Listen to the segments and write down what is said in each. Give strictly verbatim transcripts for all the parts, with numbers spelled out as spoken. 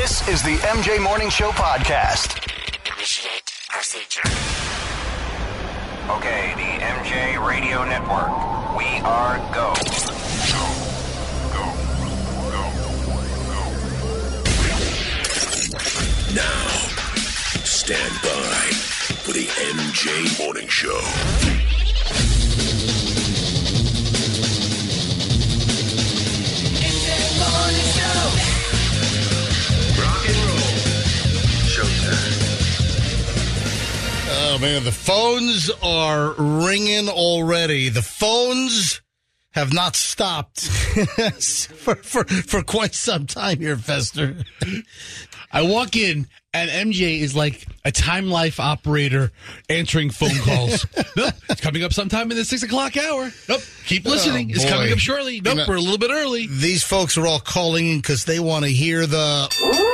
This is the M J Morning Show podcast. Initiate procedure. Okay, the M J Radio Network. We are go. Go, go, go, go. Now, stand by for the M J Morning Show. M J Morning Show. Rock and roll. Showtime. Oh, man, the phones are ringing already. The phones have not stopped for, for, for quite some time here, Fester. I walk in, and M J is like a Time Life operator answering phone calls. Nope, it's coming up sometime in the six o'clock hour. Nope, keep listening. Oh, it's boy. coming up shortly. Nope, You know, we're a little bit early. These folks are all calling in because they want to hear the...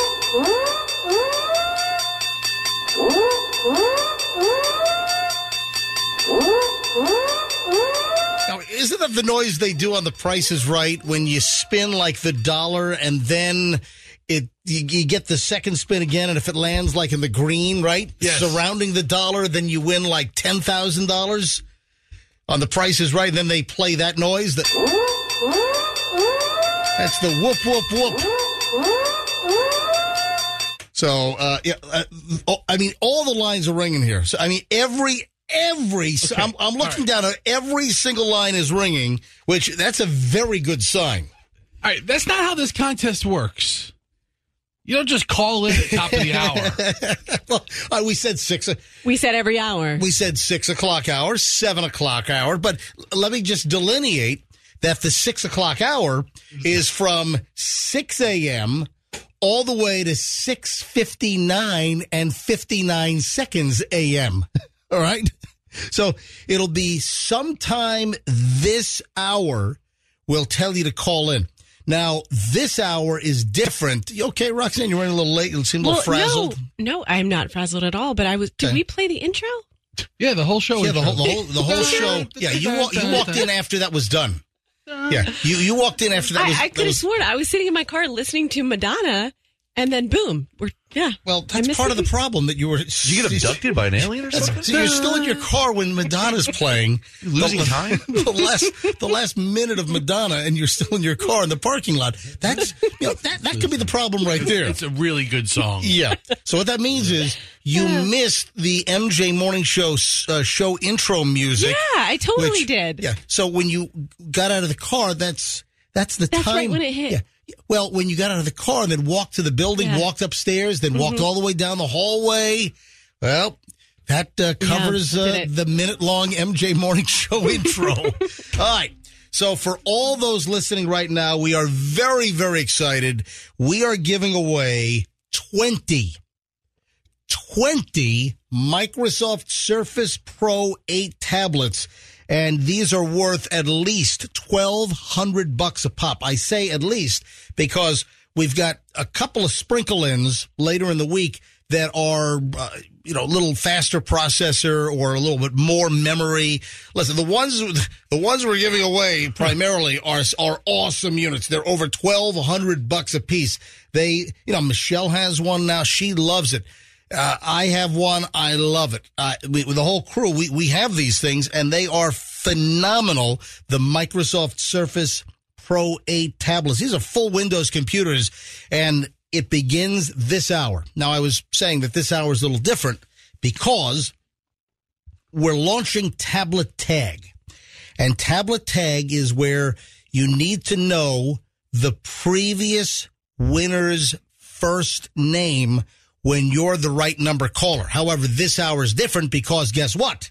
Now, isn't that the noise they do on The Price is Right when you spin like the dollar and then it you, you get the second spin again, and if it lands like in the green, right? Yes. Surrounding the dollar, then you win like ten thousand dollars on The Price is Right. And then they play that noise. That, that's the whoop, whoop, whoop. So, uh, yeah, uh, I mean, all the lines are ringing here. So, I mean, every... Every, okay. I'm, I'm looking right. down at every single line is ringing, which that's a very good sign. All right, that's not how this contest works. You don't just call in at the top of the hour. Well, uh, we said six. We said every hour. We said six o'clock hour, seven o'clock hour. But let me just delineate that the six o'clock hour is from six a.m. all the way to six fifty-nine and fifty-nine seconds a.m. All right. So it'll be sometime this hour we'll tell you to call in. Now, this hour is different. You okay, Roxanne? You're running a little late. You seem a little well, frazzled. No, no, I'm not frazzled at all. But I was. Did Okay. we play the intro? Yeah, the whole show. Yeah, the intro. whole, the whole, the whole show. Yeah, you, wa- you walked in after that was done. Yeah, you, you walked in after that was I, I that could have was, sworn I was sitting in my car listening to Madonna, and then boom, we're yeah. Well, that's part of the problem that you were. Did you get abducted by an alien or something? So you're still in your car when Madonna's playing. You're losing the, time? The last, the last minute of Madonna, and you're still in your car in the parking lot. That's you know that that could be the problem right there. It's a really good song. Yeah. So what that means is you Yeah. missed the M J Morning Show uh, show intro music. Yeah, I totally which- did. Yeah. So when you got out of the car, that's that's the That's time. right when it hit. Yeah. Well, when you got out of the car and then walked to the building, Yeah. walked upstairs, then walked all the way down the hallway. Well, that uh, covers Yeah, uh, did it. the minute-long M J Morning Show intro. All right. So for all those listening right now, we are very, very excited. We are giving away twenty, twenty Microsoft Surface Pro eight tablets. And these are worth at least twelve hundred bucks a pop. I say at least because we've got a couple of sprinkle-ins later in the week that are, uh, you know, a little faster processor or a little bit more memory. Listen, the ones the ones we're giving away primarily are are awesome units. They're over twelve hundred bucks a piece. They, you know, Michelle has one now. She loves it. Uh, I have one. I love it. Uh, we, with the whole crew, we, we have these things, and they are phenomenal. The Microsoft Surface Pro eight tablets. These are full Windows computers, and it begins this hour. Now, I was saying that this hour is a little different because we're launching Tablet Tag. And Tablet Tag is where you need to know the previous winner's first name when you're the right number caller. However, this hour is different because guess what?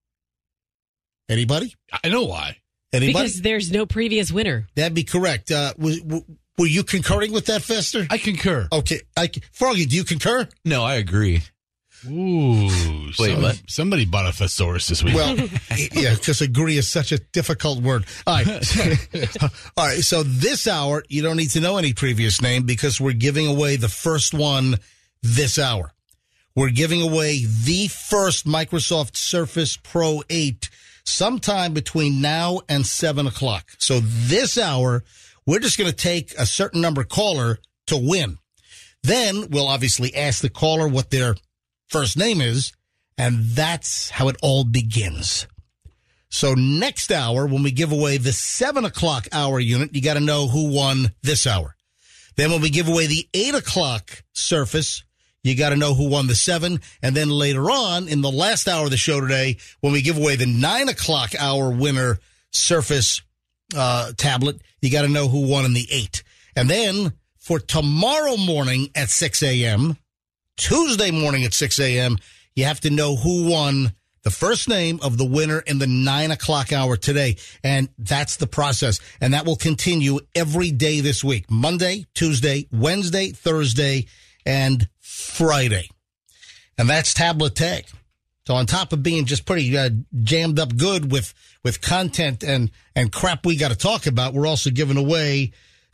Anybody? I know why. Anybody? Because there's no previous winner. That'd be correct. Uh, was, were you concurring with that, Fester? I concur. Okay. I, Froggy, do you concur? No, I agree. Ooh. Wait, some- what? Somebody bought a thesaurus this week. Well, yeah, because agree is such a difficult word. All right. All right. So this hour, you don't need to know any previous name because we're giving away the first one this hour. We're giving away the first Microsoft Surface Pro eight sometime between now and seven o'clock. So this hour, we're just going to take a certain number caller to win. Then we'll obviously ask the caller what their first name is, and that's how it all begins. So next hour, when we give away the seven o'clock hour unit, you got to know who won this hour. Then when we give away the eight o'clock Surface, you got to know who won the seven. And then later on, in the last hour of the show today, when we give away the nine o'clock hour winner Surface uh, tablet, you got to know who won in the eight. And then for tomorrow morning at six a.m., Tuesday morning at six a.m., you have to know who won the first name of the winner in the nine o'clock hour today. And that's the process. And that will continue every day this week. Monday, Tuesday, Wednesday, Thursday, and Friday. And that's Tablet Tag. So on top of being just pretty uh, jammed up good with, with content and, and crap we got to talk about, we're also giving away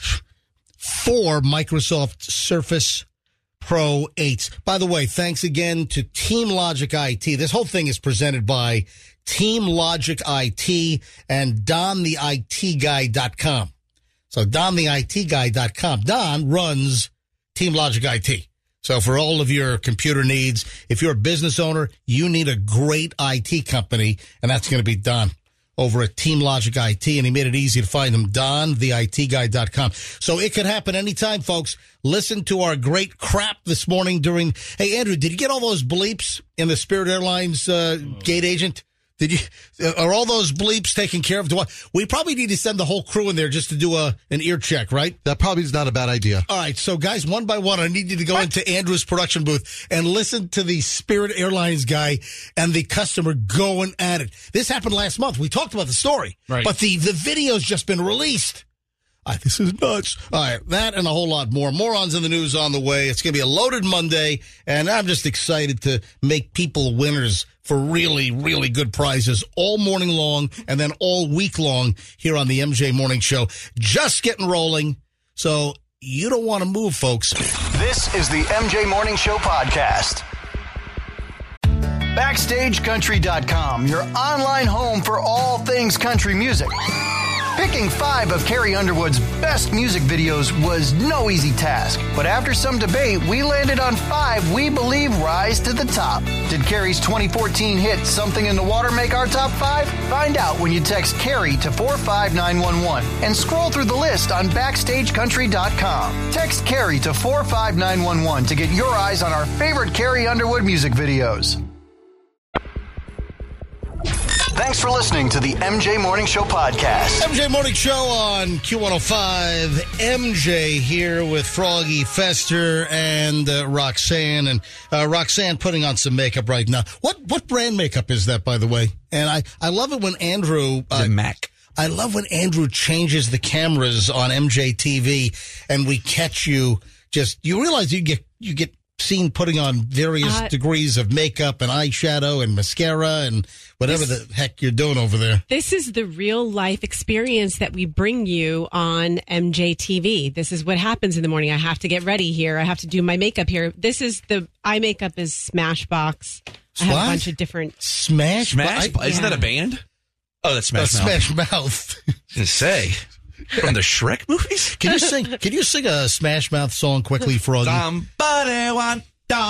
four Microsoft Surface Pro eights. By the way, thanks again to Team Logic I T. This whole thing is presented by Team Logic I T and Don the I T Guy dot com. So Don the I T Guy dot com. Don runs Team Logic I T. So for all of your computer needs, if you're a business owner, you need a great I T company, and that's going to be Don over at Team Logic I T, and he made it easy to find him, Don the I T Guy dot com. So it could happen anytime, folks. Listen to our great crap this morning during... Hey, Andrew, did you get all those bleeps in the Spirit Airlines uh, gate agent? Did you? Are all those bleeps taken care of? Do I, we probably need to send the whole crew in there just to do a an ear check, right? That probably is not a bad idea. All right, so guys, one by one, I need you to go into Andrew's production booth and listen to the Spirit Airlines guy and the customer going at it. This happened last month. We talked about the story, right? But the, the video's just been released. All right, this is nuts. All right, that and a whole lot more. Morons in the news on the way. It's going to be a loaded Monday, and I'm just excited to make people winners for really, really good prizes all morning long and then all week long here on the M J Morning Show. Just getting rolling, so you don't want to move, folks. This is the M J Morning Show podcast. Backstage Country dot com, your online home for all things country music. Picking five of Carrie Underwood's best music videos was no easy task, but after some debate, we landed on five we believe rise to the top. Did Carrie's twenty fourteen hit Something in the Water make our top five? Find out when you text Carrie to four five nine one one and scroll through the list on Backstage Country dot com. Text Carrie to four five nine one one to get your eyes on our favorite Carrie Underwood music videos. Thanks for listening to the M J Morning Show podcast. M J Morning Show on Q one oh five. M J here with Froggy Fester and uh, Roxanne. And uh, Roxanne putting on some makeup right now. What what brand makeup is that, by the way? And I, I love it when Andrew... Uh, the Mac. I love when Andrew changes the cameras on M J T V and we catch you just... You realize you get you get... seen putting on various uh, degrees of makeup and eyeshadow and mascara and whatever this, the heck you're doing over there. This is the real life experience that we bring you on M J T V. This is what happens in the morning. I have to get ready here. I have to do my makeup here. This is the eye makeup is Smashbox. I have what? a bunch of different Smash. Smash. I, Isn't yeah. that a band? Oh, that's Smash uh, Mouth. Smash Mouth. I was gonna say from the Shrek movies. Can you sing? Can you sing a Smash Mouth song quickly, Froggy? Somebody want.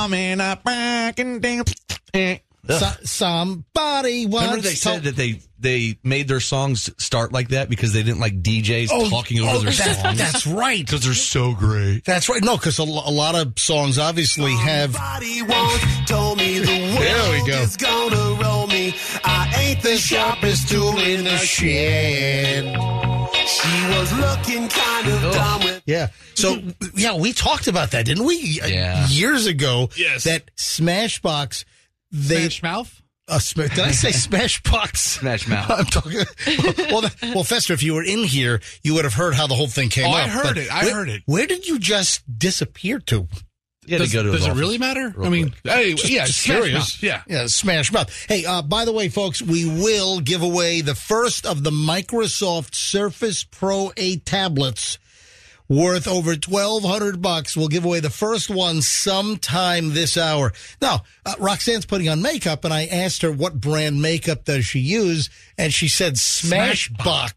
So, somebody wants. Remember they said that they they made their songs start like that because they didn't like D Js oh, talking over oh, their that, songs. That's right. Because they're so great. That's right. No, because a, a lot of songs obviously have. Told me the world there we go. is gonna roll me. I ain't the sharpest tool in the shed. She was looking kind of oh. dumb with. Yeah. So, yeah, we talked about that, didn't we? Yeah. Years ago. Yes. That Smashbox. They, Smash Mouth? Uh, sm- did I say Smashbox? Smash Mouth. I'm talking. Well, well, well, Fester, if you were in here, you would have heard how the whole thing came oh, up. I heard but it. I where, heard it. Where did you just disappear to? Yeah, does to go to does it office. really matter? I mean, hey, just, yeah, just Smash curious. Mouth. Yeah. Yeah, Smash Mouth. Hey, uh, by the way, folks, we will give away the first of the Microsoft Surface Pro eight tablets worth over twelve hundred bucks. We'll give away the first one sometime this hour. Now, uh, Roxanne's putting on makeup, and I asked her what brand makeup does she use, and she said Smashbox.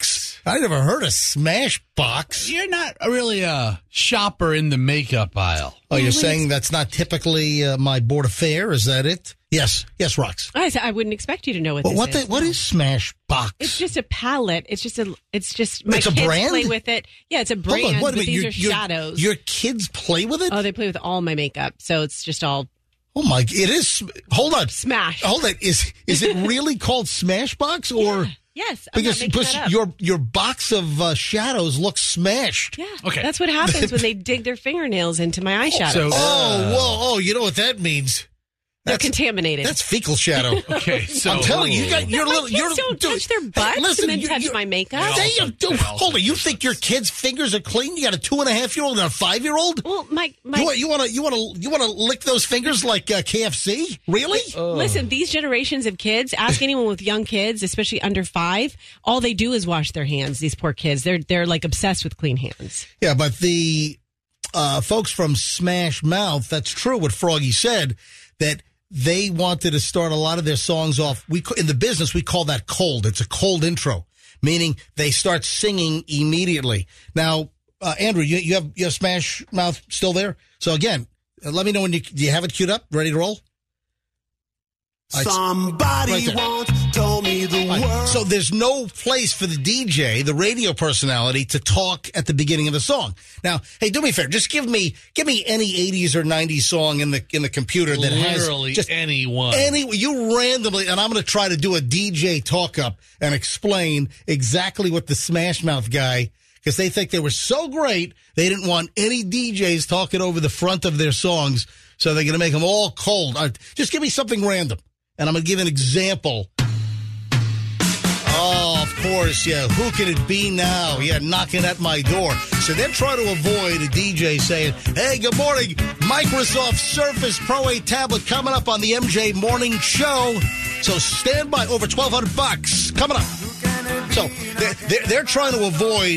I never heard of Smashbox. You're not really a shopper in the makeup aisle. Oh, you're saying that's not typically uh, my board of fare? Is that it? Yes. Yes, Rox. I, I wouldn't expect you to know what Well, this what is. the, what is Smashbox? It's just a palette. It's just a. It's just my It's a kids brand? play with it. Yeah, it's a brand. Hold on, wait a but minute. these Your- are your- shadows. Your kids play with it? Oh, they play with all my makeup, so it's just all Oh my! It is. Hold on. Smash. Hold on. Is is it really called Smashbox or? yes. I'm Because, not making because that up. your your box of uh, shadows looks smashed. Yeah. Okay. That's what happens when they dig their fingernails into my eyeshadow. So- Oh, whoa! Oh, you know what that means? They're That's contaminated. that's fecal shadow. Okay, so I'm telling you, you got your my little. kids Your, don't dude, touch their hey, butts listen, and then you- touch you- my makeup. They, also- do, they also hold on, you do think your kids' fingers are clean? You got a two and a half year old and a five year old. Well, my my. You want you want to you want to you want to lick those fingers like uh, K F C? Really? Listen, these generations of kids, ask anyone with young kids, especially under five, all they do is wash their hands. These poor kids, they're they're like obsessed with clean hands. Yeah, but the uh, folks from Smash Mouth, that's true what Froggy said, that they wanted to start a lot of their songs off. We In the business, we call that cold. It's a cold intro, meaning they start singing immediately. Now, uh, Andrew, you, you have you have Smash Mouth still there? So again, uh, let me know when you, do you have it queued up, ready to roll? Somebody Right there. once told me the Right. world. So there's no place for the D J, the radio personality, to talk at the beginning of the song. Now, hey, do me a favor. Just give me give me any eighties or nineties song in the in the computer that literally has just anyone. any you randomly, and I'm going to try to do a D J talk up and explain exactly what the Smash Mouth guy, because they think they were so great they didn't want any D Js talking over the front of their songs, so they're going to make them all cold. Uh, just give me something random. And I'm going to give an example. Oh, of course, yeah. Who can it be now? Yeah, knocking at my door. So they're trying to avoid a D J saying, hey, good morning. Microsoft Surface Pro eight tablet coming up on the M J Morning Show. So stand by. Over twelve hundred bucks coming up. So they're, they're, they're trying to avoid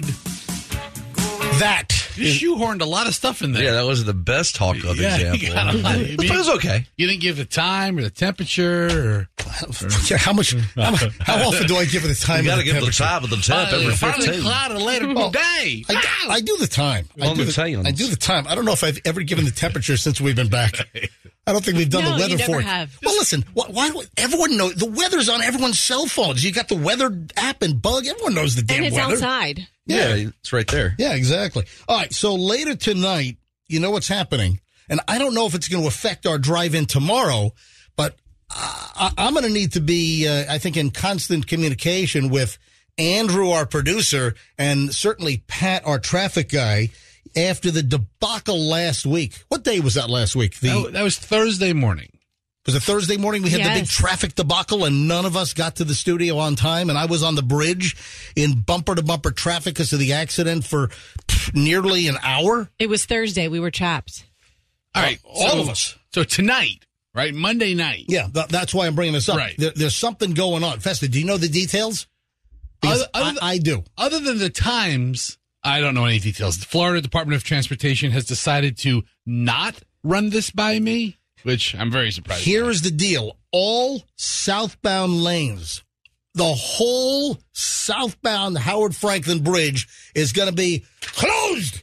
that. You shoehorned a lot of stuff in there. Yeah, that was the best talk of Yeah, you example. got a lot. But it was okay. You didn't give the time or the temperature. Or, Yeah, how much? How, mu- how often do I give it the time? You got to and give the temperature? time of the temp Uh, every finally fifteen. clouded later Well, today. I, I do the time. I On do the tans. I do the time. I don't know if I've ever given the temperature since we've been back. I don't think we've done No, the weather you never for it. have. Well, listen. Why, why do everyone know the weather's on everyone's cell phones? You got the weather app and bug. Everyone knows the damn And it's weather. outside. Yeah, it's right there. Yeah, exactly. All right. So later tonight, you know what's happening, and I don't know if it's going to affect our drive-in tomorrow, but I, I'm going to need to be, uh, I think, in constant communication with Andrew, our producer, and certainly Pat, our traffic guy, after the debacle last week. What day was that last week? The, That, that was Thursday morning. was it Thursday morning? We had the big Yes. traffic debacle, and none of us got to the studio on time. And I was on the bridge in bumper-to-bumper traffic because of the accident for pff, nearly an hour. It was Thursday. We were trapped. All right. all so- of us. So tonight, right? Monday night. Yeah, th- that's why I'm bringing this up. Right. There, there's something going on. Festa, do you know the details? Because Other- other I, th- I do. Other than the times, I don't know any details. The Florida Department of Transportation has decided to not run this by me, which I'm very surprised. by. Here's the deal. All southbound lanes, the whole southbound Howard Franklin Bridge is going to be closed.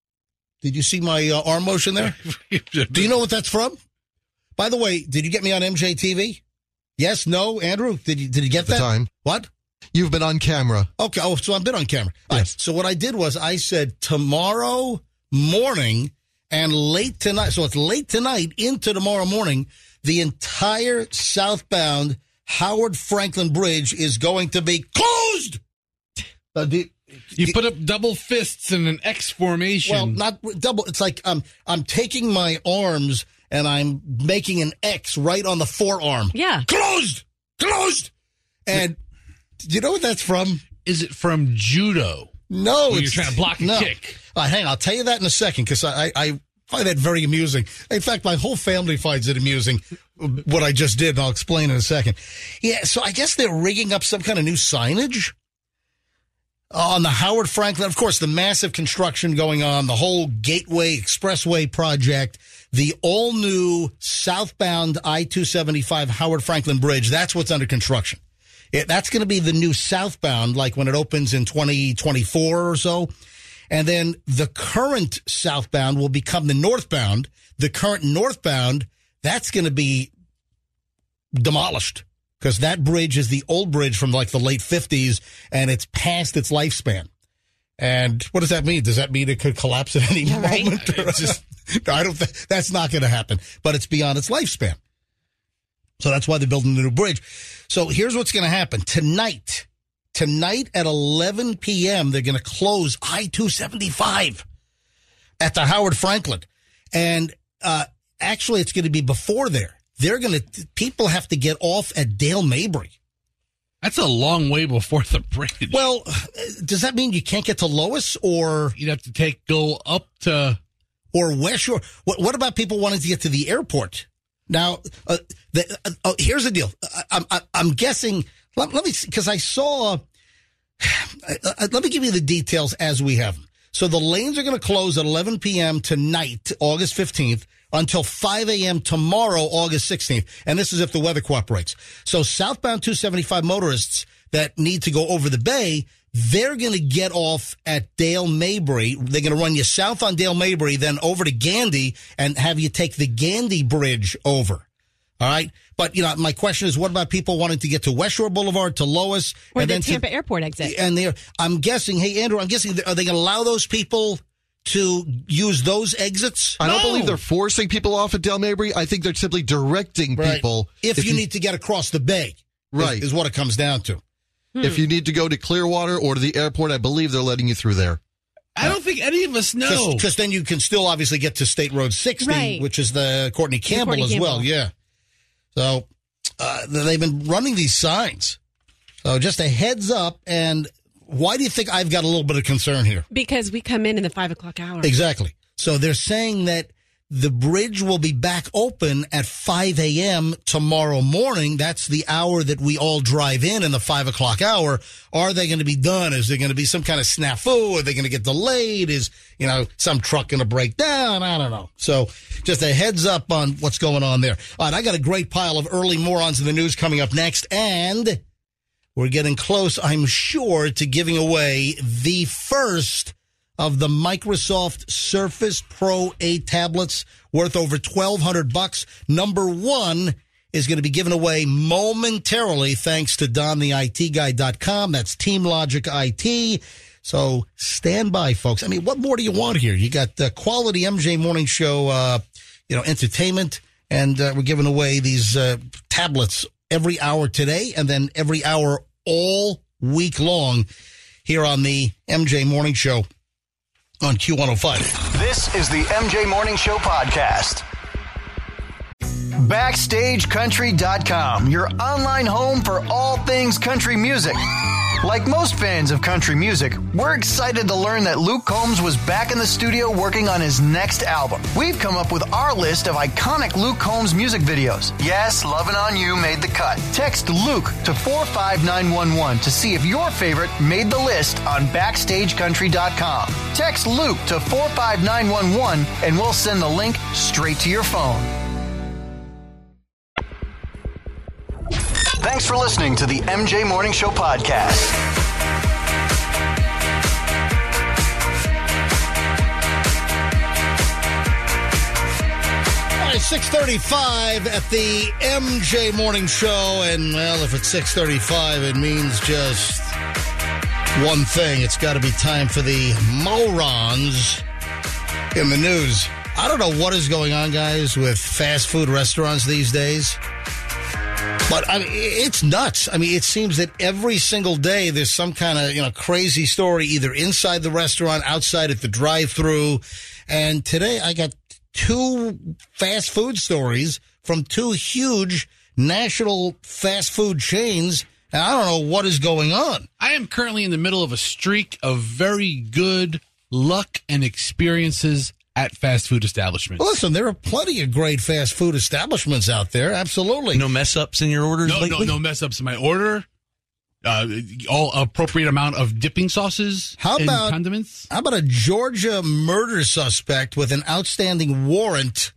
Did you see my uh, arm motion there? Do you know what that's from? By the way, did you get me on M J T V? Yes, no, Andrew? Did you, did you get the that? time. What? You've been on camera. Okay, oh, so I've been on camera. All right, Yes. so what I did was I said tomorrow morning and late tonight, so it's late tonight into tomorrow morning, the entire southbound Howard Franklin Bridge is going to be closed. Uh, do, You put up double fists in an X formation. well, not double. It's like um, I'm taking my arms and I'm making an X right on the forearm. Yeah. Closed! Closed! And do you know what that's from? Is it from judo? No, When it's you're trying to block a no. kick. Uh, hang on, I'll tell you that in a second because I, I find that very amusing. In fact, my whole family finds it amusing what I just did, and I'll explain in a second. Yeah, so I guess they're rigging up some kind of new signage on the Howard Franklin. Of course, the massive construction going on, the whole Gateway Expressway project, the all-new southbound I two seventy-five Howard Franklin Bridge. That's what's under construction. It, that's going to be the new southbound, like when it opens in twenty twenty-four or so. And then the current southbound will become the northbound. The current northbound, that's going to be demolished because that bridge is the old bridge from like the late fifties and it's past its lifespan. And what does that mean? Does that mean it could collapse at any Yeah, right. moment? It's just, no, I don't think that's not going to happen, but it's beyond its lifespan. So that's why they're building the new bridge. So here's what's going to happen tonight. Tonight at eleven p.m., they're going to close I two seventy-five at the Howard Franklin. And uh, actually, it's going to be before there. They're going to, people have to get off at Dale Mabry. That's a long way before the bridge. Well, does that mean you can't get to Lois or? You'd have to take, go up to. Or West Shore. What, what about people wanting to get to the airport? Now, uh, the, uh, uh, here's the deal. I, I'm, I, I'm guessing, let, let me, because I saw, uh, let me give you the details as we have them. So the lanes are going to close at eleven p.m. tonight, August fifteenth, until five a.m. tomorrow, August sixteenth. And this is if the weather cooperates. So southbound two seventy-five motorists that need to go over the bay, they're going to get off at Dale Mabry. They're going to run you south on Dale Mabry, then over to Gandy and have you take the Gandy Bridge over. All right. But, you know, my question is, what about people wanting to get to West Shore Boulevard, to Lois? Or and the then Tampa to, Airport exit. And they're, I'm guessing, hey, Andrew, I'm guessing, are they going to allow those people to use those exits? I don't No. believe they're forcing people off at Dale Mabry. I think they're simply directing Right. people. If, you, need to get across the bay, Right. is, is what it comes down to. If you need to go to Clearwater or to the airport, I believe they're letting you through there. I don't think any of us know. Because then you can still obviously get to State Road sixty, Right. which is the Courtney Campbell Courtney as Campbell. well. Yeah. So uh, they've been running these signs. So just a heads up. And why do you think I've got a little bit of concern here? Because we come in in the five o'clock hour. Exactly. So they're saying that the bridge will be back open at five a.m. tomorrow morning. That's the hour that we all drive in in the five o'clock hour. Are they going to be done? Is there going to be some kind of snafu? Are they going to get delayed? Is, you know, some truck going to break down? I don't know. So just a heads up on what's going on there. All right, I got a great pile of early morons in the news coming up next. And we're getting close, I'm sure, to giving away the first of the Microsoft Surface Pro eight tablets worth over twelve hundred bucks. Number one is going to be given away momentarily thanks to Don the I T Guy dot com. That's Team Logic I T. So stand by, folks. I mean, what more do you want here? You got the quality M J Morning Show, uh, you know, entertainment, and uh, we're giving away these uh, tablets every hour today and then every hour all week long here on the M J Morning Show on Q one oh five. This is the M J Morning Show podcast. Backstage Country dot com, your online home for all things country music. Like most fans of country music, we're excited to learn that Luke Combs was back in the studio working on his next album. We've come up with our list of iconic Luke Combs music videos. Yes, Lovin' On You made the cut. Text Luke to four five nine one one to see if your favorite made the list on Backstage Country dot com. Text Luke to four five nine one one and we'll send the link straight to your phone. Thanks for listening to the M J Morning Show podcast. All right, six thirty-five at the M J Morning Show. And, well, if it's six thirty-five, it means just one thing. It's got to be time for the morons in the news. I don't know what is going on, guys, with fast food restaurants these days. But I mean, it's nuts. I mean, it seems that every single day there's some kind of, you know, crazy story, either inside the restaurant, outside at the drive-thru. And today I got two fast food stories from two huge national fast food chains. And I don't know what is going on. I am currently in the middle of a streak of very good luck and experiences at fast food establishments. Well, listen, there are plenty of great fast food establishments out there. Absolutely. No mess ups in your orders No, lately? no, no mess ups in my order. Uh, all appropriate amount of dipping sauces How and about condiments. How about a Georgia murder suspect with an outstanding warrant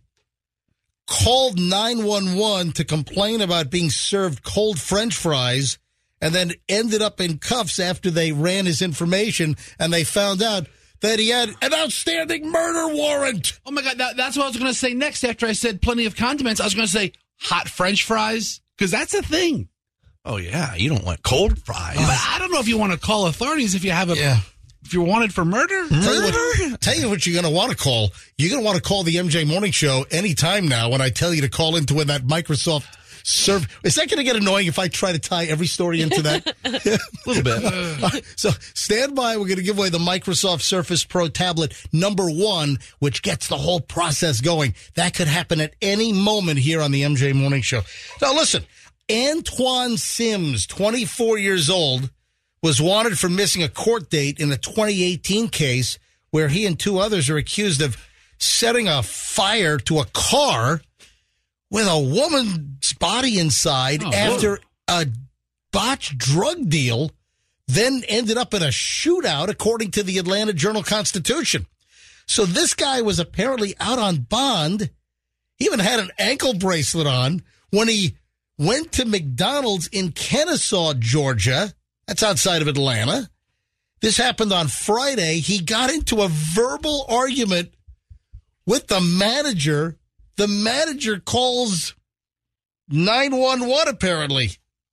called nine one one to complain about being served cold French fries and then ended up in cuffs after they ran his information and they found out that he had an outstanding murder warrant. Oh, my God. That, that's what I was going to say next after I said plenty of condiments. I was going to say hot French fries, because that's a thing. Oh, yeah. You don't want cold fries. But I don't know if you want to call authorities if you have a... Yeah. If you're wanted for murder. Tell you what, tell you what you're going to want to call. You're going to want to call the M J Morning Show anytime now when I tell you to call into when that Microsoft serve. Is that going to get annoying if I try to tie every story into that? A little bit. Right, so stand by. We're going to give away the Microsoft Surface Pro tablet number one, which gets the whole process going. That could happen at any moment here on the M J Morning Show. Now, listen, Antoine Sims, twenty-four years old, was wanted for missing a court date in a twenty eighteen case where he and two others are accused of setting a fire to a car with a woman's body inside oh, after a botched drug deal, then ended up in a shootout, according to the Atlanta Journal-Constitution. So this guy was apparently out on bond. He even had an ankle bracelet on when he went to McDonald's in Kennesaw, Georgia. That's outside of Atlanta. This happened on Friday. He got into a verbal argument with the manager. The manager calls nine one one, apparently.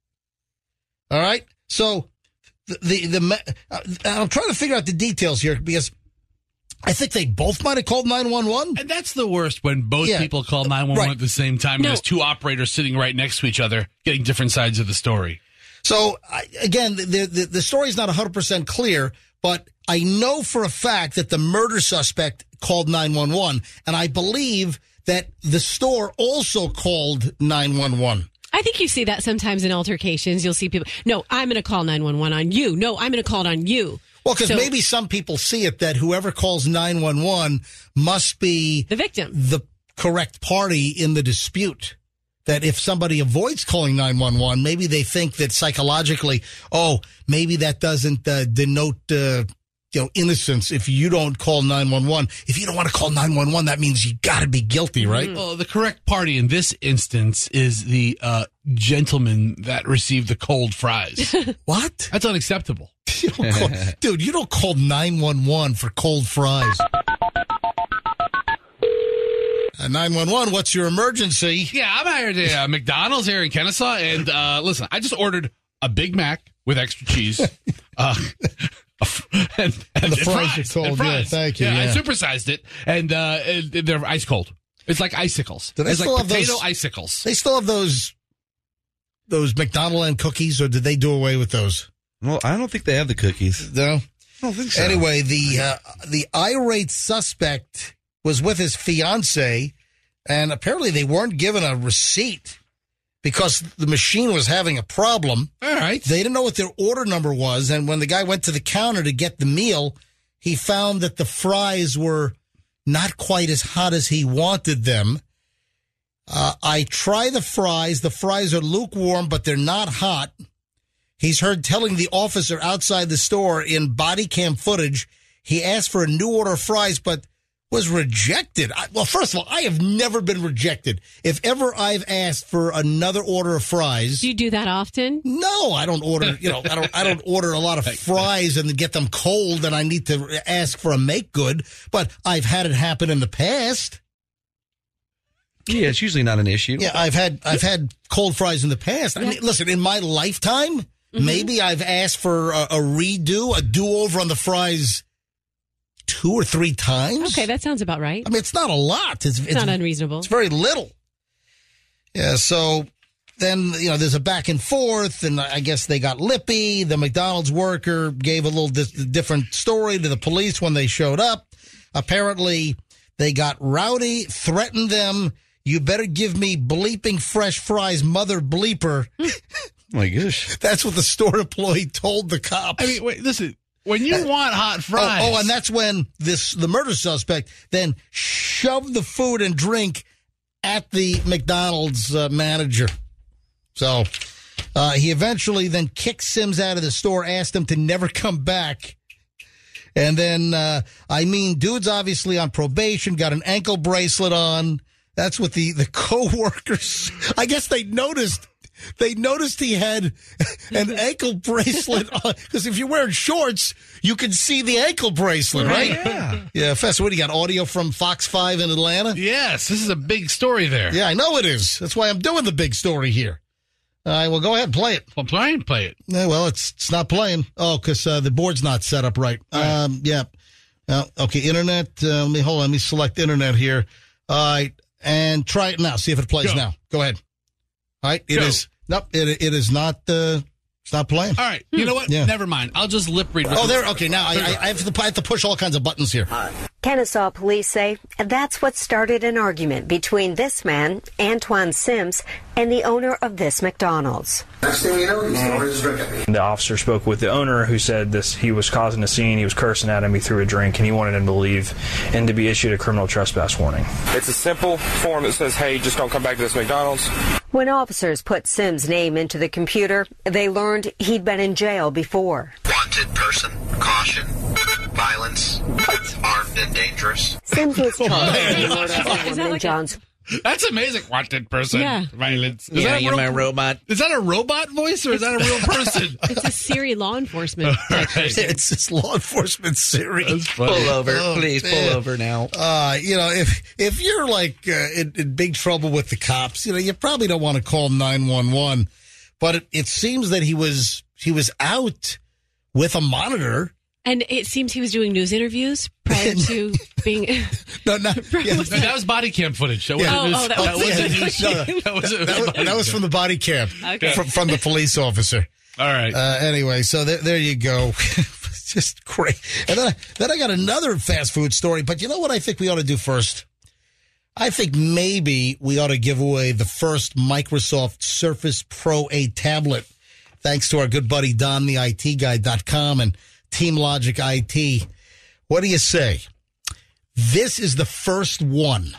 All right? So, the, the, the uh, I'm trying to figure out the details here because I think they both might have called nine one one. And that's the worst, when both Yeah. people call nine one one Right. at the same time, No. and there's two operators sitting right next to each other getting different sides of the story. So, I, again, the, the, the story is not one hundred percent clear, but I know for a fact that the murder suspect called nine one one, and I believe that the store also called nine one one. I think you see that sometimes in altercations. You'll see people, no, I'm going to call nine one one on you. No, I'm going to call it on you. Well, because So- maybe some people see it that whoever calls nine one one must be The victim. the correct party in the dispute. That if somebody avoids calling nine one one, maybe they think that psychologically, oh, maybe that doesn't uh, denote uh, you know, innocence if you don't call nine one one. If you don't want to call nine one one, that means you got to be guilty, right? Well, the correct party in this instance is the uh, gentleman that received the cold fries. What? That's unacceptable. You don't call, dude, you don't call nine one one for cold fries. Uh, nine one one, what's your emergency? Yeah, I'm hired at uh, McDonald's here in Kennesaw, and uh, listen, I just ordered a Big Mac with extra cheese. uh, and, and, And the and fries fries, are cold. and fries. Yeah, thank you, Yeah, I yeah. supersized it, and, uh, and they're ice cold. It's like icicles. Do they it's still like have potato those- icicles. They still have those those McDonald and cookies, or did they do away with those? Well, I don't think they have the cookies. No. I don't think so. Anyway, the uh, the irate suspect was with his fiance, and apparently they weren't given a receipt because the machine was having a problem. All right. They didn't know what their order number was, and when the guy went to the counter to get the meal, he found that the fries were not quite as hot as he wanted them. Uh, I try the fries. The fries are lukewarm, but they're not hot. He's heard telling the officer outside the store in body cam footage he asked for a new order of fries, but was rejected. I, well, first of all, I have never been rejected. If ever I've asked for another order of fries, Do you do that often? no, I don't order. You know, I don't. I don't order a lot of fries and get them cold, and I need to ask for a make good. But I've had it happen in the past. Yeah, it's usually not an issue. Yeah, I've had I've had cold fries in the past. I mean, listen, in my lifetime, maybe I've asked for a, a redo, a do-over on the fries two or three times. Okay, that sounds about right. I mean, it's not a lot. It's, It's not unreasonable. It's very little. Yeah, so then, you know, there's a back and forth, and I guess they got lippy. The McDonald's worker gave a little dis- different story to the police when they showed up. Apparently, they got rowdy, threatened them. You better give me bleeping fresh fries, mother bleeper. My gosh. That's what the store employee told the cops. I mean, wait, listen. When you want hot Oh, fries. oh, and that's when this the murder suspect then shoved the food and drink at the McDonald's uh, manager. So uh, he eventually then kicked Sims out of the store, asked him to never come back. And then, uh, I mean, dude's obviously on probation, got an ankle bracelet on. That's what the, the co-workers, I guess they noticed they noticed he had an ankle bracelet on. Because if you're wearing shorts, you can see the ankle bracelet, right? Yeah. Yeah, Fester, what do you got? Audio from Fox five in Atlanta? Yes, this is a big story there. Yeah, I know it is. That's why I'm doing the big story here. All right, well, go ahead and play it. Well, play and play it. Yeah, well, it's it's not playing. Oh, because uh, the board's not set up right. right. Um, yeah. Uh, okay, internet. Uh, let me hold on. Let me select internet here. All right, and try it now. See if it plays Go. now. Go ahead. All right, it Go. is. Nope, it it is not. Uh, it's not playing. All right, you know what? Yeah. Never mind. I'll just lip read. Oh, there. Okay, now I, I, I have to I have to push all kinds of buttons here. Kennesaw police say that's what started an argument between this man, Antoine Sims, and the owner of this McDonald's. Next thing you know, he started his drink at me. The officer spoke with the owner, who said this: he was causing a scene, he was cursing at him, he threw a drink, and he wanted him to leave and to be issued a criminal trespass warning. It's a simple form that says, hey, just don't come back to this McDonald's. When officers put Sims' name into the computer, they learned he'd been in jail before. Wanted person, caution, violence, armed and dangerous. Sims was charged Oh, with murder of a woman, John's. That's amazing. Wanted person. Yeah. Violence. Is Yeah, that a you're real, my robot. Is that a robot voice or is that a real person? It's a Siri law enforcement type person. It's this law enforcement Siri. Pull over, Oh, please. man. Pull over now. Uh, you know, if if you're like uh, in, in big trouble with the cops, you know, you probably don't want to call nine one one. But it, it seems that he was he was out with a monitor. And it seems he was doing news interviews prior to being. No, no, yeah. No, that was body cam footage. That Yeah. wasn't Oh, news- oh, that that was- wasn't yeah. news- No, that was- it was That was, body that was cam. from the body cam Okay. from, from the police officer. All right. Uh, anyway, so there, there you go. It's just great. And then I, then I got another fast food story. But you know what I think we ought to do first? I think maybe we ought to give away the first Microsoft Surface Pro eight tablet, thanks to our good buddy Don, the I T guy dot com and Team Logic I T. What do you say? This is the first one.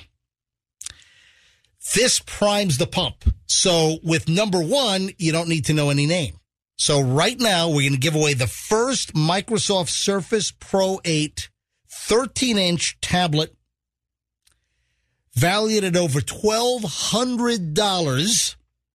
This primes the pump. So with number one, you don't need to know any name. So right now, we're going to give away the first Microsoft Surface Pro eight thirteen inch tablet valued at over twelve hundred dollars.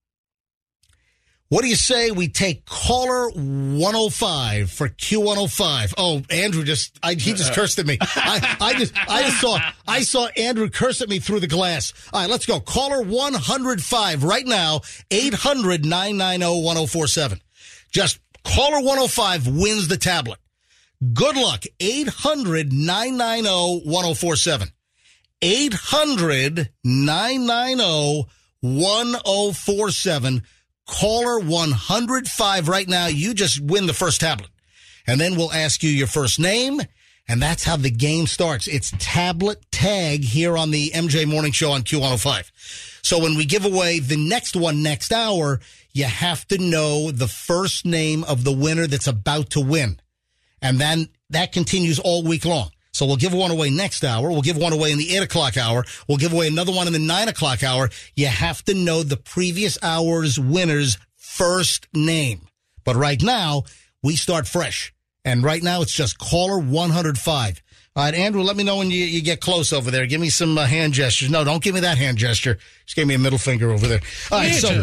What do you say we take caller one oh five for Q one oh five? Oh, Andrew just, I, he just cursed at me. I, I just, I just saw, I saw Andrew curse at me through the glass. All right, let's go. Caller one oh five right now, eight hundred, nine nine zero, one oh four seven. Just caller one oh five wins the tablet. Good luck. eight hundred, nine nine zero, one oh four seven. eight hundred, nine nine zero, one oh four seven. Caller one oh five right now. You just win the first tablet. And then we'll ask you your first name. And that's how the game starts. It's tablet tag here on the M J Morning Show on Q one oh five. So when we give away the next one next hour, you have to know the first name of the winner that's about to win. And then that continues all week long. So we'll give one away next hour. We'll give one away in the eight o'clock hour. We'll give away another one in the nine o'clock hour. You have to know the previous hour's winner's first name. But right now, we start fresh. And right now, it's just caller one oh five. All right, Andrew, let me know when you, you get close over there. Give me some uh, hand gestures. No, don't give me that hand gesture. Just gave me a middle finger over there. All right, so,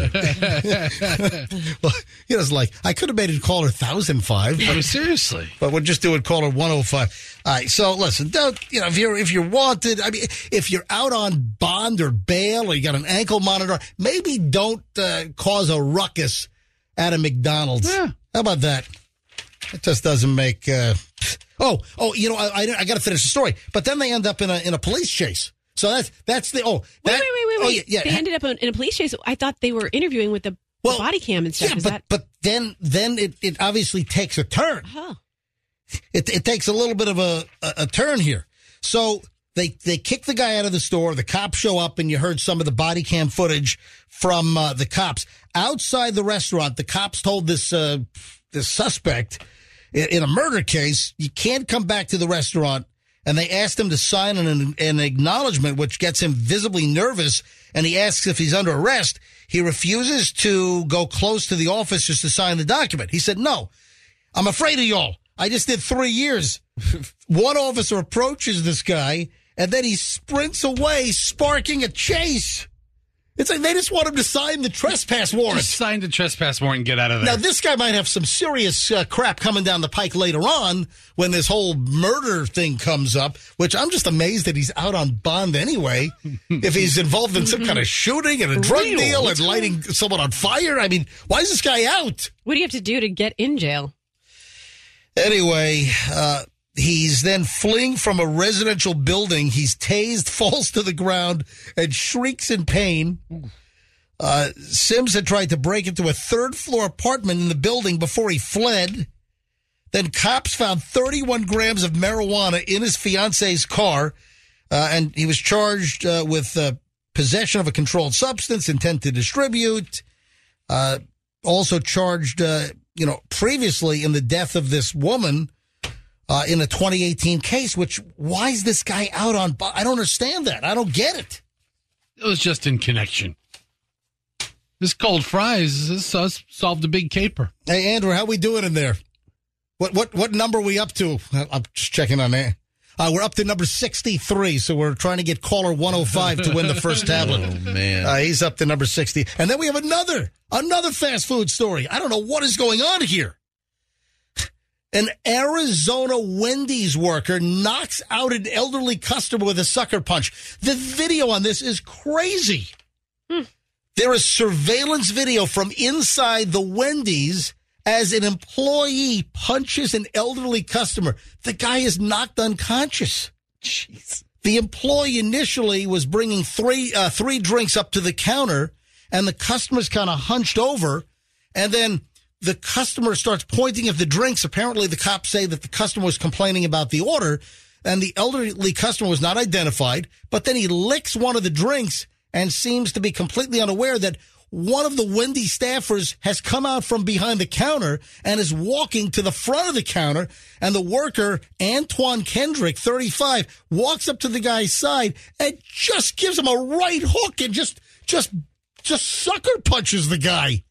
well, you know, it's like, I could have made it caller one thousand five. I mean, seriously. But we'll just do it caller one oh five. All right, so listen, don't, you know, if you're, if you're wanted, I mean, if you're out on bond or bail or you got an ankle monitor, maybe don't uh, cause a ruckus at a McDonald's. Yeah. How about that? It just doesn't make, uh, oh, oh, you know, I, I, I got to finish the story. But then they end up in a, in a police chase. So that's, that's the, oh. That, Wait, wait, wait, wait, oh, wait. yeah, yeah. They ended up in a police chase. I thought they were interviewing with the, Well, the body cam and stuff. Yeah, Is but, that? but then, then it, it obviously takes a turn. Oh. It, it takes a little bit of a, a, a turn here. So they, they kick the guy out of the store. The cops show up and you heard some of the body cam footage from uh, the cops. Outside the restaurant, the cops told this, uh, this suspect in, in a murder case, you can't come back to the restaurant. And they asked him to sign an, an acknowledgement, which gets him visibly nervous. And he asks if he's under arrest. He refuses to go close to the officers to sign the document. He said, no, I'm afraid of y'all. I just did three years. One officer approaches this guy, and then he sprints away, sparking a chase. It's like they just want him to sign the trespass warrant. Just sign the trespass warrant and get out of there. Now, this guy might have some serious uh, crap coming down the pike later on when this whole murder thing comes up, which I'm just amazed that he's out on bond anyway. If he's involved in some kind of shooting and a drug Real. deal What's and lighting someone on fire. I mean, why is this guy out? What do you have to do to get in jail? Anyway, uh, he's then fleeing from a residential building. He's tased, falls to the ground, and shrieks in pain. Uh, Sims had tried to break into a third-floor apartment in the building before he fled. Then cops found thirty-one grams of marijuana in his fiance's car, uh, and he was charged uh, with uh, possession of a controlled substance, intent to distribute, uh, also charged, uh, you know, previously in the death of this woman uh, in a twenty eighteen case, which, why is this guy out on, I don't understand that. I don't get it. It was just in connection. This cold fries this, uh, solved a big caper. Hey, Andrew, how we doing in there? What what what number are we up to? I'm just checking on that. Uh, we're up to number sixty-three, so we're trying to get caller one oh five to win the first tablet. Oh, man. Uh, he's up to number sixty. And then we have another, another fast food story. I don't know what is going on here. An Arizona Wendy's worker knocks out an elderly customer with a sucker punch. The video on this is crazy. Hmm. There is surveillance video from inside the Wendy's as an employee punches an elderly customer. The guy is knocked unconscious. Jeez. The employee initially was bringing three uh, three drinks up to the counter, and the customer's kind of hunched over, and then the customer starts pointing at the drinks. Apparently, the cops say that the customer was complaining about the order, and the elderly customer was not identified, but then he licks one of the drinks and seems to be completely unaware that one of the Wendy's staffers has come out from behind the counter and is walking to the front of the counter. And the worker, Antoine Kendrick, thirty-five, walks up to the guy's side and just gives him a right hook and just, just, just sucker punches the guy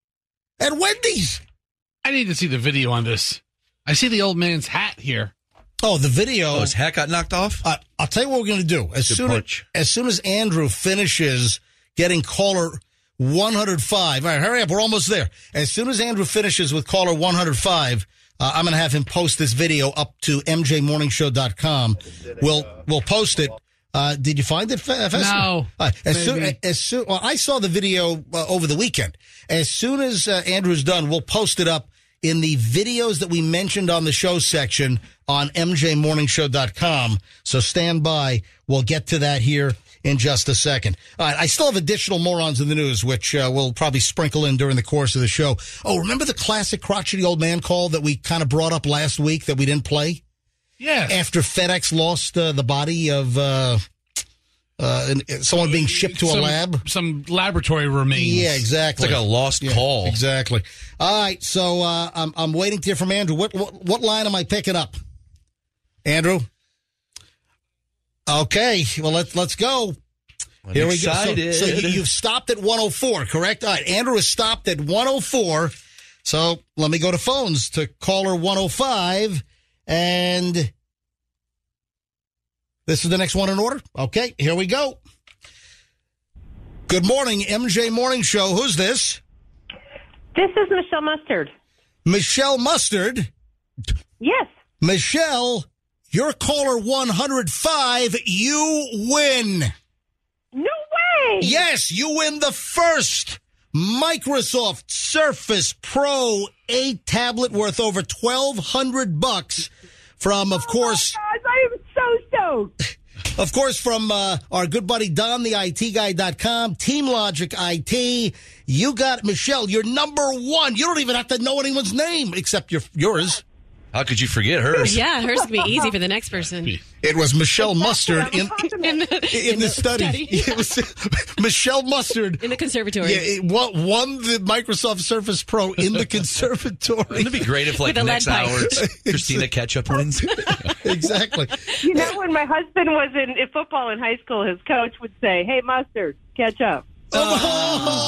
at Wendy's. I need to see the video on this. I see the old man's hat here. Oh, the video. Oh, his hat got knocked off? Uh, I'll tell you what we're going to do. As Good soon as, punch. as soon as Andrew finishes getting caller one oh five, all right, hurry up, we're almost there. As soon as Andrew finishes with caller one oh five, uh, I'm going to have him post this video up to m j morning show dot com. We'll we'll post it. Uh, did you find it? F- no. Uh, as soon as soon, well, I saw the video uh, over the weekend. As soon as uh, Andrew's done, we'll post it up in the videos that we mentioned on the show section on m j morning show dot com. So stand by. We'll get to that here in just a second. All right, I still have additional morons in the news, which uh, we'll probably sprinkle in during the course of the show. Oh, remember the classic crotchety old man call that we kind of brought up last week that we didn't play? Yeah. After FedEx lost uh, the body of uh, uh, someone being shipped to some, a lab. Some laboratory remains. Yeah, exactly. It's like a lost yeah, call. Exactly. All right, so uh, I'm I'm waiting to hear from Andrew. What, what what line am I picking up? Andrew? Okay, well, let's let's go. I'm Here excited. we go. So, so you, you've stopped at one oh four, correct? All right, Andrew has stopped at one oh four. So let me go to phones to caller one oh five. And this is the next one in order. Okay, here we go. Good morning, M J Morning Show. Who's this? This is Michelle Mustard. Michelle Mustard? Yes. Michelle, you're caller one oh five. You win. No way. Yes, you win the first Microsoft Surface Pro eight tablet worth over twelve hundred bucks from, of oh course. My gosh, I am so stoked. Of course, from uh, our good buddy Don, the I T guy dot com, Team Logic I T. You got, Michelle, you're number one. You don't even have to know anyone's name except your yours. How could you forget hers? Yeah, hers could be easy for the next person. It was Michelle Mustard in, in the, in, in the, the study. study. It was Michelle Mustard. In the conservatory. Yeah, it won, won the Microsoft Surface Pro in the conservatory. Wouldn't it be great if, like, next hour, Christina Ketchup wins? Exactly. You know, when my husband was in, in football in high school, his coach would say, "Hey, Mustard, catch up." Oh,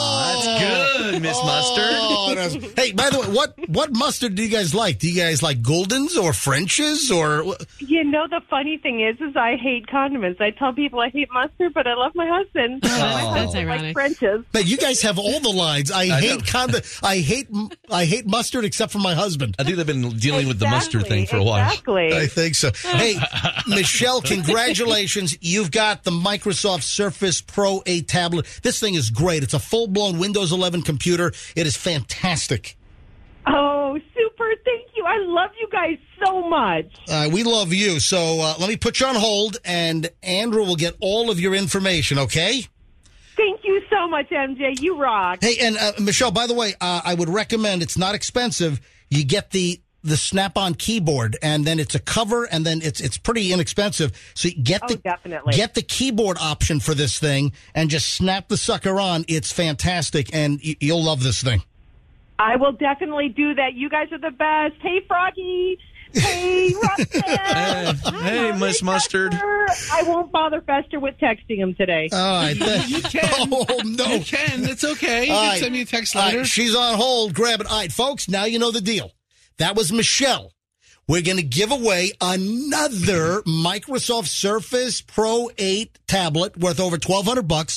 good, Miss Oh, Mustard. that's- hey, by the way, what what mustard do you guys like? Do you guys like Gulden's or French's or? You know, the funny thing is, is I hate condiments. I tell people I hate mustard, but I love my husband. Oh. My That's husband ironic. Like French's. But you guys have all the lines. I, I hate know. condi- I hate I hate mustard except for my husband. I think they've been dealing with the mustard Exactly, thing for a while. Exactly. I think so. Hey, Michelle, congratulations. You've got the Microsoft Surface Pro eight tablet. This thing is great. It's a full-blown Windows eleven computer. It is fantastic. Oh, super. Thank you. I love you guys so much. Uh, we love you. So uh, let me put you on hold, and Andrew will get all of your information, okay? Thank you so much, M J. You rock. Hey, and uh, Michelle, by the way, uh, I would recommend, it's not expensive. You get the the Snap-on keyboard, and then it's a cover, and then it's it's pretty inexpensive. So you get the Oh, definitely. get the keyboard option for this thing, and just snap the sucker on. It's fantastic, and y- you'll love this thing. I will definitely do that. You guys are the best. Hey, Froggy. Hey, Roxanne. Hey, Miss Mustard. I won't bother Fester with texting him today. All right. You can. Oh, no. You can. It's okay. You All can right. send me a text All later. right, she's on hold. Grab it. All right, folks, now you know the deal. That was Michelle. We're going to give away another Microsoft Surface Pro eight tablet worth over twelve hundred bucks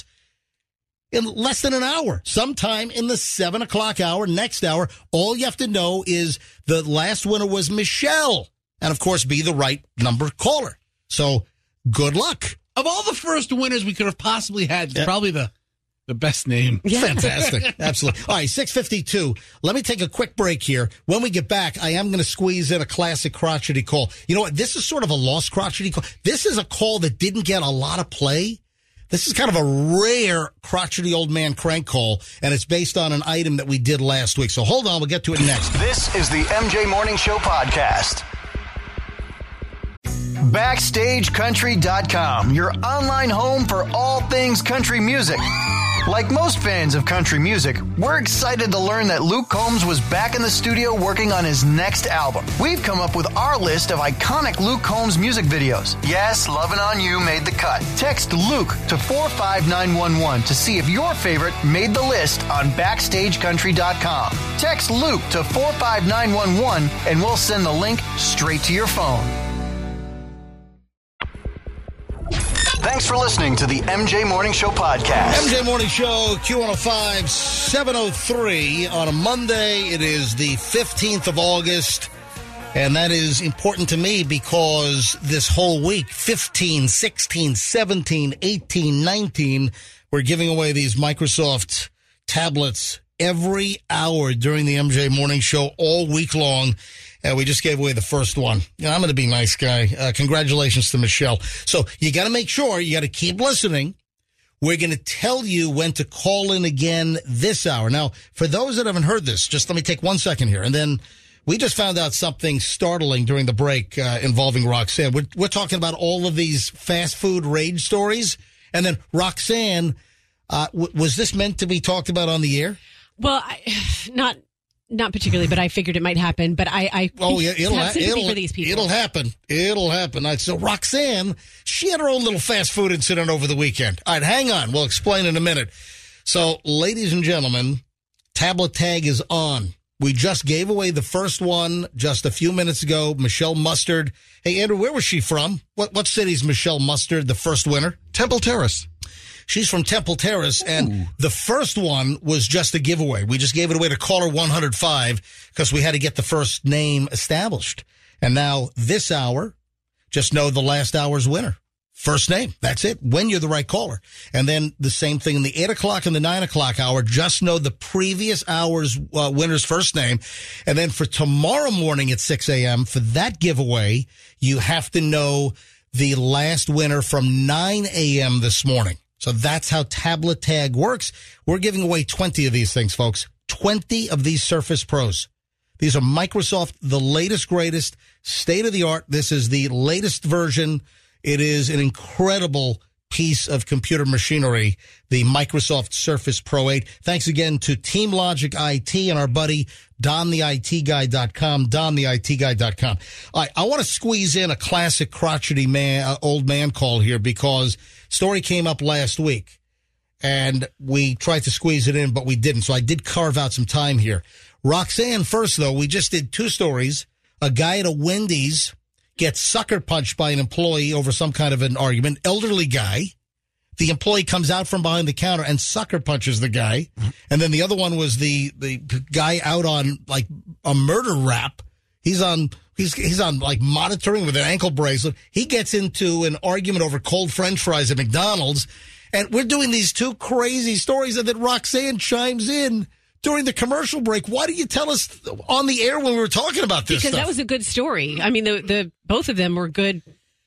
in less than an hour, sometime in the seven o'clock hour, next hour. All you have to know is the last winner was Michelle. And, of course, be the right number caller. So, good luck. Of all the first winners we could have possibly had, it's probably the the best name. Fantastic. Absolutely. All right, six fifty-two. Let me take a quick break here. When we get back, I am going to squeeze in a classic crotchety call. You know what? This is sort of a lost crotchety call. This is a call that didn't get a lot of play. This is kind of a rare crotchety old man crank call, and it's based on an item that we did last week. So hold on. We'll get to it next. This is the M J Morning Show podcast. Backstage Country dot com, your online home for all things country music. Like most fans of country music, we're excited to learn that Luke Combs was back in the studio working on his next album. We've come up with our list of iconic Luke Combs music videos. Yes, Lovin' on You made the cut. Text Luke to four five nine one one to see if your favorite made the list on Backstage Country dot com. Text Luke to four five nine one one and we'll send the link straight to your phone. Thanks for listening to the M J Morning Show podcast. M J Morning Show, Q one oh five, seven oh three on a Monday. It is the fifteenth of August, and that is important to me because this whole week, fifteen, sixteen, seventeen, eighteen, nineteen, we're giving away these Microsoft tablets every hour during the M J Morning Show all week long. Uh, we just gave away the first one. You know, I'm going to be a nice guy. Uh, congratulations to Michelle. So you got to make sure you got to keep listening. We're going to tell you when to call in again this hour. Now, for those that haven't heard this, just let me take one second here. And then we just found out something startling during the break uh, involving Roxanne. We're, we're talking about all of these fast food rage stories. And then Roxanne, uh, w- was this meant to be talked about on the air? Well, I, not not particularly, but I figured it might happen. But I, I Oh yeah, it'll have ha- sympathy it'll for these people. it'll happen. It'll happen. All right, so Roxanne, she had her own little fast food incident over the weekend. All right, hang on. We'll explain in a minute. So, ladies and gentlemen, tablet tag is on. We just gave away the first one just a few minutes ago. Michelle Mustard. Hey, Andrew, where was she from? What what city's Michelle Mustard, the first winner? Temple Terrace. She's from Temple Terrace, and the first one was just a giveaway. We just gave it away to caller one hundred five because we had to get the first name established. And now this hour, just know the last hour's winner. First name. That's it. When you're the right caller. And then the same thing in the eight o'clock and the nine o'clock hour. Just know the previous hour's uh, winner's first name. And then for tomorrow morning at six a.m., for that giveaway, you have to know the last winner from nine a.m. this morning. So that's how Tablet Tag works. We're giving away twenty of these things, folks. twenty of these Surface Pros. These are Microsoft, the latest, greatest, state-of-the-art. This is the latest version. It is an incredible piece of computer machinery, the Microsoft Surface Pro eight. Thanks again to Team Logic I T and our buddy Don the I T Guy dot com, Don the I T Guy dot com. All right, I want to squeeze in a classic crotchety man, uh, old man call here because story came up last week. and we tried to squeeze it in, but we didn't. So I did carve out some time here. Roxanne, first, though, we just did two stories. A guy at a Wendy's gets sucker punched by an employee over some kind of an argument. Elderly guy. The employee comes out from behind the counter and sucker punches the guy. And then the other one was the, the guy out on like a murder rap. He's on, he's, he's on like monitoring with an ankle bracelet. He gets into an argument over cold French fries at McDonald's. And we're doing these two crazy stories, and then Roxanne chimes in during the commercial break. Why did you tell us on the air when we were talking about this Because stuff? that was a good story. I mean, the, the both of them were good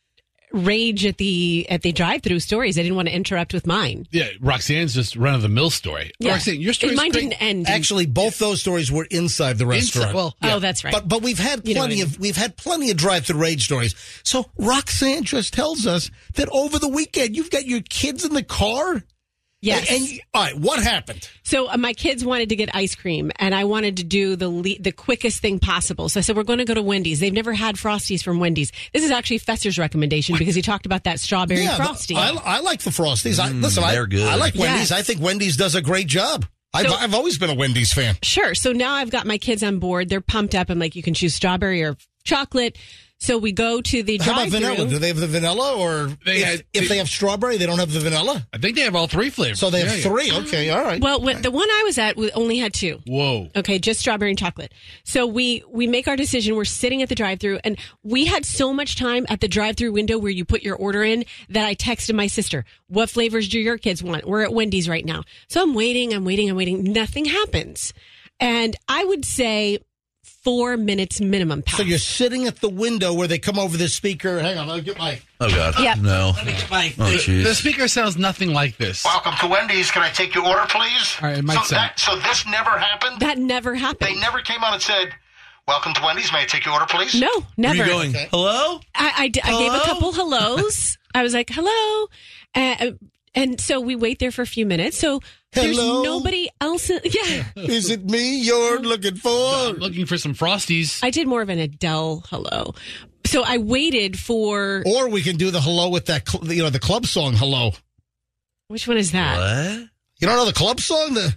rage at the at the drive-through stories. I didn't want to interrupt with mine. Yeah, Roxanne's just run-of-the-mill story. Yeah. Roxanne, your story mine didn't end. Actually, both those stories were inside the restaurant. Inside, well, Oh, that's right. But but we've had You know plenty what I mean. of we've had plenty of drive-through rage stories. So Roxanne just tells us that over the weekend you've got your kids in the car. Yes. And, and all right, what happened? So uh, my kids wanted to get ice cream, and I wanted to do the le- the quickest thing possible. So I said, we're going to go to Wendy's. They've never had Frosties from Wendy's. This is actually Fester's recommendation because he talked about that strawberry Yeah, Frosty. I, I like the Frosties. I, Mm, listen, I, they're good. I like Wendy's. Yes. I think Wendy's does a great job. I've, So- I've always been a Wendy's fan. Sure. So now I've got my kids on board. They're pumped up. I'm like, you can choose strawberry or chocolate. So we go to the How about drive-thru. vanilla? Do they have the vanilla, or They if, had- if they have strawberry, they don't have the vanilla? I think they have all three flavors. So they have Yeah, yeah. three. Okay, all right. Well, when, the one I was at we only had two. Whoa. Okay, just strawberry and chocolate. So we we make our decision. We're sitting at the drive-thru, and we had so much time at the drive-thru window where you put your order in that I texted my sister, "What flavors do your kids want?" We're at Wendy's right now, so I'm waiting, I'm waiting, I'm waiting. Nothing happens, and I would say four minutes minimum pass. So you're sitting at the window where they come over the speaker. Hang on, I'll get my. Oh, God. Yep. No. Let me get my. Oh, The jeez. speaker sounds nothing like this. Welcome to Wendy's. Can I take your order, please? All right, it might so, sound- that, so this never happened? That never happened. They never came on and said, welcome to Wendy's. May I take your order, please? No, never. Were you going, Okay. hello? I, I, d- I gave a Hello? couple hellos. I was like, hello. Uh, and so we wait there for a few minutes. So there's Hello? nobody else. In, yeah. Is it me you're looking for? I'm looking for some Frosties. I did more of an Adele hello. So I waited for. Or we can do the hello with that, cl- you know, the club song hello. Which one is that? What? You don't know the club song? The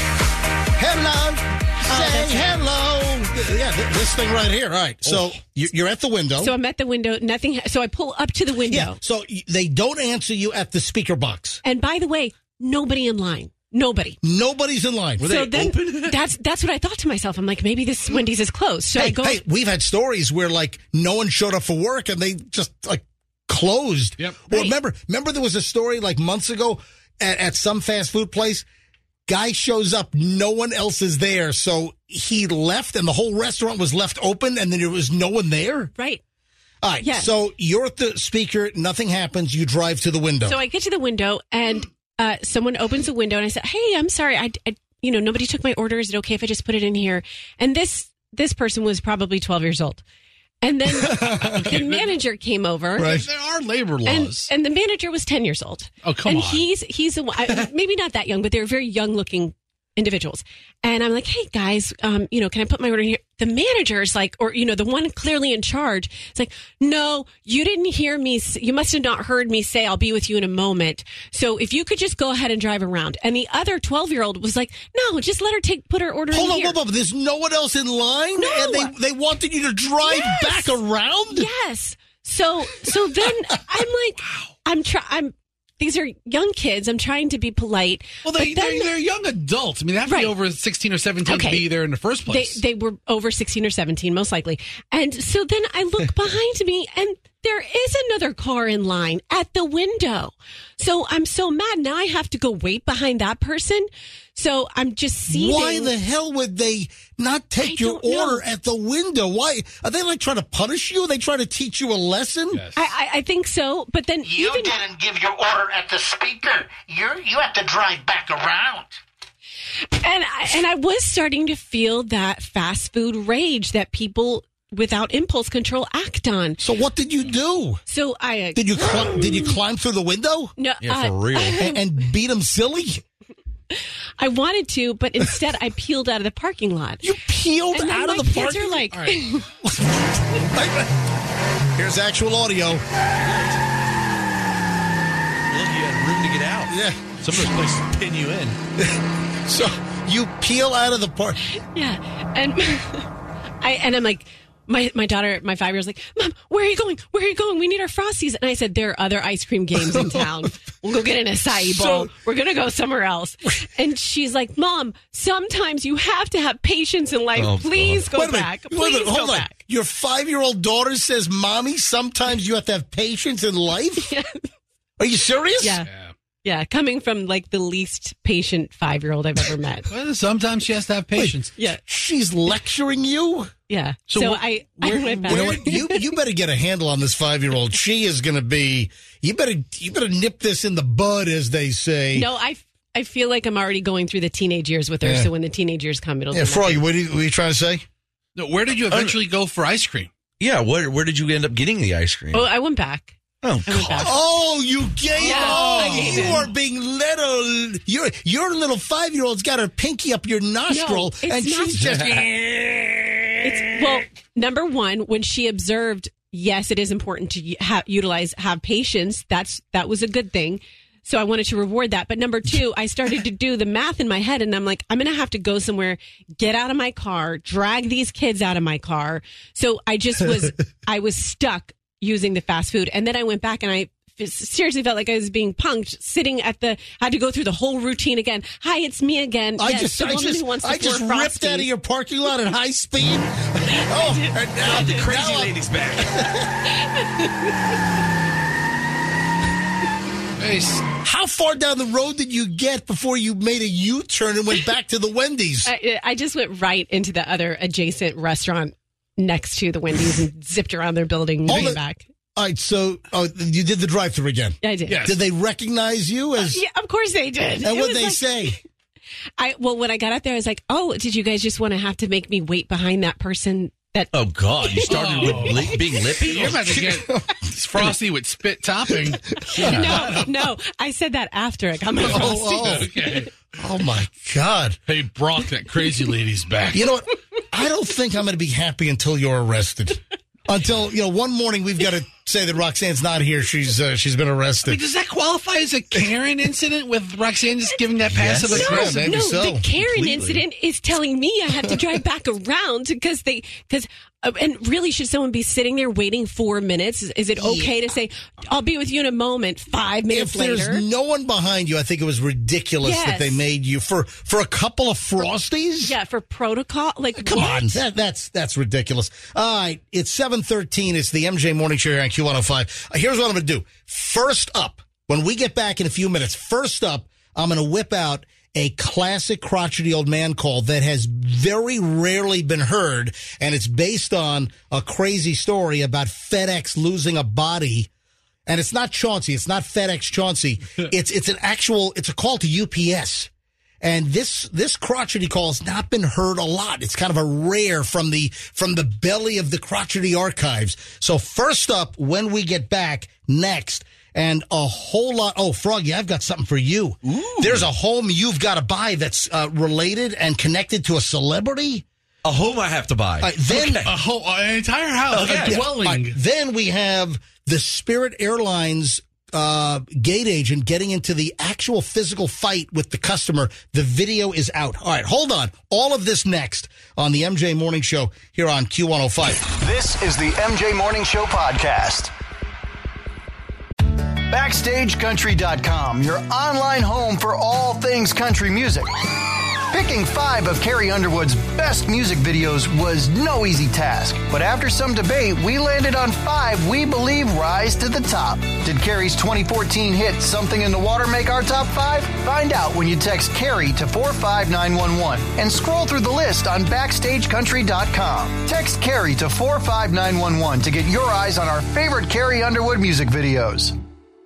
hello, say that's right. hello. Yeah, th- this thing right here. All right. So you- you're at the window. So I'm at the window. Nothing. Ha- so I pull up to the window. yeah. So y- they don't answer you at the speaker box. And by the way, nobody in line. Nobody. Nobody's in line. so then that's that's what I thought to myself. I'm like, maybe this Wendy's is closed. So Hey, I go. hey, we've had stories where like no one showed up for work and they just like closed. Yep. Or Right. remember, remember there was a story like months ago at, at some fast food place. Guy shows up, no one else is there, so he left, and the whole restaurant was left open, and then there was no one there. Right. All right. Yeah. So you're at the speaker. Nothing happens. You drive to the window. So I get to the window, and uh, someone opens the window, and I said, "Hey, I'm sorry. I, I, you know, nobody took my order. Is it okay if I just put it in here?" And this this person was probably twelve years old, and then the manager came over. Right. There are labor And, laws. and the manager was ten years old. Oh, come and on. he's he's a, I, maybe not that young, but they're very young looking individuals. And I'm like, hey guys, um, you know, can I put my order in here? The manager is like, or you know, the one clearly in charge. It's like, no, you didn't hear me. s- You must have not heard me say, I'll be with you in a moment. So if you could just go ahead and drive around. And the other twelve year old was like, no, just let her take put her order Hold in on, here. hold on. There's no one else in line, No. and they they wanted you to drive Yes. back around. Yes. So so then I'm like, I'm trying. I'm. These are young kids. I'm trying to be polite. well, they, but then- they're, they're young adults. I mean, they have to Right. be over sixteen or seventeen Okay. to be there in the first They place. they were over sixteen or seventeen, most likely. And so then I look behind me, and there is another car in line at the window. So I'm so mad. Now I have to go wait behind that person. So I'm just seething. Why the hell would they not take I your don't know. order at the window? Why are they like trying to punish you? Are they trying to teach you a lesson? Yes. I, I, I think so. But then You even didn't give your order at the speaker. You're, you have to drive back around. and I, and I was starting to feel that fast food rage that people without impulse control act on. So what did you do? So I uh, Did you cl- did you climb through the window no, Yeah, uh, for real. and, and beat them silly? I wanted to, but instead I peeled out of the parking lot. You peeled And then out my of the kids parking are like, All right. Here's actual audio. Look, you had room to get out. Yeah. Some of those places pin you in. So you peel out of the park. Yeah, and I and I'm like, my my daughter, my five year old's like, Mom, where are you going? Where are you going? We need our Frosties. And I said, there are other ice cream games in town. We'll go get an acai bowl. So, We're gonna go somewhere else. And she's like, Mom, sometimes you have to have patience in life. Oh, Please God. go Wait a minute. back. Wait a Please minute. go Hold on. back. Your five-year-old daughter says, Mommy, sometimes you have to have patience in life? Yeah. Are you serious? Yeah. yeah. Yeah, coming from like the least patient five-year-old I've ever met. Well, sometimes she has to have patience. Wait, yeah. She's lecturing you? Yeah. So, so wh- I, where, I went back. You know what? You, you better get a handle on this five-year-old. She is going to be, you better, you better nip this in the bud, as they say. No, I, I feel like I'm already going through the teenage years with her. Yeah. So when the teenage years come, it'll Yeah, be Froggy, what, are you, what are you trying to say? No, where did you eventually go for ice cream? Yeah, where where did you end up getting the ice cream? Oh, I went back. Oh, God. Oh, you gave Yeah, oh, I gave you in. are being little. Your your little five year old's got her pinky up your nostril, No, it's and not- she's just. It's, well, number one, when she observed, yes, it is important to ha- utilize, have patience. That's that was a good thing. So I wanted to reward that. But number two, I started to do the math in my head, and I'm like, I'm going to have to go somewhere, get out of my car, drag these kids out of my car. So I just was, I was stuck using the fast food. And then I went back and I seriously felt like I was being punked, sitting at the, had to go through the whole routine again. Hi, it's me again. I Yes, just, the I woman just, who wants to I just pour ripped Frosties. out of your parking lot at high speed. Oh, and now the crazy now I'm- lady's back. How far down the road did you get before you made a U-turn and went back to the Wendy's? I, I just went right into the other adjacent restaurant next to the Wendy's and zipped around their building and Hold came it. back. All right, so oh, you did the drive-thru again. Yeah, I did. Yes. Did they recognize you as? Uh, yeah, of course they did. And It what was they like- say? I well, when I got out there, I was like, "Oh, did you guys just want to have to make me wait behind that person?" That Oh God! You started Oh. with li- being lippy. You're about to get Frosty with spit topping. no, no, I said that after I got my Frosty. Oh, Okay. oh my God! Hey, Brock, that crazy lady's back. You know what? I don't think I'm going to be happy until you're arrested. Until, you know, one morning we've got to say that Roxanne's not here. She's uh, she's been I mean, arrested. does that qualify as a Karen incident with Roxanne just giving that passive Yes. No, aggressive? maybe no, so. the Karen Completely. incident is telling me I have to drive back around because they, because, uh, and really, should someone be sitting there waiting four minutes? Is, is it okay to say, I'll be with you in a moment, five minutes If there's later? no one behind you, I think it was ridiculous Yes. that they made you for for a couple of Frosties. Yeah, for protocol, like Come what? on, that, that's that's ridiculous. All right, it's seven thirteen. It's the M J Morning Show here on Q one oh five. Uh, Here's what I'm going to do. First up, when we get back in a few minutes, first up, I'm going to whip out a classic crotchety old man call that has very rarely been heard, and it's based on a crazy story about FedEx losing a body. And it's not Chauncey. It's not FedEx Chauncey. It's it's an actual, it's a call to U P S. And this this crotchety call has not been heard a lot. It's kind of a rare from the from the belly of the crotchety archives. So first up, when we get back next, and a whole lot. Oh, Froggy, I've got something for you. Ooh. There's a home you've got to buy that's uh, related and connected to a celebrity. A home I have to buy. All right, then A whole, an entire house, Okay. a Yeah. dwelling. All right, then we have the Spirit Airlines uh, gate agent getting into the actual physical fight with the customer. The video is out. All right, hold on. All of this next on the M J Morning Show here on Q one oh five. This is the M J Morning Show podcast. Backstage Country dot com, your online home for all things country music. Picking five of Carrie Underwood's best music videos was no easy task, but after some debate, we landed on five we believe rise to the top. Did Carrie's twenty fourteen hit Something in the Water make our top five? Find out when you text Carrie to four five nine one one and scroll through the list on Backstage Country dot com. Text Carrie to four five nine one one to get your eyes on our favorite Carrie Underwood music videos.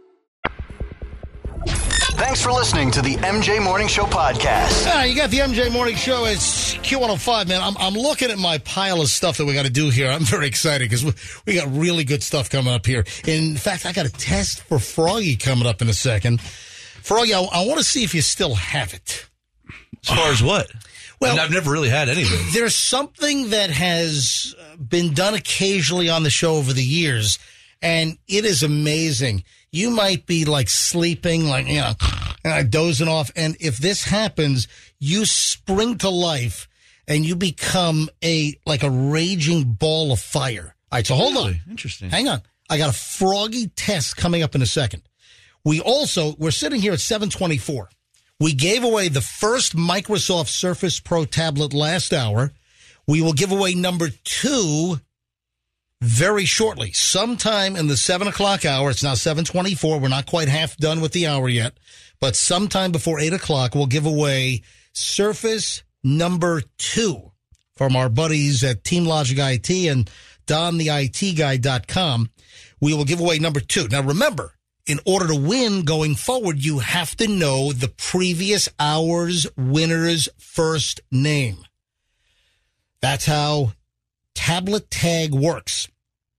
Thanks for listening to the M J Morning Show podcast. Ah, you got the M J Morning Show. It's Q one oh five, man. I'm, I'm looking at my pile of stuff that we got to do here. I'm very excited because we, we got really good stuff coming up here. In fact, I got a test for Froggy coming up in a second. Froggy, I, I want to see if you still have it. As far as what? Well, I mean, I've never really had anything. There's something that has been done occasionally on the show over the years, and it is amazing. you might be like sleeping, like, you know, uh, dozing off. And if this happens, you spring to life and you become a like a raging ball of fire. All right, so hold Really? on. Interesting. Hang on. I got a froggy test coming up in a second. We also, we're sitting here at seven twenty-four. We gave away the first Microsoft Surface Pro tablet last hour. We will give away number two very shortly, sometime in the seven o'clock hour. It's now seven twenty-four. We're not quite half done with the hour yet, but sometime before eight o'clock, we'll give away Surface number two from our buddies at Team Logic I T and Don the I T Guy dot com. We will give away number two. Now, remember, in order to win going forward, you have to know the previous hour's winner's first name. That's how Tablet Tag works.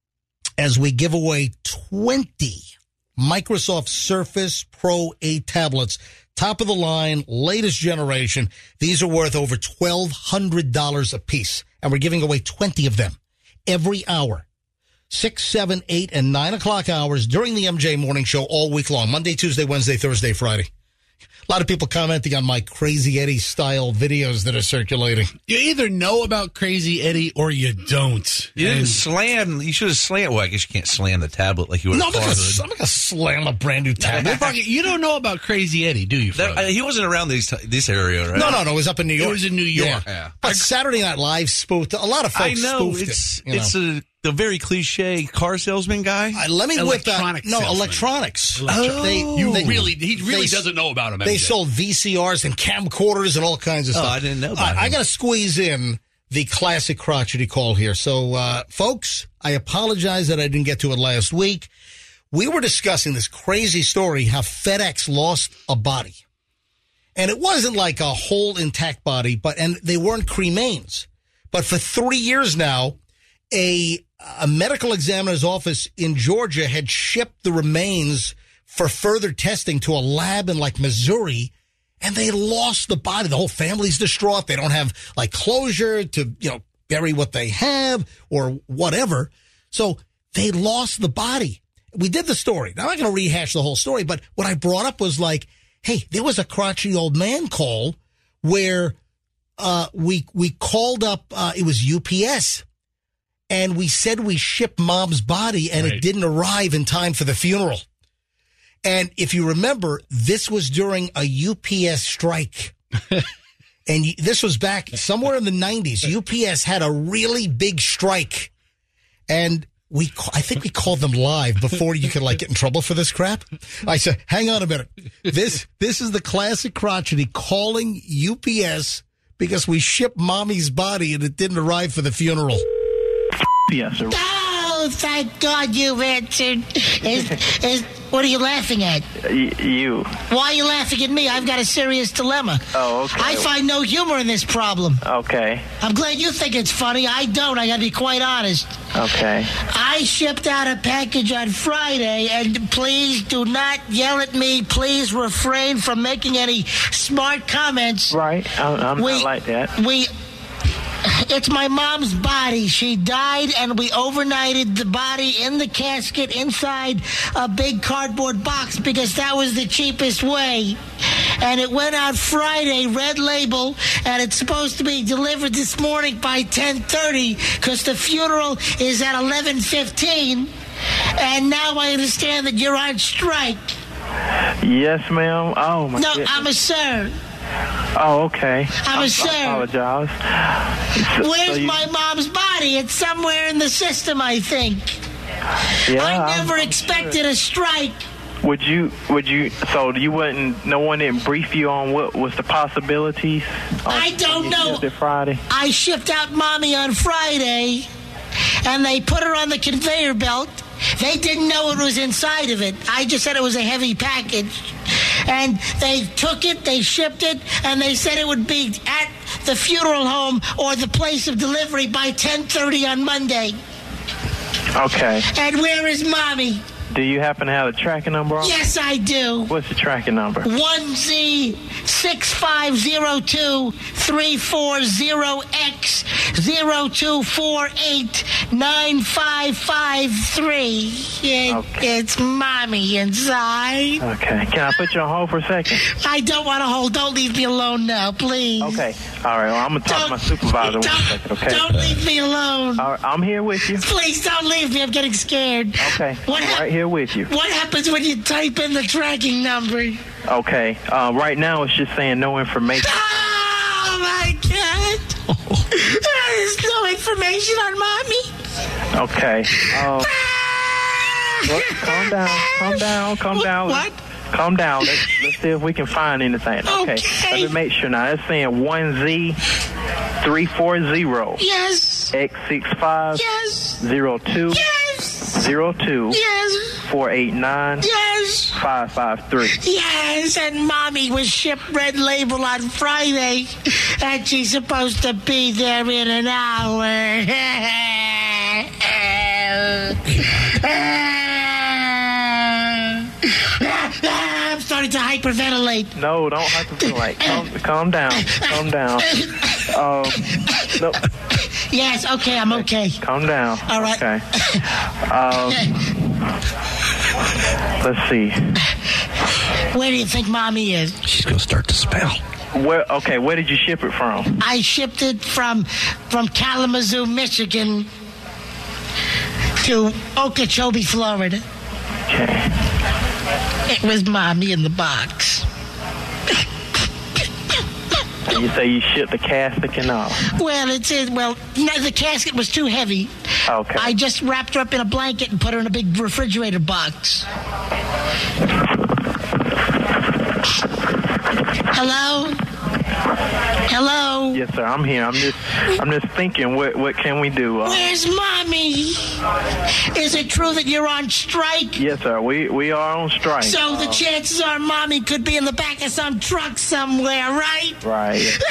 As we give away twenty Microsoft Surface Pro eight tablets, top of the line, latest generation. These are worth over twelve hundred dollars a piece, and we're giving away twenty of them every hour. Six, seven, eight, and nine o'clock hours during the M J Morning Show all week long. Monday, Tuesday, Wednesday, Thursday, Friday. A lot of people commenting on my Crazy Eddie style videos that are circulating. You either know about Crazy Eddie or you don't. You didn't And- slam. You should have slammed. Well, I guess you can't slam the tablet like you would No, have. I'm not gonna- I'm not going to slam a brand new tablet. Well, Froggy, you don't know about Crazy Eddie, do you, That, Froggy? uh, he wasn't around this this area, right? No, no, no. It was up in New York. It was in New York. Yeah. But Saturday Night Live spoofed. A lot of I folks know spoofed it's it. you it's know. a the very cliche car salesman guy. Uh, let me whip that. Electronic No, salesman. electronics. Electro- They- you they- really, he really they- doesn't know about him. They M J. sold V C Rs and camcorders and all kinds of Oh, stuff. I didn't know All right, about I him. got to squeeze in the classic crotchety call here. So, uh, folks, I apologize that I didn't get to it last week. We were discussing this crazy story how FedEx lost a body. And it wasn't like a whole intact body, but and they weren't cremains. But for three years now, a a medical examiner's office in Georgia had shipped the remains for further testing to a lab in like Missouri, and they lost the body. The whole family's distraught. They don't have like closure to, you know, bury what they have or whatever. So they lost the body. We did the story. Now, I'm not going to rehash the whole story, but what I brought up was like, hey, there was a crotchety old man call where uh, we we called up, uh, it was U P S, and we said we shipped mom's body, and Right. it didn't arrive in time for the funeral. And if you remember, this was during a U P S strike. And y- this was back somewhere in the nineties. U P S had a really big strike. And we, ca- I think we called them live before you could like get in trouble for this crap. I said, hang on a minute. This, this is the classic crotchety calling U P S because we shipped mommy's body and it didn't arrive for the funeral. Yes, sir. Oh, thank God you've answered. Is, is, what are you laughing at? Y- you. Why are you laughing at me? I've got a serious dilemma. Oh, okay. I find no humor in this problem. Okay. I'm glad you think it's funny. I don't. I gotta be quite honest. Okay. I shipped out a package on Friday, and please do not yell at me. Please refrain from making any smart comments. Right. I'm, I'm We- not like that. We... It's my mom's body. She died, and we overnighted the body in the casket inside a big cardboard box because that was the cheapest way. And it went out Friday, red label, and it's supposed to be delivered this morning by ten thirty because the funeral is at eleven fifteen. And now I understand that you're on strike. Yes, ma'am. Oh, my No, goodness. I'm a sir. Oh, okay. I'm a I sir. apologize. So- Where's so you- my mom's body? It's somewhere in the system, I think. Yeah, I I'm- never I'm expected a strike. Would you, would you, so you wouldn't, no one didn't brief you on what was the possibilities? on- I don't when you know. shipped it Friday? I shipped out mommy on Friday, and they put her on the conveyor belt. They didn't know what was inside of it. I just said it was a heavy package. And they took it, they shipped it, and they said it would be at the funeral home or the place of delivery by ten thirty on Monday. Okay. And where is mommy? Do you happen to have the tracking number on? Yes, I do. What's the tracking number? one Z six five zero two, three four zero X zero two four eight nine five five three. It's Mommy inside. Okay. Can I put you on hold for a second? I don't want to hold. Don't leave me alone now, please. Okay. All right. Well, I'm going to talk to my supervisor one second, okay? Don't leave me alone. All right, I'm here with you. Please don't leave me. I'm getting scared. Okay. What I'm hap- right here with you. What happens when you type in the tracking number? Okay. Uh, right now, it's just saying no information. Oh, my God. There's no information on Mommy. Okay. Uh, well, calm down. Calm down. Calm down. What? Calm down. Let's, let's see if we can find anything. Okay. Okay. Let me make sure now. It's saying one Z three four zero. Yes. X six five. Yes. Zero two. Yes. Zero two. Yes. Four eight nine. Yes. Five five three. Yes, and Mommy was shipped red label on Friday, and she's supposed to be there in an hour. I'm starting to hyperventilate. No, don't hyperventilate. Calm, calm down. Calm down. Um, no. Yes, okay, I'm okay. Calm down. All right. Okay. Um, let's see. Where do you think Mommy is? She's going to start to spell. Where? Okay, where did you ship it from? I shipped it from from Kalamazoo, Michigan, to Okeechobee, Florida. Okay. It was Mommy in the box. And you say you shipped the casket and all. Well, it's it. Well, no, the casket was too heavy. Okay. I just wrapped her up in a blanket and put her in a big refrigerator box. Hello? Hello? Yes, sir. I'm here. I'm just, I'm just thinking. What, what can we do? Uh, Where's Mommy? Is it true that you're on strike? yes, sir. We, we are on strike. So the Uh, chances are Mommy could be in the back of some truck somewhere, right? Right. Yes,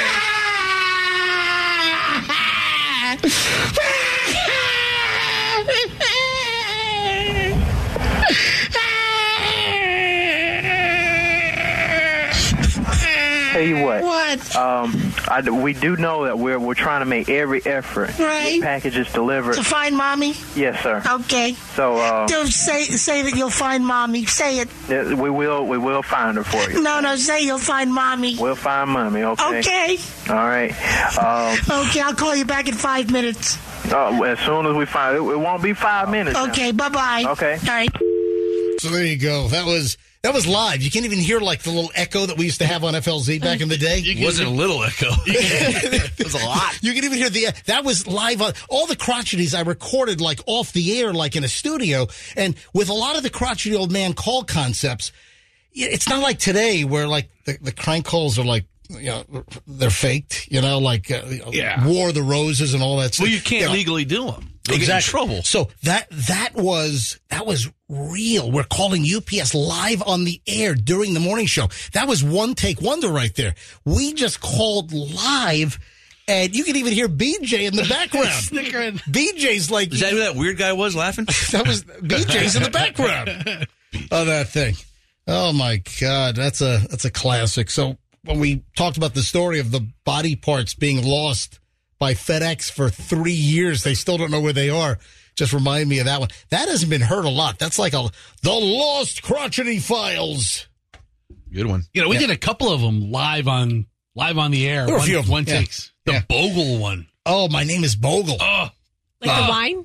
Tell you what. What? Um, I, we do know that we're we're trying to make every effort. Right. Get packages delivered. To find Mommy? Yes, sir. Okay. So uh, Don't say say that you'll find Mommy. Say it. yeah, we will we will find her for you. No, no, say you'll find Mommy. We'll find Mommy. Okay. Okay. All right. Um, Okay, I'll call you back in five minutes. uh, as soon as we find it, it won't be five minutes. now. Okay, bye-bye. Okay. All right. So there you go. That was that was live. You can't even hear like the little echo that we used to have on F L Z back in the day. It wasn't a little echo. It was a lot. You can even hear the that was live on all the crotchetities I recorded like off the air, like in a studio. And with a lot of the crotchety old man call concepts, it's not like today where like the, the crank calls are like, you know, they're faked, you know, like uh, Yeah. War of the Roses and all that stuff. Well, you can't know. legally do them. You'll Exactly. get in trouble. So that that was that was real. We're calling U P S live on the air during the morning show. That was one take wonder right there. We just called live, and you can even hear B J in the background. Snickering. B J's like, Is that who that weird guy was laughing? that was B J's in the background of that thing. Oh my God, that's a that's a classic. So when we talked about the story of the body parts being lost by FedEx for three years, they still don't know where they are. Just remind me of that one. That hasn't been heard a lot. That's like a the lost crotchety files. Good one. You know, we Yeah. did a couple of them live on live on the air. There were a One, few of 'em. one Yeah. takes. The Yeah. Bogle one. Oh, my name is Bogle. Oh, Like Uh, the wine?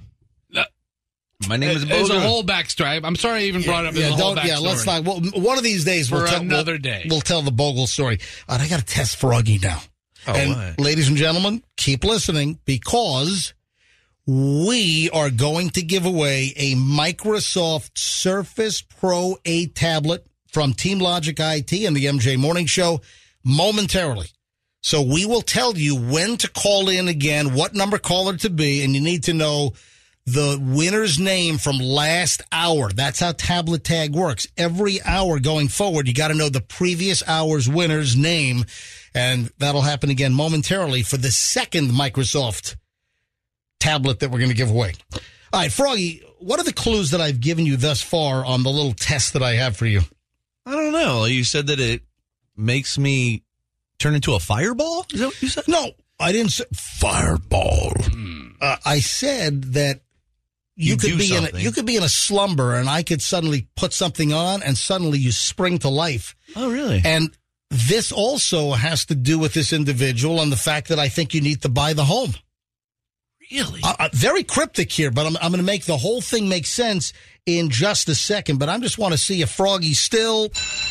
My name is there's Bogle. a whole backstory. I'm sorry I even brought it up. There's Yeah, a whole don't, yeah, backstory. let's not. Well, one of these days we'll For tell another we'll, day. We'll tell the Bogle story. And I got to test Froggy now. Oh, and what? ladies and gentlemen, keep listening because we are going to give away a Microsoft Surface Pro eight tablet from Team Logic I T and the M J Morning Show momentarily. So we will tell you when to call in again, what number caller to be, and you need to know the winner's name from last hour. That's how Tablet Tag works. Every hour going forward, you got to know the previous hour's winner's name, and that'll happen again momentarily for the second Microsoft tablet that we're going to give away. All right, Froggy, what are the clues that I've given you thus far on the little test that I have for you? I don't know. You said that it makes me turn into a fireball? Is that what you said? No, I didn't say fireball. Hmm. Uh, I said that you, You could do be in a, something. you could be in a slumber, and I could suddenly put something on, and suddenly you spring to life. Oh, really? And this also has to do with this individual and the fact that I think you need to buy the home. Really? Uh, uh, very cryptic here, but I'm, I'm going to make the whole thing make sense in just a second. But I just want to see if Froggy's still.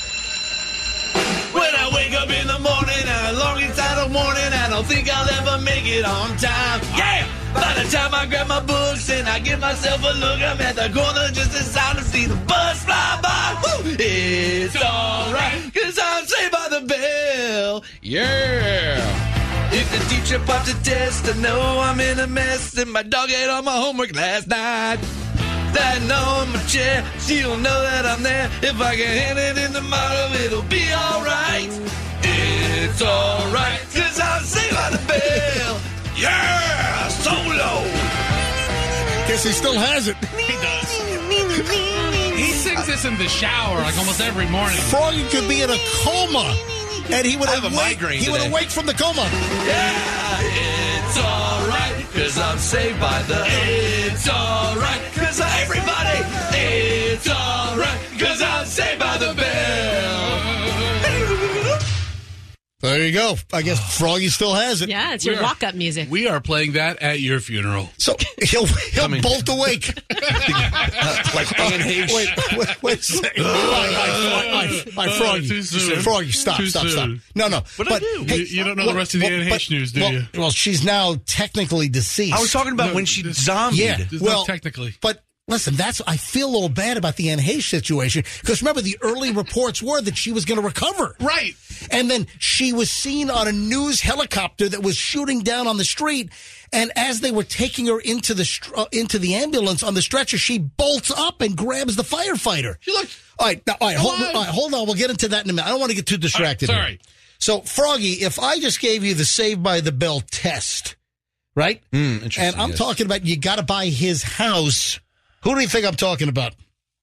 When I wake up in the morning and a long entitled morning, I don't think I'll ever make it on time. Yeah! By the time I grab my books and I give myself a look, I'm at the corner just in time to see the bus fly by. Woo! It's alright, cause I'm saved by the bell. Yeah! If the teacher pops a test, I know I'm in a mess, and my dog ate all my homework last night. That know in my chair, she'll know that I'm there. If I can hand it in the mouth, it'll be alright. It's alright, cause I'm saved by the bell. Yeah, solo. Guess he still has it. He does. He sings this in the shower like almost every morning. Froggy could be in a coma, and he would I have a awake. migraine He would today. awake from the coma. Yeah, it's alright, cause I'm saved by the. It's alright, cause I, everybody. It's alright, cause I'm saved by the bell. There you go. I guess Froggy still has it. Yeah, it's your We are- walk-up music. We are playing that at your funeral. So he'll he'll bolt awake. Like Anne Heche. Wait, wait, wait a second. All right, all right, all right, all right, Froggy. Too soon. Froggy, stop, Too stop, stop. soon. No, no. But I do. You- you don't know the rest of the Anne Heche news, do well, you? Well, she's now technically deceased. I was talking about No, when she this- zombied. Yeah, There's no well, technically. But listen, that's I feel a little bad about the Anne Heche situation because remember the early reports were that she was going to recover, Right. and then she was seen on a news helicopter that was shooting down on the street. And as they were taking her into the str- uh, into the ambulance on the stretcher, she bolts up and grabs the firefighter. She looked. All right, now, all right, hold, alive. all right, hold on. We'll get into that in a minute. I don't want to get too distracted. All here. right, So, Froggy, if I just gave you the Saved by the Bell test, right? Mm, interesting, and I'm yes. talking about you got to buy his house. Who do you think I'm talking about?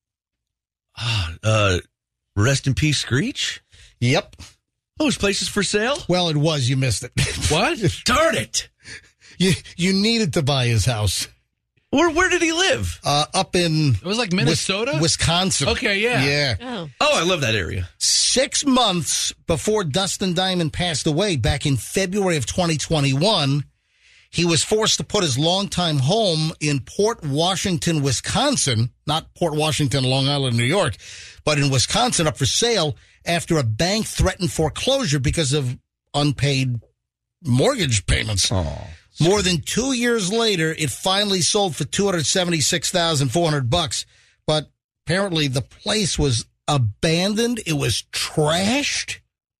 Uh, rest in peace, Screech. Yep. Oh, his place is for sale? Well, it was. You missed it. What? Darn it. You you needed to buy his house. Where where did he live? Uh, up in It was like Minnesota? Wis- Wisconsin. Okay, yeah. Yeah. Oh. Oh, I love that area. Six months before Dustin Diamond passed away back in February of twenty twenty-one, he was forced to put his longtime home in Port Washington, Wisconsin, not Port Washington, Long Island, New York, but in Wisconsin up for sale after a bank threatened foreclosure because of unpaid mortgage payments. Oh. More than two years later, it finally sold for two hundred seventy-six thousand four hundred bucks. But apparently the place was abandoned. It was trashed.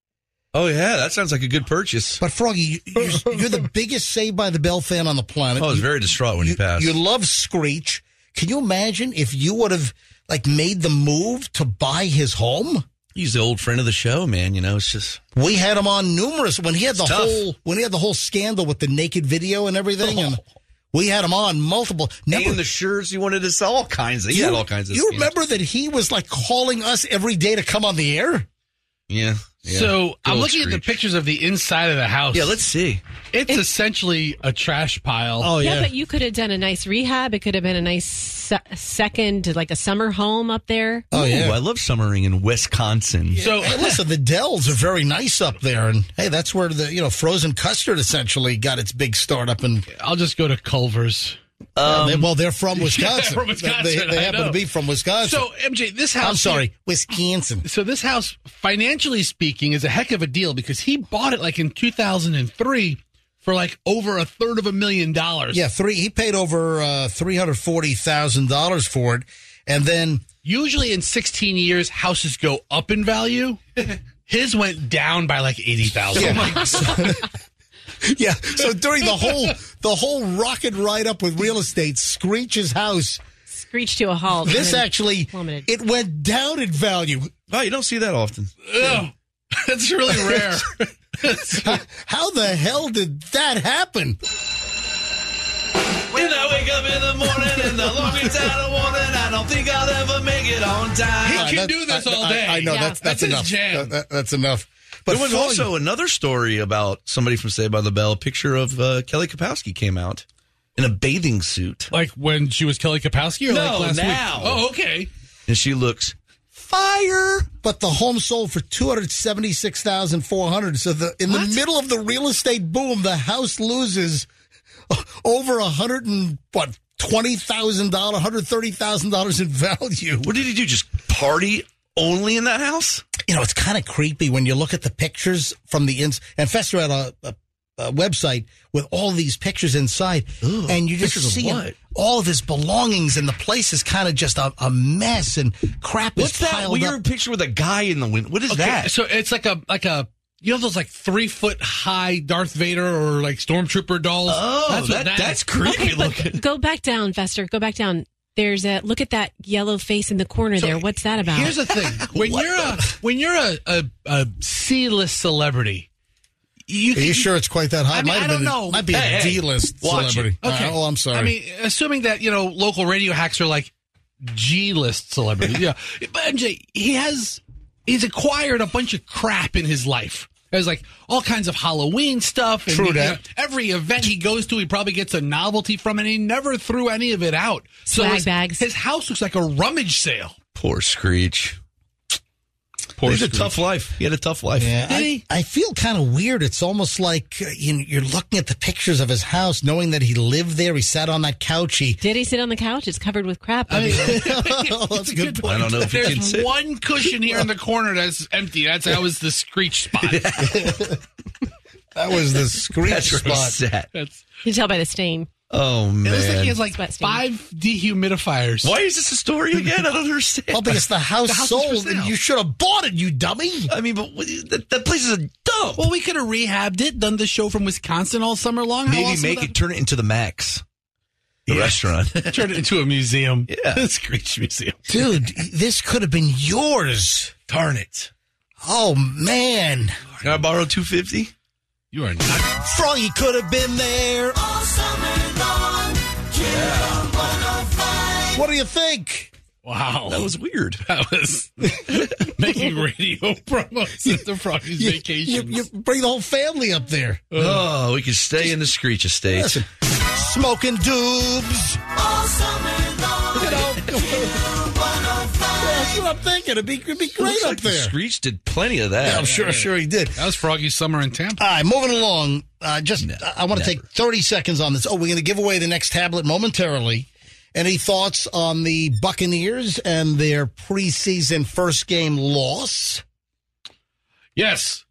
Oh, yeah, that sounds like a good purchase. But Froggy, you, you're, you're the biggest Saved by the Bell fan on the planet. Oh, I was You- very distraught when you, he passed. You love Screech. Can you imagine if you would have like made the move to buy his home? He's the old friend of the show, man. You know, it's just We had him on numerous when he had the It's tough. whole when he had the whole scandal with the naked video and everything, and we had him on multiple. and the shirts he wanted to sell, all kinds of. He you, had all kinds of. You scams. remember that he was like calling us every day to come on the air? Yeah. yeah. So Good I'm old looking at the Screech. pictures of the inside of the house. Yeah, let's see. It's, essentially a trash pile. Oh Yeah, but you could have done a nice rehab. It could have been a nice se- second, like a summer home up there. Oh yeah. Ooh, I love summering in Wisconsin. So Hey, listen, the Dells are very nice up there, and hey, that's where the you know frozen custard essentially got its big start up in. I'll just go to Culver's. Uh, they- well, they're from Wisconsin. from Wisconsin, They, they I happen know. to be from Wisconsin. So M J, this house. I'm sorry, Wisconsin. So this house, financially speaking, is a heck of a deal because he bought it like in two thousand three for like over a third of a million dollars. Yeah, three. He paid over uh, three hundred forty thousand dollars for it, and then Usually in sixteen years, houses go up in value. His went down by like eighty thousand. yeah, so, yeah. So during the whole the whole rocket ride up with real estate, Screech's house. Screech to a halt. and This then actually plummeted. it went down in value. Oh, you don't see that often. Oh, that's really rare. How the hell did that happen? When I wake up in the morning and the longest out of warning, I don't think I'll ever make it on time. He Uh, can that- do this I- all I- day. I, know Yeah. that's that's, That's his enough. jam. That- that- that's enough. But there was also another story about somebody from Saved by the Bell. A picture of uh, Kelly Kapowski came out in a bathing suit. Like when she was Kelly Kapowski or no, like last now. week? Oh, okay. And she looks fire. But the home sold for two hundred seventy-six thousand four hundred dollars. So the, in what? the middle of the real estate boom, the house loses over a hundred and what? Twenty thousand dollars, one hundred thirty thousand dollars in value. What did he do? Just party only in that house? You know, it's kind of creepy when you look at the pictures from the ins. And Fester had a, a, a website with all these pictures inside, Ugh, and you just see him, all of his belongings, and the place is kind of just a, a mess, and crap What's is piled that weird up. picture with a guy in the window? What is okay, that? So it's like a like a. You know those like three foot high Darth Vader or like Stormtrooper dolls? Oh, that's what that, that that's is. creepy Okay, looking. Go back down, Fester. Go back down. There's a look at that yellow face in the corner So there. What's that about? Here's the thing: when you're a when you're a a, a C-list celebrity, you Are can, you sure it's quite that high? I mean, might have I don't been, know. Might be Hey, a hey, D-list watch celebrity. it. Okay. Uh, oh, I'm sorry. I mean, assuming that you know local radio hacks are like G-list celebrities, yeah. But M J, he has he's acquired a bunch of crap in his life. There's like all kinds of Halloween stuff. And True you know, that. every event he goes to, he probably gets a novelty from, and he never threw any of it out. So Swag his, bags. his house looks like a rummage sale. Poor Screech. Poor He's a Screech. tough life. He had a tough life. Yeah, Did I, he? I feel kind of weird. It's almost like uh, you know, you're looking at the pictures of his house, knowing that he lived there. He sat on that couch. He Did he sit on the couch? It's covered with crap. I mean, oh, that's a good point. I don't know if he can There's sit. one cushion here in the corner that's empty. That's that was the Screech spot. That was the Screech That's where spot. he's at. That's, You can tell by the stain. Oh, it man. looks like he has like Sweat stain. five dehumidifiers. Why is this a story again? I don't understand. Well, because the house, The house is for sold, sale. and you should have bought it, you dummy. I mean, but what- that, that place is a dump. Well, we could have rehabbed it, done the show from Wisconsin all summer long. How Maybe awesome make would it, turn it into the Max. The restaurant. that- turn it into a museum. Yeah. Screech Museum. Dude, this could have been yours. Darn it. Oh, man. Can I borrow two fifty? You are not. Froggy could have been there. All summer long, Jam one oh five. What do you think? Wow. That was weird. That was making radio promos at the Froggy's You, Vacations. you, you bring the whole family up there. Oh, we could stay in the Screech estate. Listen, smoking doobs. All summer long, You know, Jam one oh five. that's what I'm thinking. It'd be, it'd be great Looks up like the there. Screech did plenty of that. Yeah, I'm sure, sure he did. That was Froggy's summer in Tampa. All right, moving along. Uh, just, No, I want to take thirty seconds on this. Oh, we're going to give away the next tablet momentarily. Any thoughts on the Buccaneers and their preseason first game loss? Yes.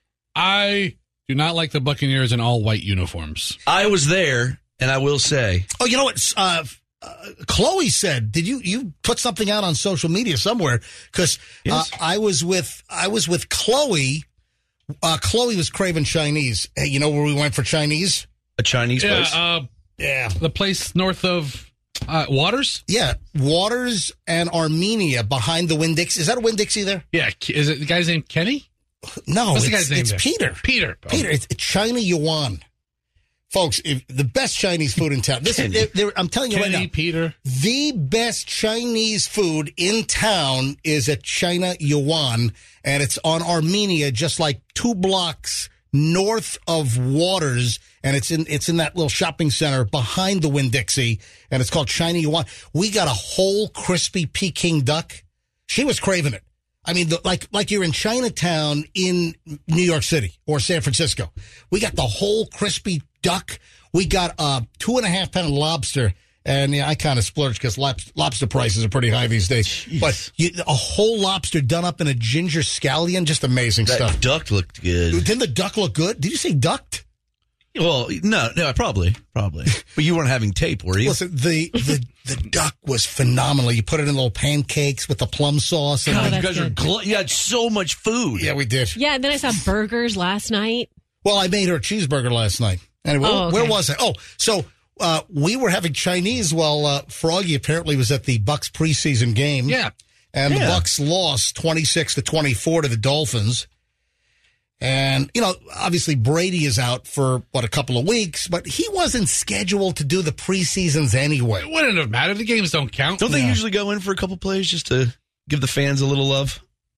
I do not like the Buccaneers in all white uniforms. I was there, and I will say, Oh, you know what? Uh, uh, Chloe said, "Did you you put something out on social media somewhere?" Because Yes. uh, I was with I was with Chloe. Uh, Chloe was craving Chinese. Hey, you know where we went for Chinese? a Chinese Yeah, place. uh, Yeah, the place north of uh, Waters? yeah. Waters and Armenia behind the Winn-Dixie. Is that a Winn-Dixie there? Yeah. Is it the guy's name Kenny? No, What's it's, the guy's name it's there? Peter. Peter. Peter, it's, it's China Yuan. Folks, if, the best Chinese food in town. This is, Kenny. there- I'm telling you Kenny, right now, Peter. the best Chinese food in town is at China Yuan, and it's on Armenia, just like two blocks north of Waters, and it's in it's in that little shopping center behind the Winn-Dixie, and it's called China Yuan. We got a whole crispy Peking duck. She was craving it. I mean, the, like like you're in Chinatown in New York City or San Francisco. We got the whole crispy duck. We got a two and a half pound lobster. And yeah, I kind of splurged because lobster prices are pretty high these days. Jeez. But you, a whole lobster done up in a ginger scallion, just amazing that stuff. duck looked good. Didn't the duck look good? Did you say ducked? Well, no, no, probably, probably. But you weren't having tape, were you? Listen, the, the the duck was phenomenal. You put it in little pancakes with the plum sauce. And Oh, God, you that's guys are good. gl- you had so much food. yeah, we did. Yeah, and then I saw burgers last night. Well, I made her a cheeseburger last night. Anyway, Oh, okay. where was I? Oh, so uh, we were having Chinese while uh, Froggy apparently was at the Bucks preseason game. Yeah. And the Yeah. Bucks lost twenty-six to twenty-four to the Dolphins. And, you know, obviously Brady is out for, what, a couple of weeks, but he wasn't scheduled to do the preseasons anyway. It wouldn't have mattered. The games don't count. Don't they Yeah. usually go in for a couple plays just to give the fans a little love?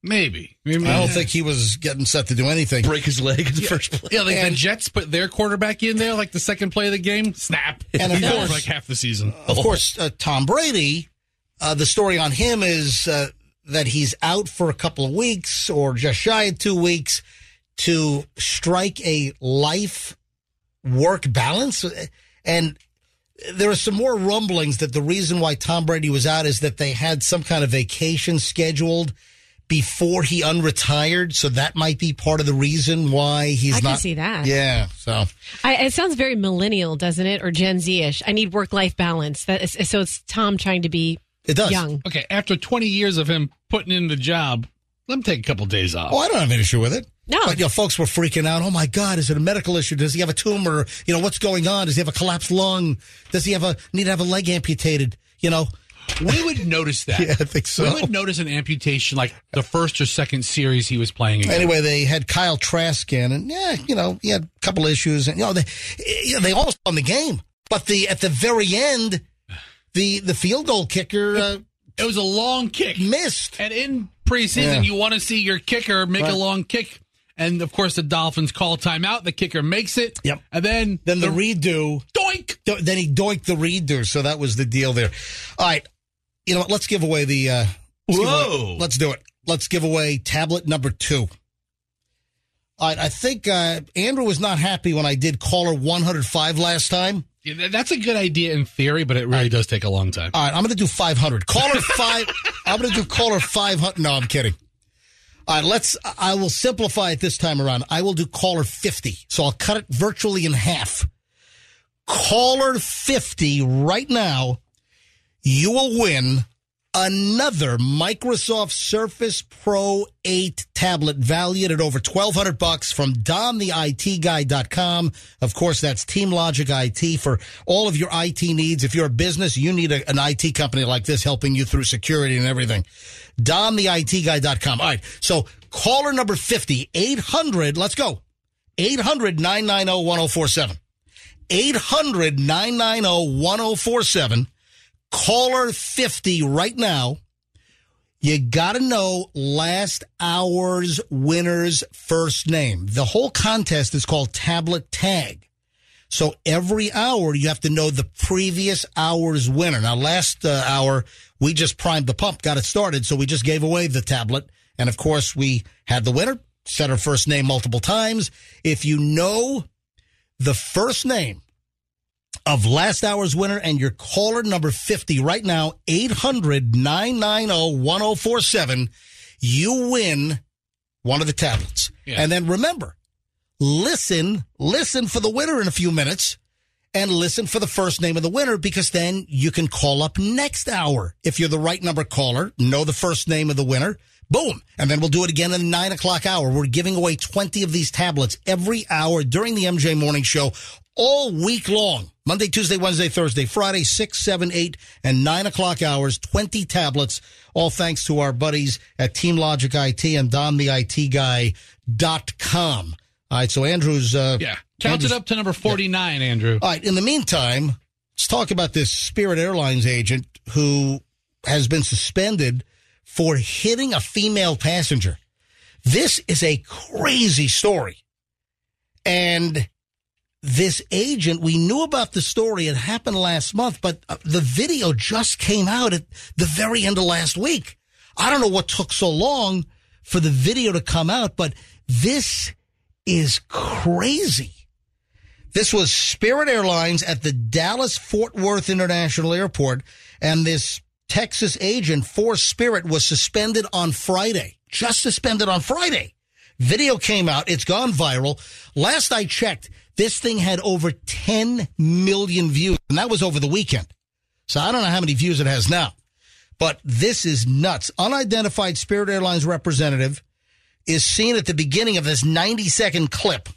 Maybe. Maybe. I don't think he was getting set to do anything. Break his leg in the yeah. first place. Yeah, like And- the Jets put their quarterback in there, like the second play of the game, snap. And of He's out course- for like half the season. Of course, uh, Tom Brady, uh, the story on him is uh, that he's out for a couple of weeks or just shy of two weeks to strike a life work balance. And there are some more rumblings that the reason why Tom Brady was out is that they had some kind of vacation scheduled before he unretired. So that might be part of the reason why he's I not. can see that. Yeah. So I, it sounds very millennial, doesn't it? Or Gen Z-ish. I need work-life balance. That is, so it's Tom trying to be it does. young. Okay, after twenty years of him putting in the job, let him take a couple days off. Oh, I don't have an issue with it. No. But, you know, folks were freaking out. Oh, my God, is it a medical issue? Does he have a tumor? You know, what's going on? Does he have a collapsed lung? Does he have a need to have a leg amputated? You know? We would notice that. Yeah, I think so. We would notice an amputation like the first or second series he was playing again. Anyway, they had Kyle Trask in, and, yeah, you know, he had a couple issues. And, you know, they, you know, they almost won the game. But the at the very end, the, the field goal kicker uh, it was a long kick. Missed. And in preseason, Yeah. you want to see your kicker make Right. a long kick. And, of course, the Dolphins call timeout. The kicker makes it. Yep. And then... Then the, the redo. Doink! Do, then he doinked the redo. So that was the deal there. All right. You know what? Let's give away the... Uh, let's give Whoa. away- let's do it. Let's give away tablet number two. All right. I think uh, Andrew was not happy when I did caller one oh five last time. Yeah, that's a good idea in theory, but it really does take a long time. All right. I'm going to do five hundred. Caller five... I'm going to do caller five hundred. No, I'm kidding. All right, let's, I will simplify it this time around. I will do caller fifty. So I'll cut it virtually in half. Caller fifty right now, you will win another Microsoft Surface Pro eight tablet valued at over twelve hundred bucks from Don the I T Guy dot com. Of course, that's Team Logic I T for all of your I T needs. If you're a business, you need a, an I T company like this helping you through security and everything. Don the I T Guy dot com. All right. So caller number fifty, eight hundred, let's go. eight hundred, nine nine zero, one zero four seven. eight hundred, nine nine zero, one zero four seven. Caller fifty right now. You got to know last hour's winner's first name. The whole contest is called Tablet Tag. So every hour you have to know the previous hour's winner. Now, last uh, hour, we just primed the pump, got it started, so we just gave away the tablet. And, of course, we had the winner, said her first name multiple times. If you know the first name of last hour's winner and your caller number fifty right now, eight hundred, nine nine zero, one zero four seven, you win one of the tablets. Yeah. And then remember, listen, listen for the winner in a few minutes and listen for the first name of the winner, because then you can call up next hour. If you're the right number caller, know the first name of the winner. Boom. And then we'll do it again in the nine o'clock hour. We're giving away twenty of these tablets every hour during the M J Morning Show all week long. Monday, Tuesday, Wednesday, Thursday, Friday, six, seven, eight, and nine o'clock hours, twenty tablets, all thanks to our buddies at Team Logic I T and Don the I T Guy dot com. All right, so Andrew's... Uh, Yeah. Count Andrew's, it up to number forty-nine, yeah. Andrew. All right, in the meantime, let's talk about this Spirit Airlines agent who has been suspended for hitting a female passenger. This is a crazy story. And this agent, we knew about the story. It happened last month, but the video just came out at the very end of last week. I don't know what took so long for the video to come out, but this is crazy. This was Spirit Airlines at the Dallas-Fort Worth International Airport, and this Texas agent for Spirit was suspended on Friday. Just suspended on Friday. Video came out. It's gone viral. Last I checked, this thing had over ten million views, and that was over the weekend. So I don't know how many views it has now. But this is nuts. Unidentified Spirit Airlines representative is seen at the beginning of this ninety-second clip.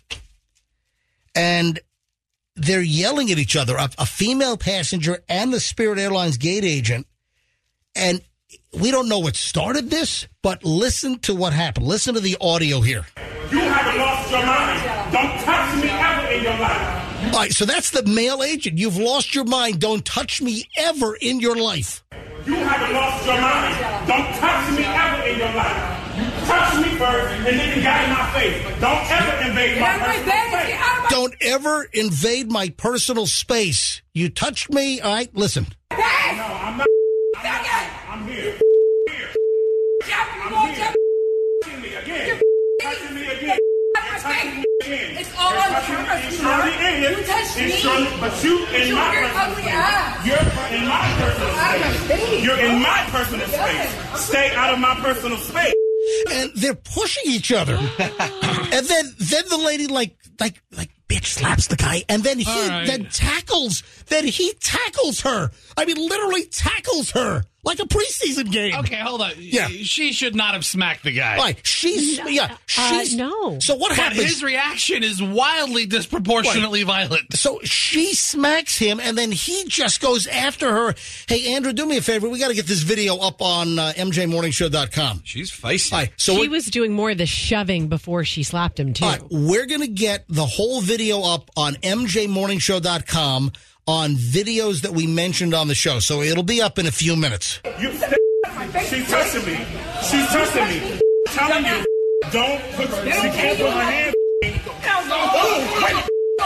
And they're yelling at each other, a, a female passenger and the Spirit Airlines gate agent. And we don't know what started this, but listen to what happened. Listen to the audio here. You haven't lost your mind. Don't touch me ever in your life. All right, so that's the male agent. You've lost your mind. Don't touch me ever in your life. You haven't lost your mind. Don't touch me ever in your life. touched me first, and then you got in my face. Don't ever invade my personal space. Don't ever invade my personal space. You touched me. All right, listen. No, I'm not. I'm, not, I'm here. Here. I'm here. Touching me again. Touching me again. Touching me again. It's all on purpose. It surely is. You touched me. Surely, but you in my personal space. You're in my personal space. You're in my personal space. Stay out of my personal space. And they're pushing each other. And then then the lady like like like bitch slaps the guy, and then he right. then tackles then he tackles her. I mean literally tackles her like a preseason game. Okay, hold on. Yeah. She should not have smacked the guy. Right. She's yeah, she's uh, no. So what but happens? his reaction is wildly disproportionately right. violent. So she smacks him, and then he just goes after her. Hey, Andrew, do me a favor. We got to get this video up on uh, M J morning show dot com. She's feisty. Right, so she was doing more of the shoving before she slapped him, too. All right, we're going to get the whole video up on M J morning show dot com on videos that we mentioned on the show. So it'll be up in a few minutes. You, she's touching me. She's touching me. I'm telling you, don't put, she can't put her hands on me. Oh, wait.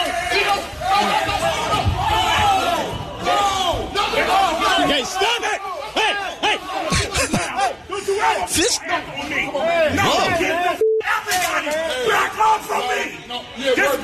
Okay, stop it! Hey, hey! Don't you ever This... back on me. No, get the everybody back off from me. This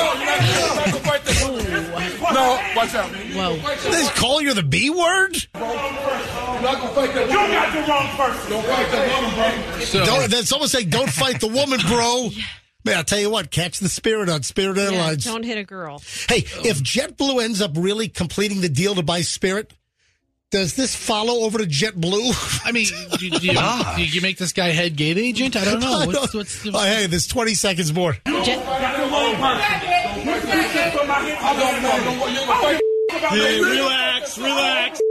bitch. No, watch out. Whoa. They call you the B word? You're not gonna fight that. You got the wrong person. Don't fight that woman, bro. So, don't, then someone say, don't fight the woman, bro. Man, I'll tell you what, catch the Spirit on Spirit Yeah, Airlines. don't hit a girl. Hey, if JetBlue ends up really completing the deal to buy Spirit, does this follow over to JetBlue? I mean, do, do, you, do you make this guy head gate agent? I don't know. I What's, know. what's the... Oh, hey, there's twenty seconds more. Jet- Hey, relax, relax.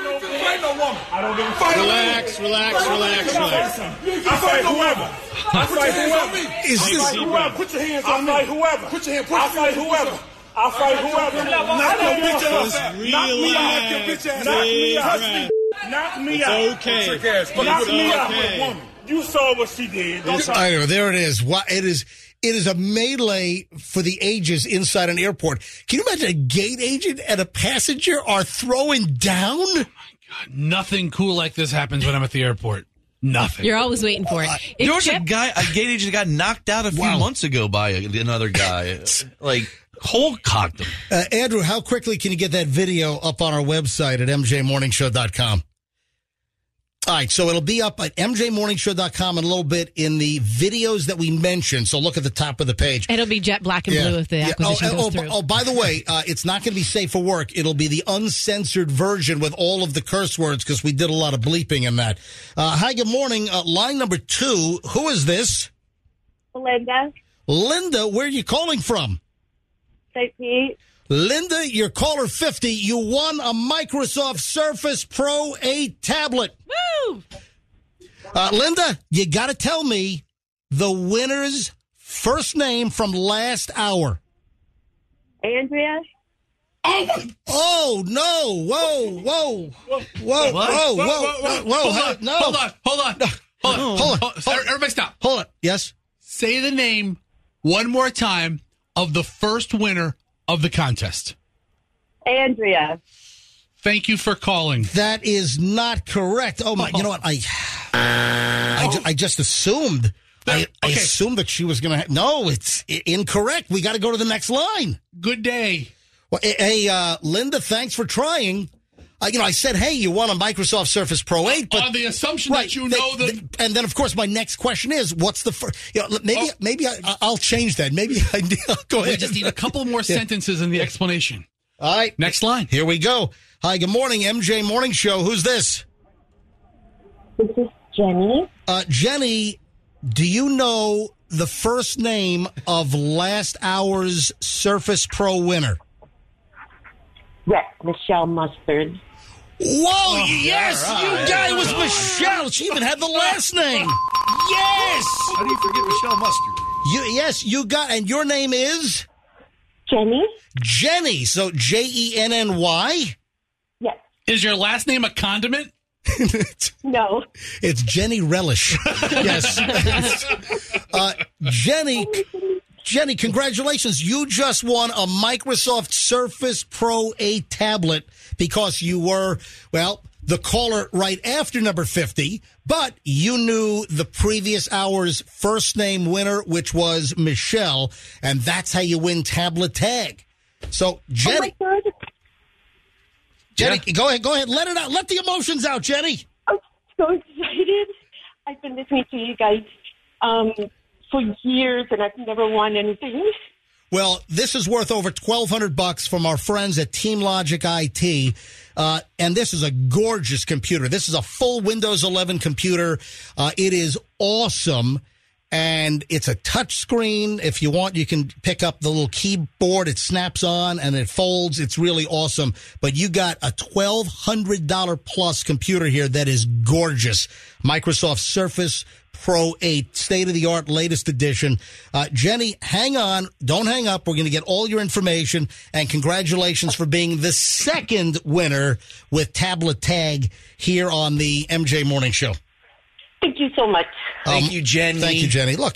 Relax, relax, relax, relax. I fight whoever. I fight whoever. Is I this... fight whoever. Put your hands on me. I fight whoever. Put your hands. I fight whoever. I fight whoever. Knock your bitch ass. Knock me out. Knock me out. Knock me out. It's okay. Knock me It's out. okay. You saw what she did. Don't try- I know, there it is. Wha- It is it is a melee for the ages inside an airport. Can you imagine a gate agent and a passenger are throwing down? God, nothing cool like this happens when I'm at the airport. Nothing. You're always waiting for it. If There was a Jet- guy, a gate agent got knocked out a few Wow. months ago by another guy. Like, whole cocked him. Uh, Andrew, how quickly can you get that video up on our website at M J morning show dot com? All right, so it'll be up at M J morning show dot com in a little bit in the videos that we mentioned. So look at the top of the page. It'll be jet black and blue if the acquisition oh, goes oh, through. Oh, by the way, uh, it's not going to be safe for work. It'll be the uncensored version with all of the curse words because we did a lot of bleeping in that. Uh, hi, good morning. Uh, line number two. Who is this? Linda, Linda, where are you calling from? Saint Pete. Linda, you're caller fifty. You won a Microsoft Surface Pro eight tablet. Woo! Uh, Linda, you got to tell me the winner's first name from last hour. Andrea. Oh, no. Whoa, whoa. Whoa, whoa, What? whoa, whoa, Whoa, whoa, whoa, whoa. whoa. Hold huh? on, No. hold on, hold on, hold on. Hold on. Hold- Hold on. Everybody stop. Hold on. Yes? Say the name one more time of the first winner of the contest. Andrea. Thank you for calling. That is not correct. Oh, my. You know what? I I, ju- I just assumed. I, I Okay. assumed that she was going to. Ha- no, it's I- incorrect. We got to go to the next line. Good day. Well, hey, uh, Linda, thanks for trying. Uh, you know, I said, hey, you won a Microsoft Surface Pro eight, but On the assumption that you they- know the... they- and then, of course, my next question is, what's the first? You know, maybe, Oh. maybe I, I'll change that. Maybe I go We ahead. just need a couple more sentences in the explanation. All right, Next line. here we go. Hi, good morning, M J Morning Show. Who's this? This is Jenny. Uh, Jenny, do you know the first name of last hour's Surface Pro winner? Yes, Michelle Mustard. Whoa, yes, all you right. got it. It was Michelle. She even had the last name. Yes. How do you forget Michelle Mustard? You, yes, you got, and your name is? Jenny. Jenny. So J E N N Y? Yes. Is your last name a condiment? No. It's Jenny Relish. Yes. uh, Jenny, Jenny, congratulations. You just won a Microsoft Surface Pro eight tablet because you were, well, the caller right after number fifty, but you knew the previous hour's first name winner, which was Michelle, and that's how you win tablet tag. So, Jenny. Oh, my God. Jenny, yeah. go ahead, go ahead. Let it out. Let the emotions out, Jenny. I'm so excited. I've been listening to you guys um, for years, and I've never won anything. Well, this is worth over twelve hundred bucks from our friends at Team Logic I T. Uh, and this is a gorgeous computer. This is a full Windows eleven computer. Uh, it is awesome. And it's a touch screen. If you want, you can pick up the little keyboard. It snaps on and it folds. It's really awesome. But you got a twelve hundred dollars plus computer here that is gorgeous. Microsoft Surface Pro eight, state-of-the-art, latest edition. Uh, Jenny, hang on. Don't hang up. We're going to get all your information. And congratulations for being the second winner with Tablet Tag here on the M J Morning Show. Thank you so much. Thank Um, you, Jenny. Thank you, Jenny. Look,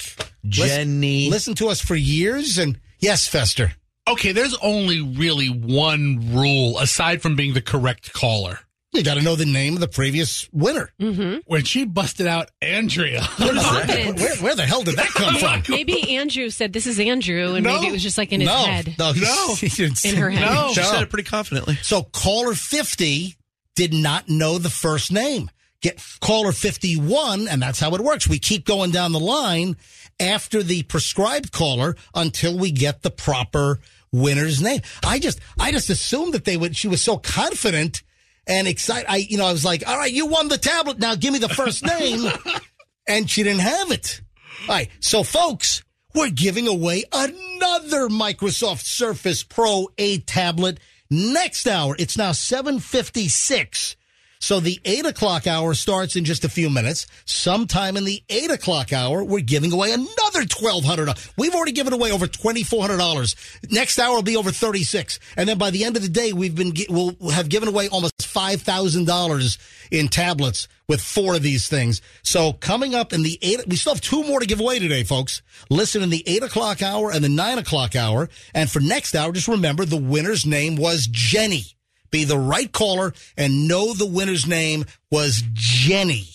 Jenny. Listen, listen to us for years. And yes, Fester. Okay, there's only really one rule aside from being the correct caller. You got to know the name of the previous winner. Mm-hmm. When she busted out Andrea. What is that? Where, where the hell did that come from? Maybe Andrew said this is Andrew, and No. maybe it was just like in his no, head. No, No. he didn't In say- her head. No. She said it pretty confidently. So caller fifty did not know the first name. Get caller fifty-one, and that's how it works. We keep going down the line after the prescribed caller until we get the proper winner's name. I just, I just assumed that they would. She was so confident and excited. I, you know, I was like, "All right, you won the tablet. Now give me the first name," and she didn't have it. All right, so folks, we're giving away another Microsoft Surface Pro eight tablet next hour. It's now seven fifty-six. So the eight o'clock hour starts in just a few minutes. Sometime in the eight o'clock hour, we're giving away another twelve hundred dollars. We've already given away over twenty-four hundred dollars. Next hour will be over thirty-six. And then by the end of the day, we've been we'll have given away almost five thousand dollars in tablets with four of these things. So coming up in the eight, we still have two more to give away today, folks. Listen in the eight o'clock hour and the nine o'clock hour. And for next hour, just remember the winner's name was Jenny. Be the right caller and know the winner's name was Jenny.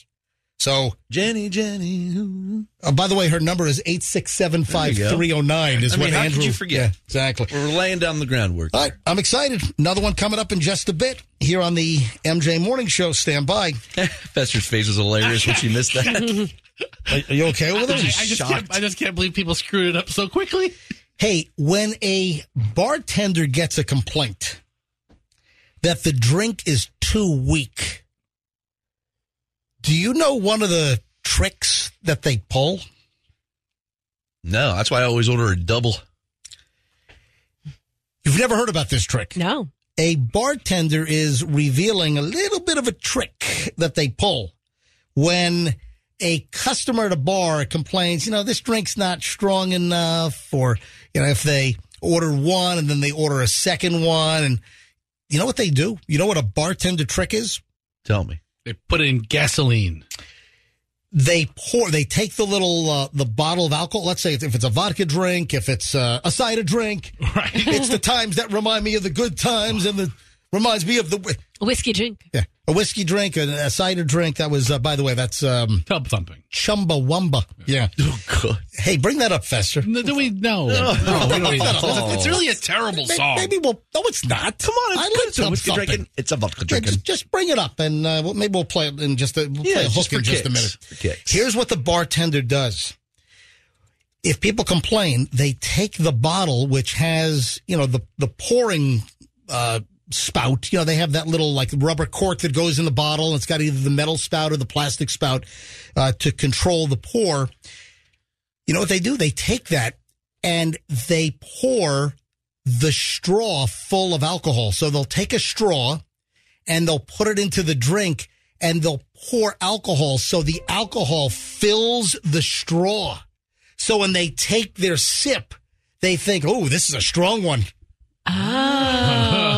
So Jenny, Jenny. Uh, by the way, her number is eight six seven five three zero nine is I mean, what how Andrew. could you forget? Yeah, exactly. We're laying down the groundwork. All right, I'm excited. Another one coming up in just a bit here on the M J Morning Show. Stand by. Fester's face was hilarious when she missed that. Are, are you okay with I, it? I just can't, I just can't believe people screwed it up so quickly. Hey, when a bartender gets a complaint that the drink is too weak, do you know one of the tricks that they pull? No, that's why I always order a double. You've never heard about this trick? No. A bartender is revealing a little bit of a trick that they pull when a customer at a bar complains, you know, this drink's not strong enough, or, you know, if they order one and then they order a second one, and you know what they do? You know what a bartender trick is? Tell me. They put in gasoline. They pour, they take the little, uh, the bottle of alcohol. Let's say if it's a vodka drink, if it's uh, a cider drink, right? It's the times that remind me of the good times and the reminds me of the A whiskey drink. Yeah. A whiskey drink, a, a cider drink. That was, uh, by the way, that's um, tub thumping. Chumbawamba. Yeah. Oh, God. Hey, bring that up, Fester. No, do we? No. No, no, no, we don't no, need that. no, no. It's really a terrible Maybe, song. maybe we'll. No, it's not. Come on, it's I good. like It's a tub whiskey thumping. drinking. It's a vodka Yeah, drinking. just, just bring it up, and uh, we'll- maybe we'll play it in just a, we'll Yeah, play a just hook for in just a kicks. minute. For kicks. Here's what the bartender does. If people complain, they take the bottle, which has, you know, the, the pouring uh, spout. You know, they have that little, like, rubber cork that goes in the bottle. It's got either the metal spout or the plastic spout uh, to control the pour. You know what they do? They take that and they pour the straw full of alcohol. So they'll take a straw and they'll put it into the drink and they'll pour alcohol so the alcohol fills the straw. So when they take their sip, they think, oh, this is a strong one. Oh, that's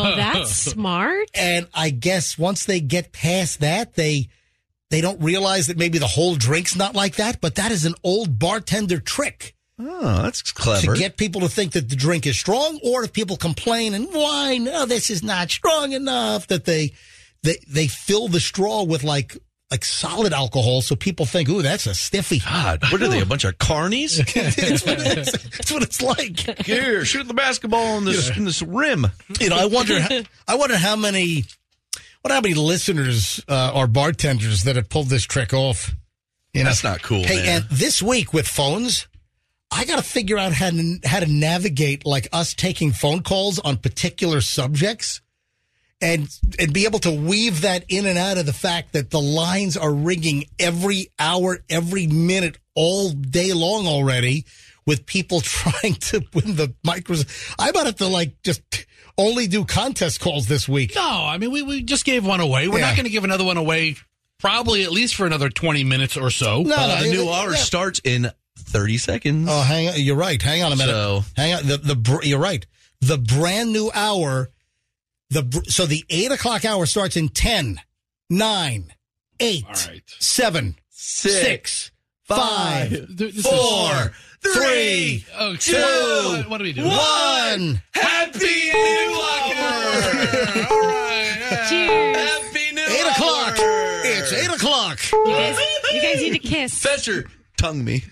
That's smart. And I guess once they get past that, they they don't realize that maybe the whole drink's not like that. But that is an old bartender trick. Oh, that's clever. To get people to think that the drink is strong, or if people complain and whine, oh, this is not strong enough, that they they they fill the straw with like like solid alcohol, so people think, ooh, that's a stiffy. God, what are they, a bunch of carnies? That's what it is. That's what it's like. Here, shoot the basketball in this in this rim. You know, I wonder. I wonder how many, what how many listeners uh, are bartenders that have pulled this trick off. You know? That's not cool. Hey, man. and this week with phones, I got to figure out how to how to navigate like us taking phone calls on particular subjects. And and be able to weave that in and out of the fact that the lines are ringing every hour, every minute, all day long already, with people trying to win the micros. I might have to like just only do contest calls this week. No, I mean we, we just gave one away. We're Yeah. not going to give another one away probably at least for another twenty minutes or so. No, Uh, no, the new yeah. hour starts in thirty seconds. Oh, hang on. You're right. Hang on a minute. So- hang on. The the br- you're right. The brand new hour. The br- so the eight o'clock hour starts in ten, nine, eight, right. seven, Six, six, five, This is- four, three, Oh, two, what, what do we do? one. Happy New Hour! All right. yeah. Cheers. Happy New Eight Hour! o'clock. It's eight o'clock. You guys, you guys need to kiss. Fetcher, tongue me.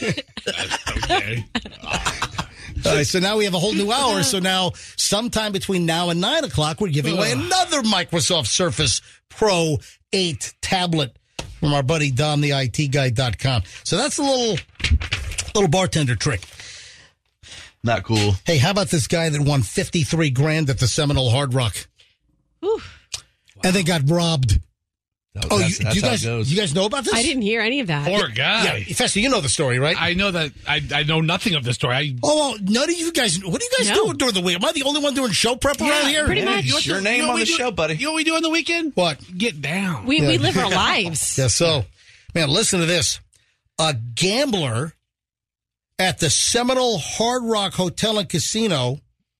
Okay. All right, so now we have a whole new hour. So now, sometime between now and nine o'clock, we're giving away another Microsoft Surface Pro eight tablet from our buddy Dom, the I T guy dot com. So that's a little little bartender trick. Not cool. Hey, how about this guy that won fifty-three grand at the Seminole Hard Rock? Whew. And they got robbed. That- Oh, that's- you, that's do you how it guys, goes. you guys know about this? I didn't hear any of that. Poor guy. Yeah, Fester, you know the story, right? I know that. I, I know nothing of the story. I, oh, well, none of you guys. What are you guys No. doing during the week? Am I the only one doing show prep around Yeah, here? pretty much. You know what Your the- name you know on what the we do- show, buddy. You know what we do on the weekend? What? Get down. We, Yeah. we live our lives. Yeah, so, man, listen to this. A gambler at the Seminole Hard Rock Hotel and Casino,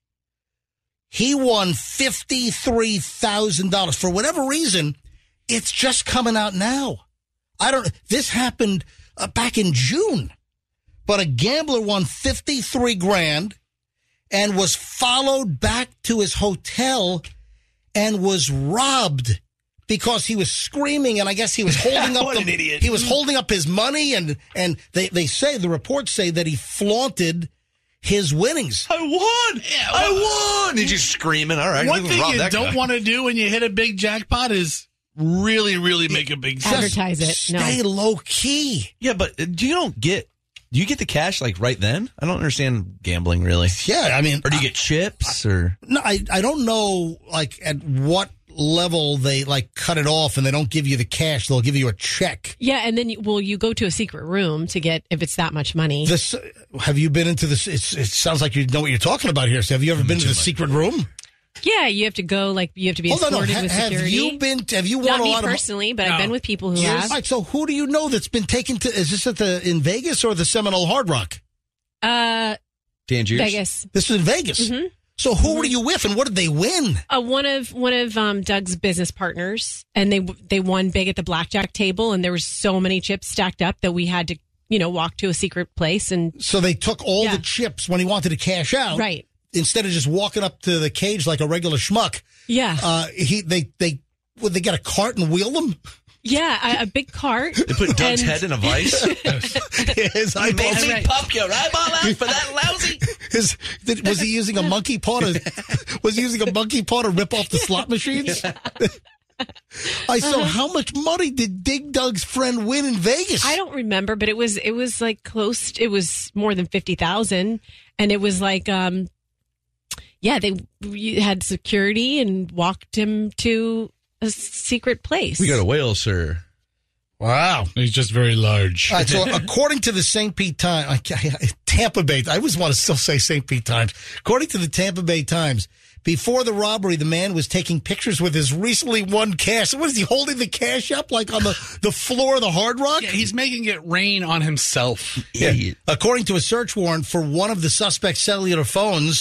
he won fifty-three thousand dollars. For whatever reason, it's just coming out now. I don't, this happened uh, back in June. But a gambler won fifty-three grand and was followed back to his hotel and was robbed because he was screaming, and I guess he was holding up What the, an idiot. he was holding up his money, and and they, they say, the reports say that he flaunted his winnings. I won! I won! He's just screaming. All right, One we thing rob you that don't guy. want to do when you hit a big jackpot is really, really make a big Just- Advertise it. Stay No. low key. Yeah, but uh, do you don't get do you get the cash like right then? I don't understand gambling really. Yeah, I mean, Or do you get chips or no, I I don't know like at what level they like cut it off and they don't give you the cash. They'll give you a check. Yeah, and then, you, well, you go to a secret room to get, if it's that much money. This have you been into this? It's, it sounds like you know what you're talking about here. So have you ever been to the secret room? Yeah, you have to go, like, you have to be Hold on, no. escorted Ha- with have security. you been? Have you won Not a me lot personally, but No. I've been with people who of? have. All right, so who do you know that's been taken to? Is this at the in Vegas or the Seminole Hard Rock? Uh, Tangiers? Vegas. This is in Vegas. Mhm. So who were you with, and what did they win? Uh, one of one of um, Doug's business partners, and they they won big at the blackjack table, and there was so many chips stacked up that we had to, you know, walk to a secret place and So they took all Yeah. the chips when he wanted to cash out. right. Instead of just walking up to the cage like a regular schmuck, Yeah, uh, he they they would they get a cart and wheel them? yeah, a, a big cart. They put Doug's And- head in a vice. His eyeballs. Made me pop your eyeball out for that lousy. His, did, was he using a monkey paw to was he using a monkey paw to rip off the slot machines? I so Uh-huh. how much money did Dig Dug's friend win in Vegas? I don't remember, but it was it was like close. It was more than fifty thousand, and it was like, um, yeah, they we had security and walked him to a secret place. We got a whale, sir. Wow. He's just very large. All right, so according to the Saint Pete Times, Tampa Bay, I always want to still say Saint Pete Times. According to the Tampa Bay Times, before the robbery, the man was taking pictures with his recently won cash. What is he holding the cash up like on the, the floor of the Hard Rock? Yeah, he's making it rain on himself. Yeah. According to a search warrant for one of the suspect's cellular phones,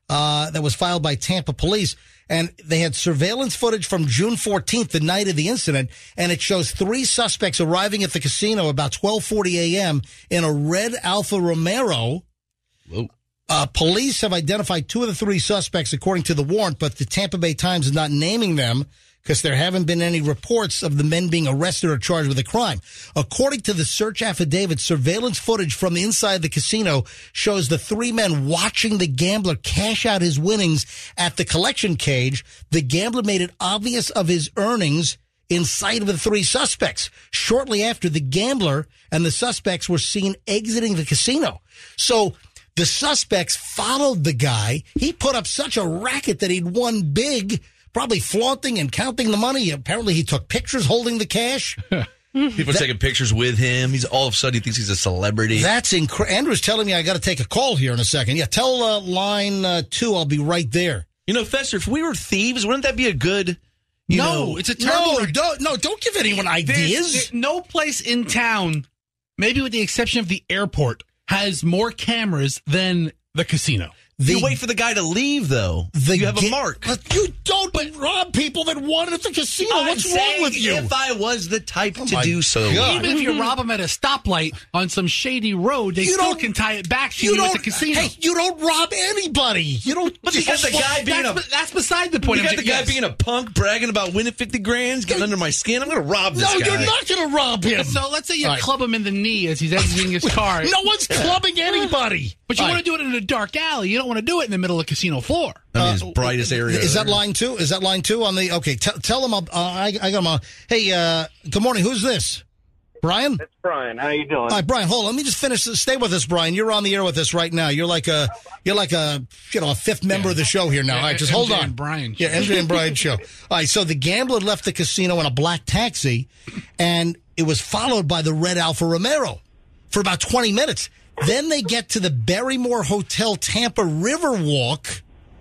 uh, that was filed by Tampa police. And they had surveillance footage from June fourteenth, the night of the incident, and it shows three suspects arriving at the casino about twelve forty a.m. in a red Alfa Romero. Whoa. Uh, police have identified two of the three suspects, according to the warrant, but the Tampa Bay Times is not naming them because there haven't been any reports of the men being arrested or charged with a crime. According to the search affidavit, surveillance footage from inside the casino shows the three men watching the gambler cash out his winnings at the collection cage. The gambler made it obvious of his earnings in sight of the three suspects. Shortly after, the gambler and the suspects were seen exiting the casino. So the suspects followed the guy. He put up such a racket that he'd won big, probably flaunting and counting the money. Apparently, he took pictures holding the cash. People That- taking pictures with him. He's all of a sudden he thinks he's a celebrity. That's incredible. Andrew's telling me I got to take a call here in a second. Yeah, tell uh, line uh, two I'll be right there. You know, Fester, if we were thieves, wouldn't that be a good? You no, know, it's a terrible. No, don't, no, don't give anyone ideas. There's, there- no place in town, maybe with the exception of the airport, has more cameras than the casino. You wait for the guy to leave, though. The you have ga- a mark. But you don't rob people that won at the casino. I'm What's saying wrong with you? If I was the type Oh to my do so. God. Even if you rob them at a stoplight on some shady road, they You still don't- can tie it back to you you, at don't- the casino. Hey, you don't rob anybody. You don't. But you got the guy being that's, a be- that's beside the point. You got I'm the ju- guy yes. being a punk, bragging about winning fifty grand, getting under my skin. I'm going to rob this No, guy. you're not going to rob him. So let's say you All right. club him in the knee as he's exiting his car. No one's clubbing anybody. But you All want to do it in a dark alley. You don't want to do it in the middle of the casino floor. I mean, his brightest area. Is that there. line two? Is that line two on the? Okay, t- tell them. Uh, I, I got them on. Hey, uh, good morning. Who's this? Brian? It's Brian. How you doing? All right, Brian. Hold on. Let me just finish. Stay with us, Brian. You're on the air with us right now. You're like a, you're like a, you know, a fifth member of the show here now. Yeah, All right, just M J hold on. and Brian. Yeah, M J and Brian show. All right, so the gambler left the casino in a black taxi, and it was followed by the red Alfa Romero for about twenty minutes. Then they get to the Barrymore Hotel Tampa Riverwalk,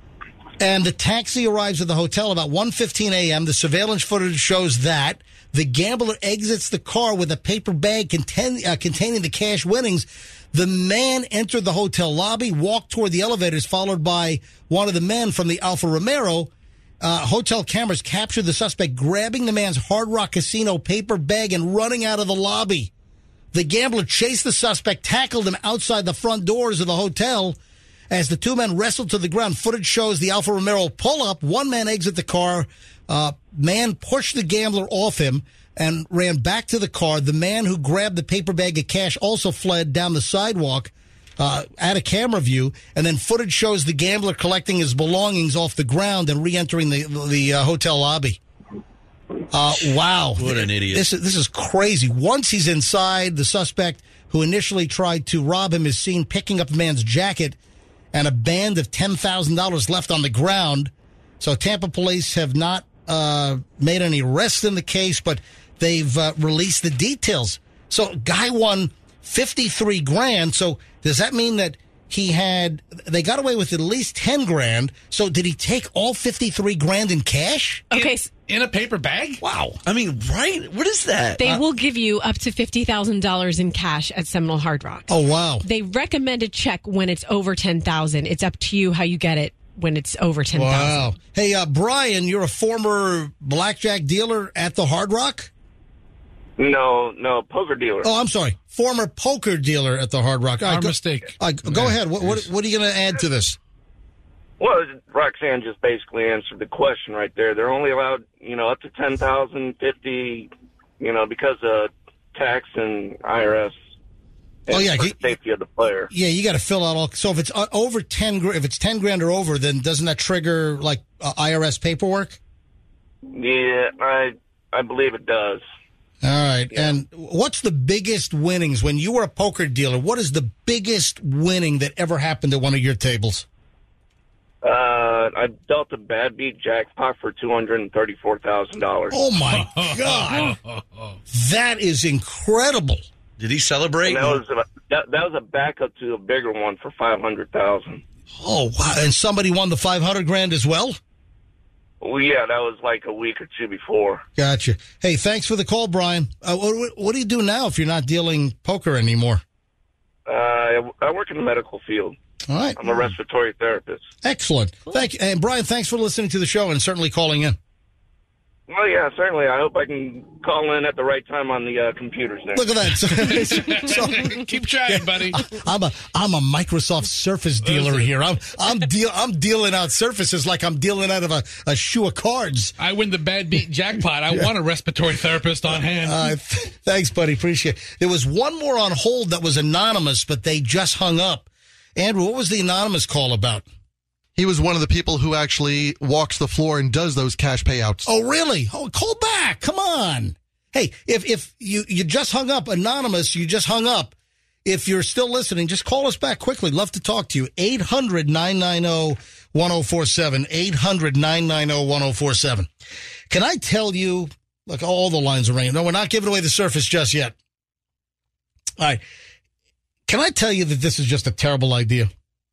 and the taxi arrives at the hotel about one fifteen a.m. The surveillance footage shows that. The gambler exits the car with a paper bag contain, uh, containing the cash winnings. The man entered the hotel lobby, walked toward the elevators, followed by one of the men from the Alfa Romero. Uh, hotel cameras captured the suspect grabbing the man's Hard Rock Casino paper bag and running out of the lobby. The gambler chased the suspect, tackled him outside the front doors of the hotel. As the two men wrestled to the ground, footage shows the Alfa Romero pull up. One man exit the car. Uh, man pushed the gambler off him and ran back to the car. The man who grabbed the paper bag of cash also fled down the sidewalk uh, out of camera view. And then footage shows the gambler collecting his belongings off the ground and re-entering the, the uh, hotel lobby. Uh, wow. What an idiot. This is, this is crazy. Once he's inside, the suspect who initially tried to rob him is seen picking up the man's jacket and a band of ten thousand dollars left on the ground. So Tampa police have not uh, made any arrests in the case, but they've uh, released the details. So guy won fifty-three grand. So does that mean that he had, they got away with at least ten grand. So did he take all fifty-three grand in cash? Okay. In, in a paper bag? Wow. I mean, right? What is that? They Uh, will give you up to fifty thousand dollars in cash at Seminole Hard Rock. Oh, wow. They recommend a check when it's over ten thousand dollars. It's up to you how you get it when it's over ten thousand dollars. Wow. Hey, uh, Brian, you're a former blackjack dealer at the Hard Rock? No, no, poker dealer. Oh, I'm sorry. Former poker dealer at the Hard Rock. All Our right, go, mistake. all right, go Yeah, ahead. What, what, please. what are you going to add to this? Well, Roxanne just basically answered the question right there. They're only allowed, you know, up to ten thousand, fifty, you know, because of tax and I R S. And Oh, yeah, for he- the safety of the player. Yeah, you got to fill out all. So if it's uh, over ten, gr- if it's ten grand or over, then doesn't that trigger like uh, I R S paperwork? Yeah, I I believe it does. All right. And what's the biggest winnings when you were a poker dealer? What is the biggest winning that ever happened at one of your tables? Uh, I dealt a bad beat jackpot for two hundred and thirty-four thousand dollars. Oh my God, that is incredible. Did he celebrate? And that was a, that, that was a backup to a bigger one for five hundred thousand. Oh wow! And somebody won the five hundred grand as well. Well, yeah, that was like a week or two before. Gotcha. Hey, thanks for the call, Brian. Uh, what, what do you do now if you're not dealing poker anymore? Uh, I work in the medical field. All right. I'm a respiratory therapist. Excellent. Thank you. And Brian, thanks for listening to the show and certainly calling in. Well, yeah, certainly. I hope I can call in at the right time on the uh, computers there. Look at that. So, so, keep trying, buddy. I'm a I'm a Microsoft Surface dealer here. I'm I'm deal I'm dealing out Surfaces like I'm dealing out of a, a shoe of cards. I win the bad beat jackpot. I want a respiratory therapist on hand. Uh, th- thanks, buddy. Appreciate it. There was one more on hold that was anonymous, but they just hung up. Andrew, what was the anonymous call about? He was one of the people who actually walks the floor and does those cash payouts. Oh, really? Oh, call back. Come on. Hey, if if you, you just hung up, anonymous, you just hung up. If you're still listening, just call us back quickly. Love to talk to you. eight hundred nine nine zero one zero four seven. eight hundred nine nine zero one zero four seven. Can I tell you, look, all the lines are ringing. No, we're not giving away the Surface just yet. All right. Can I tell you that this is just a terrible idea?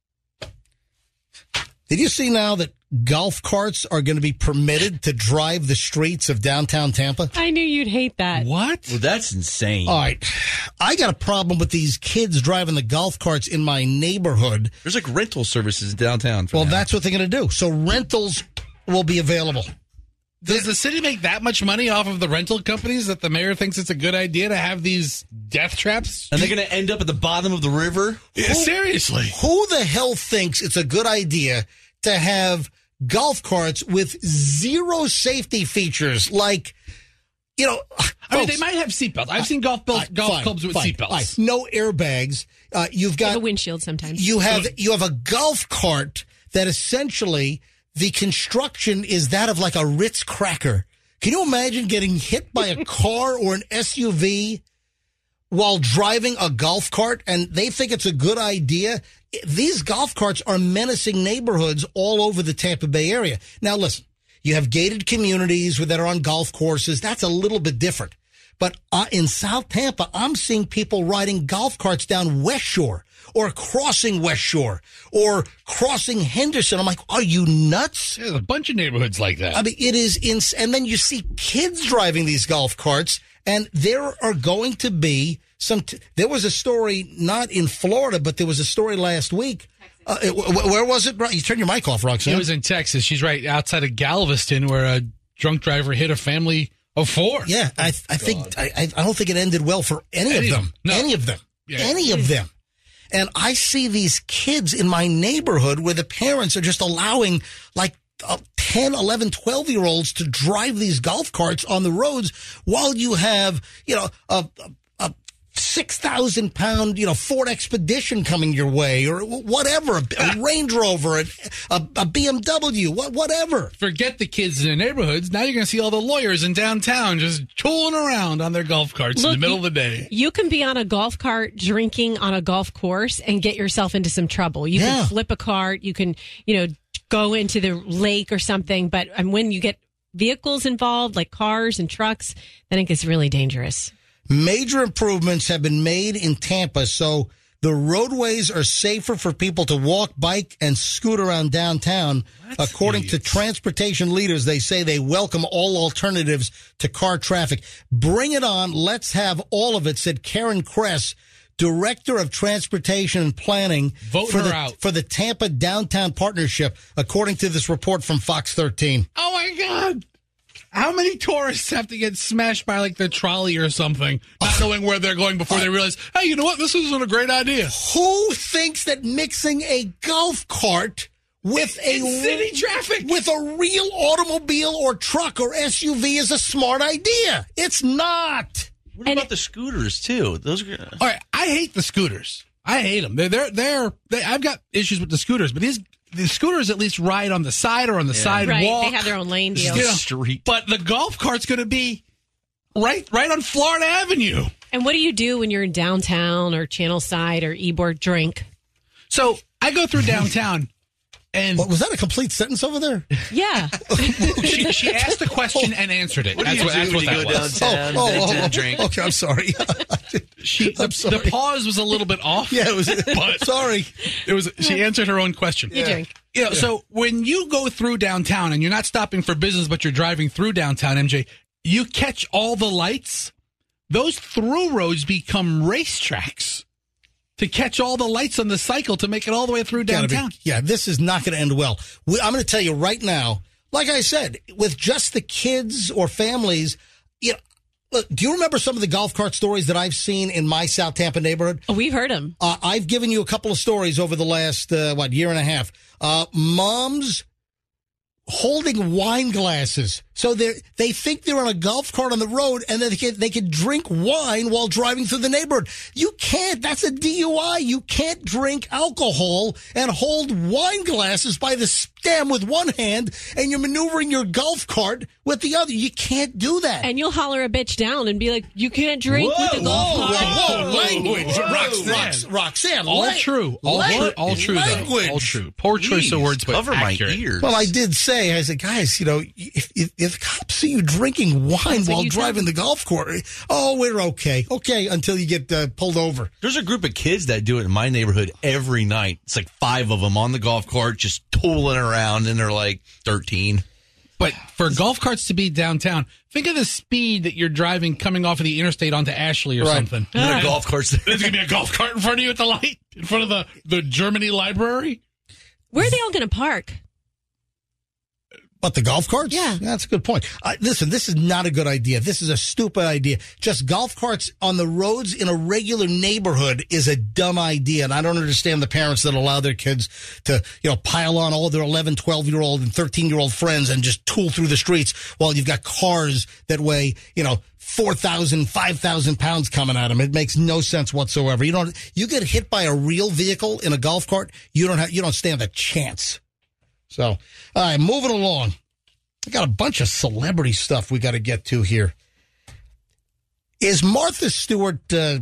Did you see now that golf carts are going to be permitted to drive the streets of downtown Tampa? I knew you'd hate that. What? Well, that's insane. All right. I got a problem with these kids driving the golf carts in my neighborhood. There's like rental services downtown. For well, that. that's what they're going to do. So rentals will be available. Does the city make that much money off of the rental companies that the mayor thinks it's a good idea to have these death traps? And they're going to end up at the bottom of the river? Yeah, Who- seriously. Who the hell thinks it's a good idea to have golf carts with zero safety features? Like, you know, I mean, folks, they might have seatbelts. I've seen golf belts, Fine, golf fine, clubs with fine, seatbelts. fine. No airbags. Uh, you've They have got a windshield sometimes. you have you have a golf cart that essentially the construction is that of like a Ritz cracker. Can you imagine getting hit by a car or an S U V while driving a golf cart? And they think it's a good idea. These golf carts are menacing neighborhoods all over the Tampa Bay area. Now, listen, you have gated communities that are on golf courses. That's a little bit different. But uh, in South Tampa, I'm seeing people riding golf carts down West Shore or crossing West Shore or crossing Henderson. I'm like, are you nuts? There's a bunch of neighborhoods like that. I mean, it is ins- and then you see kids driving these golf carts, and there are going to be some. T- there was a story not in Florida, but there was a story last week. Uh, it, w- where was it? You turn your mic off, Roxanne. It was in Texas. She's right outside of Galveston, where a drunk driver hit a family of four. Yeah, I, I think I, I don't think it ended well for any, Any of of them. them. No. Any of them. Yeah. Any of them. And I see these kids in my neighborhood where the parents are just allowing like uh, ten, eleven, twelve-year-olds to drive these golf carts on the roads while you have, you know, a, a, a six thousand pound, you know, Ford Expedition coming your way or whatever, a, a Range Rover, a, a, a B M W, what, whatever. Forget the kids in the neighborhoods. Now you're going to see all the lawyers in downtown just tooling around on their golf carts Look, in the middle you- of the day. You can be on a golf cart drinking on a golf course and get yourself into some trouble. You Yeah. can flip a cart. You can, you know, go into the lake or something. But um, when you get vehicles involved, like cars and trucks, then it gets really dangerous. Major improvements have been made in Tampa, so the roadways are safer for people to walk, bike, and scoot around downtown. That's According to idiots. transportation leaders, they say they welcome all alternatives to car traffic. Bring it on. Let's have all of it, said Karen Kress, Director of Transportation and Planning Vote for her the, out. for the Tampa Downtown Partnership, according to this report from Fox thirteen. Oh, my God. How many tourists have to get smashed by like the trolley or something, not knowing where they're going before they realize, hey, you know what? This isn't a great idea. Who thinks that mixing a golf cart with a In city traffic. with a real automobile or truck or S U V is a smart idea? It's not. What about the scooters, too? Those are... All right, I hate the scooters. I hate them. They're, they're, they're, they, I've got issues with the scooters, but these the scooters at least ride on the side or on the sidewalk. Right, they have their own lane deal. You know, Street. But the golf cart's going to be right, right on Florida Avenue. And what do you do when you're in downtown or Channel Side or Ybor Drink? So I go through downtown, and What, was that a complete sentence over there? Yeah. she, she asked the question and answered it. What do That's you what, do that's when what you that go was. downtown? oh, Big oh, Ten oh, drink. okay, I'm sorry. She, the, I'm sorry. the pause was a little bit off. Yeah, it was. But sorry. it was. She answered her own question. You drink. You know, so when you go through downtown and you're not stopping for business, but you're driving through downtown, M J, you catch all the lights. Those through roads become racetracks. to catch all the lights on the cycle to make it all the way through Gotta be- downtown. yeah, this is not going to end well. We, I'm going to tell you right now, like I said, with just the kids or families, you know, look, do you remember some of the golf cart stories that I've seen in my South Tampa neighborhood? Oh, we've heard them. Uh, I've given you a couple of stories over the last, uh, what, year and a half. Uh, moms holding wine glasses. So they they think they're on a golf cart on the road and then they can, they can drink wine while driving through the neighborhood. You can't. That's a D U I. You can't drink alcohol and hold wine glasses by the stem with one hand and you're maneuvering your golf cart with the other. You can't do that. And you'll holler a bitch down and be like, you can't drink Whoa, with the golf whoa, cart. whoa, whoa, language. Whoa. Roxanne. Rox- Roxanne. All la- true. All, la- true. all true. Language. Though. All true. Poor choice of words, but cover accurate. my ears. Well, I did say, I said, guys, you know, if, if, if cops see you drinking wine That's what while you driving the golf cart, oh, we're okay. Okay, until you get uh, pulled over. There's a group of kids that do it in my neighborhood every night. It's like five of them on the golf cart just tooling around, and they're like thirteen. But for golf carts to be downtown, think of the speed that you're driving coming off of the interstate onto Ashley or Right. something. And there are golf carts. There's going to be a golf cart in front of you at the light, in front of the, the Germany library. Where are they all going to park? What, the golf carts? Yeah. That's a good point. Uh, listen, this is not a good idea. This is a stupid idea. Just golf carts on the roads in a regular neighborhood is a dumb idea. And I don't understand the parents that allow their kids to, you know, pile on all their eleven, twelve-year-old and thirteen-year-old friends and just tool through the streets while you've got cars that weigh, you know, four thousand, five thousand pounds coming at them. It makes no sense whatsoever. You don't, you get hit by a real vehicle in a golf cart, you don't have, you don't stand a chance. So, all right, moving along. I got a bunch of celebrity stuff we got to get to here. Is Martha Stewart uh,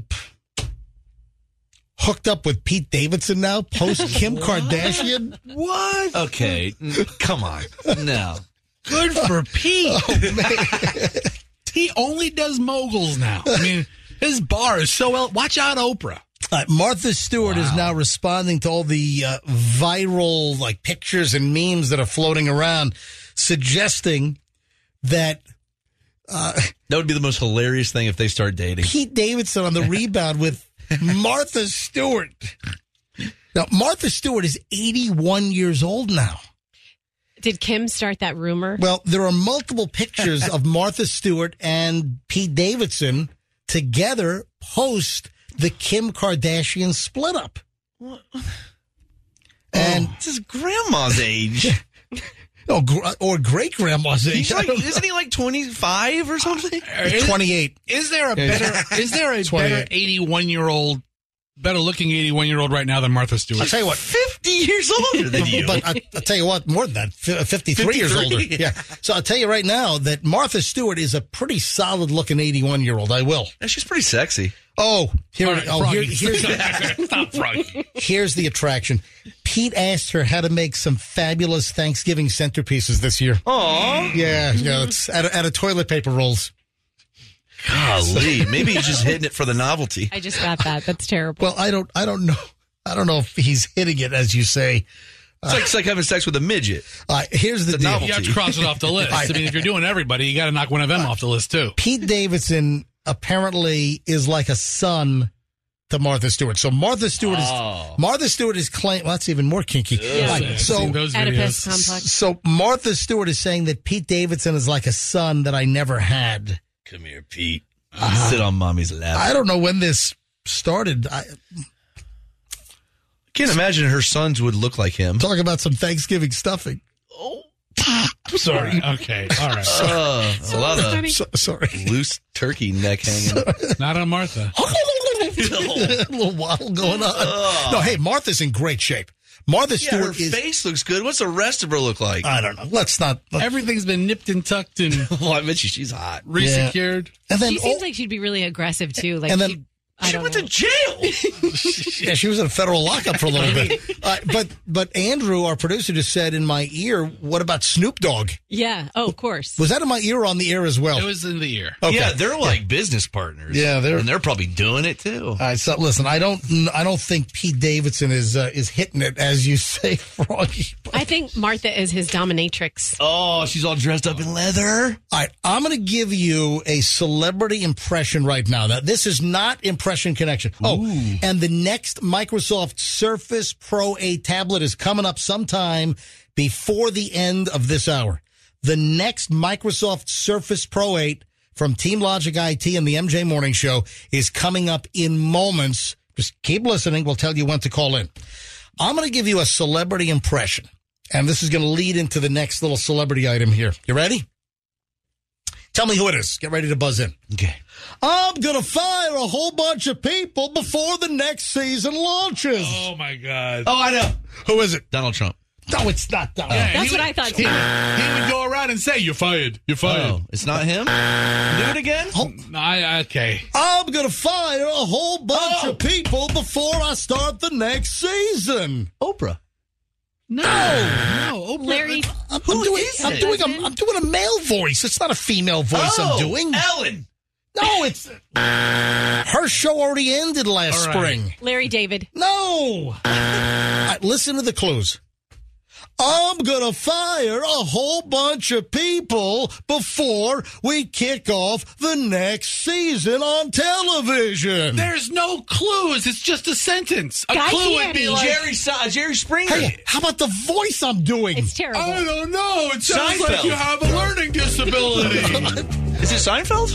hooked up with Pete Davidson now, post Kim Kardashian? What? Okay, n- come on. No. Good for Pete. Oh, man. He only does moguls now. I mean, his bar is so well. Watch out, Oprah. Uh, Martha Stewart Wow. is now responding to all the uh, viral like pictures and memes that are floating around, suggesting that uh, That would be the most hilarious thing if they start dating. Pete Davidson on the rebound with Martha Stewart. Now, Martha Stewart is eighty-one years old now. Did Kim start that rumor? Well, there are multiple pictures of Martha Stewart and Pete Davidson together post the Kim Kardashian split up. And This is grandma's age. oh, gr- or great grandma's age. He's like, isn't he like twenty-five or something? Is- twenty-eight. Is there a better? Is there a better twenty-eight. eighty-one year old, better looking eighty-one year old right now than Martha Stewart? I'll tell you what. fifty years older than you. But I, I'll tell you what, more than that, f- fifty-three years older. fifty-three? Yeah. So I'll tell you right now that Martha Stewart is a pretty solid looking eighty-one year old. I will. Yeah, she's pretty sexy. Oh, here, All right, oh, here, Froggy. here's, Stop, Froggy. here's the attraction. Pete asked her how to make some fabulous Thanksgiving centerpieces this year. Aw. Yeah, yeah, it's out of, out of toilet paper rolls. Golly. Maybe he's just hitting it for the novelty. I just got that. That's terrible. Well, I don't, I don't know. I don't know if he's hitting it, as you say. It's like, it's like having sex with a midget. Uh, here's the, The deal. novelty. You have to cross it off the list. I mean, if you're doing everybody, you got to knock one of them off the list too. Pete Davidson apparently is like a son to Martha Stewart. So Martha Stewart Oh. is Martha Stewart is claiming. Well, that's even more kinky. Yeah, Right, I've so seen those Oedipus videos. complex. so Martha Stewart is saying that Pete Davidson is like a son that I never had. Come here, Pete. Sit on mommy's lap. I don't know when this started. I can't imagine her sons would look like him. talk about some Thanksgiving stuffing. I'm sorry. Okay. All right. Uh, a lot of So, sorry. loose turkey neck hanging. Not on Martha. A little waddle going on. No, hey, Martha's in great shape. Martha Yeah, her Stewart is. face looks good. What's the rest of her look like? I don't know. Let's not. Let's, Everything's been nipped and tucked and well, I bet you she's hot. resecured. and then She seems like she'd be really aggressive too. Like, And then- she'd- I She don't went know. to jail. yeah, she was in a federal lockup for a little bit. Uh, but but Andrew, our producer, just said in my ear, "What about Snoop Dogg? Yeah. Oh, of course. Was that in my ear or on the air as well?" It was in the ear. Okay. Yeah, they're like business partners. Yeah, they're- and they're probably doing it too. All right, so listen, I don't, I don't think Pete Davidson is uh, is hitting it as you say, Froggy. I think Martha is his dominatrix. Oh, she's all dressed up in leather. All right, I'm going to give you a celebrity impression right now. Now, this is not impression impression connection. Oh, and the next Microsoft Surface Pro eight tablet is coming up sometime before the end of this hour. The next Microsoft Surface Pro eight from Team Logic I T and the M J Morning Show is coming up in moments. Just keep listening. We'll tell you when to call in. I'm going to give you a celebrity impression, and this is going to lead into the next little celebrity item here. You ready? Tell me who it is. Get ready to buzz in. Okay. I'm going to fire a whole bunch of people before the next season launches. Oh, my God. Oh, I know. Who is it? Donald Trump. No, it's not Donald. Yeah, That's he what would- I thought, He, too. would- he would go around and say, you're fired. You're fired. Oh, it's not him? Do it again? Oh, I, okay. I'm going to fire a whole bunch Oh. of people before I start the next season. Oprah. No. No. Oprah- Larry, I'm, Who I'm doing, is I'm it? doing a, I'm doing a male voice. It's not a female voice oh, I'm doing. Ellen. No, it's her show already ended last All right. spring. Larry David. No. All right, listen to the clues. I'm going to fire a whole bunch of people before we kick off the next season on television. There's no clues. It's just a sentence. A Guy clue would Fieri. be like, Jerry, Sa- Jerry Springer. Hey, how about the voice I'm doing? It's terrible. I don't know. It sounds Seinfeld. like you have a learning disability. Is it Seinfeld?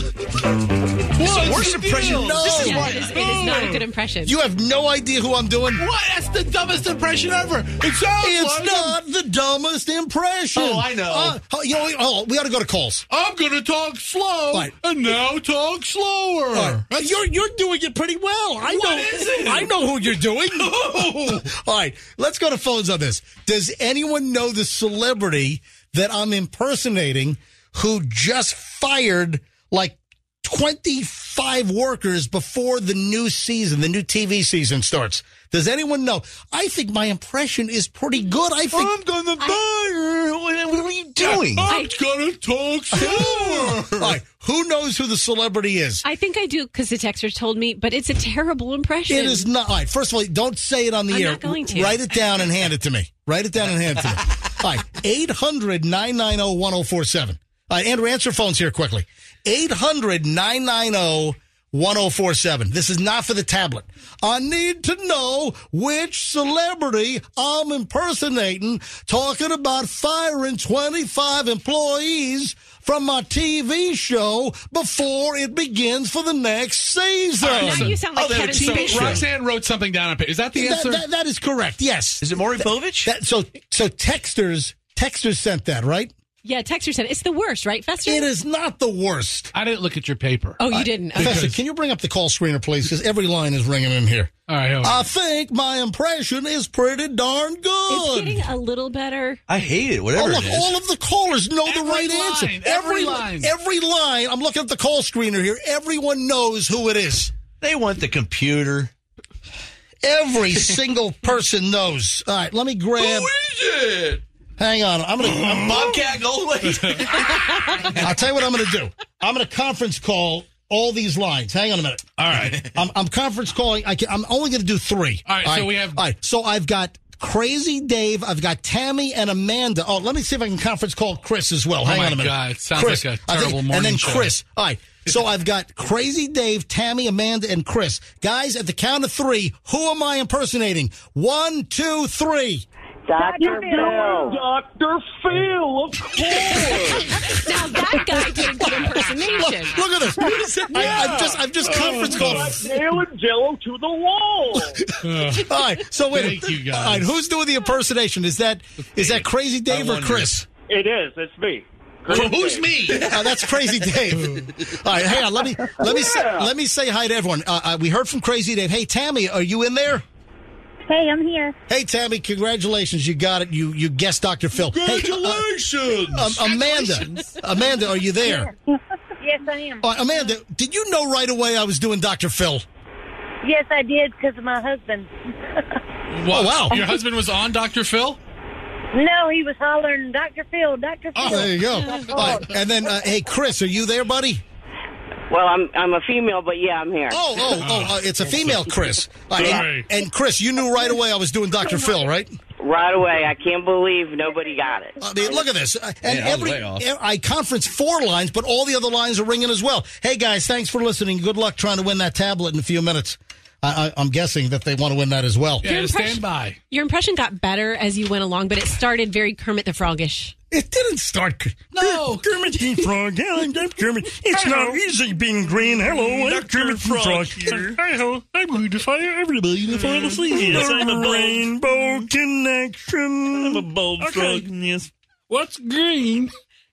What's worst the impression- deal? No. This is Yeah, why- it is, it is not a good impression. You have no idea who I'm doing? What? That's the dumbest impression ever. It sounds It's like not the dumbest impression. Oh, I know. Uh, oh, you know, we, oh, we ought to go to calls. I'm going to talk slow Right. and now talk slower. All right. You're you're doing it pretty well. I What know. is it? I know who you're doing. Oh. All right, let's go to phones on this. Does anyone know the celebrity that I'm impersonating who just fired like twenty-five workers before the new season, the new T V season starts? Does anyone know? I think my impression is pretty good. I think I'm going to fire. What, what are you doing? I'm going to talk slower. All right, who knows who the celebrity is? I think I do because the texter told me, but it's a terrible impression. It is not. All right, first of all, don't say it on the I'm air. not going to. Write it down and hand it to me. Write it down and hand it to me. All right, eight hundred, nine nine zero, one zero four seven. All right, Andrew, answer phones here quickly. eight hundred, nine nine zero, one zero four seven. This is not for the tablet. I need to know which celebrity I'm impersonating, talking about firing twenty-five employees from my T V show before it begins for the next season. Now you sound like Oh, they're Kevin a T V Spacey. show. Roxanne wrote something down on paper. Is that the That, answer? that- that is correct, yes. Is it Maury Povich? That, so, so texters, texters sent that, right? Yeah, texter said it's the worst, right, Fester? It is not the worst. I didn't look at your paper. Oh, you didn't. Okay. Professor, can you bring up the call screener, please? Because every line is ringing in here. All right. Here we go. I think my impression is pretty darn It's good. getting a little better. I hate it. Oh, Whatever look, it is. all of the callers know the Every right line, answer. every line. Every line. I'm looking at the call screener here. Everyone knows who it is. They want the computer. Every single person knows. All right, let me grab. Who is it? Hang on. I'm going to. Bobcat Goldthwait. I'll tell you what I'm going to do. I'm going to conference call all these lines. Hang on a minute. All right. I'm, I'm conference calling. I can, I'm only going to do three. All right, so we have- All right. So I've got Crazy Dave. I've got Tammy and Amanda. Oh, let me see if I can conference call Chris as well. Hang Oh, my on a minute. God. It sounds Chris, like a I think- terrible morning And then show. Chris. All right. So I've got Crazy Dave, Tammy, Amanda, and Chris. Guys, at the count of three, who am I impersonating? One, two, three. Doctor Phil. Doctor Phil, of course. Now that guy did a good impersonation. Look, look at this. I, I've just, I've just conference called. Nailing Jello to the wall. All right. So wait. Thank you, guys. All right. Who's doing the impersonation? Is that is that Crazy Dave I or wonder. Chris? It is. It's me. Well, who's me? Uh, that's Crazy Dave. All right, hang on. Let me let me say, let me say hi to everyone. Uh, uh, we heard from Crazy Dave. Hey, Tammy, are you in there? Hey, I'm here. Hey, Tammy, congratulations. You got it. You you guessed Doctor Phil. Congratulations. Hey, uh, um, Amanda, Amanda, are you there? Yes, I am. Uh, Amanda, did you know right away I was doing Doctor Phil? Yes, I did because of my husband. Well, Oh, wow. Your husband was on Doctor Phil? No, he was hollering, Doctor Phil, Doctor Phil. Oh, there you go. All right, and then, uh, hey, Chris, are you there, buddy? Well, I'm I'm a female, but yeah, I'm here. Oh, oh, oh, uh, it's a female Chris. Uh, and, Sorry. and Chris, you knew right away I was doing Doctor Phil, right? right away. I can't believe nobody got it. I mean, look at this. Uh, And Man, I was every way off. I conference four lines, but all the other lines are ringing as well. Hey, guys, thanks for listening. Good luck trying to win that tablet in a few minutes. I, I, I'm guessing that they want to win that as well. Yeah, Your stand impression- by. Your impression got better as you went along, but it started very Kermit the Froggish. It didn't start. No. Kermit the Frog. Yeah, I'm Kermit. It's not easy being green. Hello, I'm Kermit the Frog here. Hi-ho, I'm going to fire everybody before the season. Yes, I'm a bald. Rainbow connection. I'm a bald Okay. frog, yes. What's green?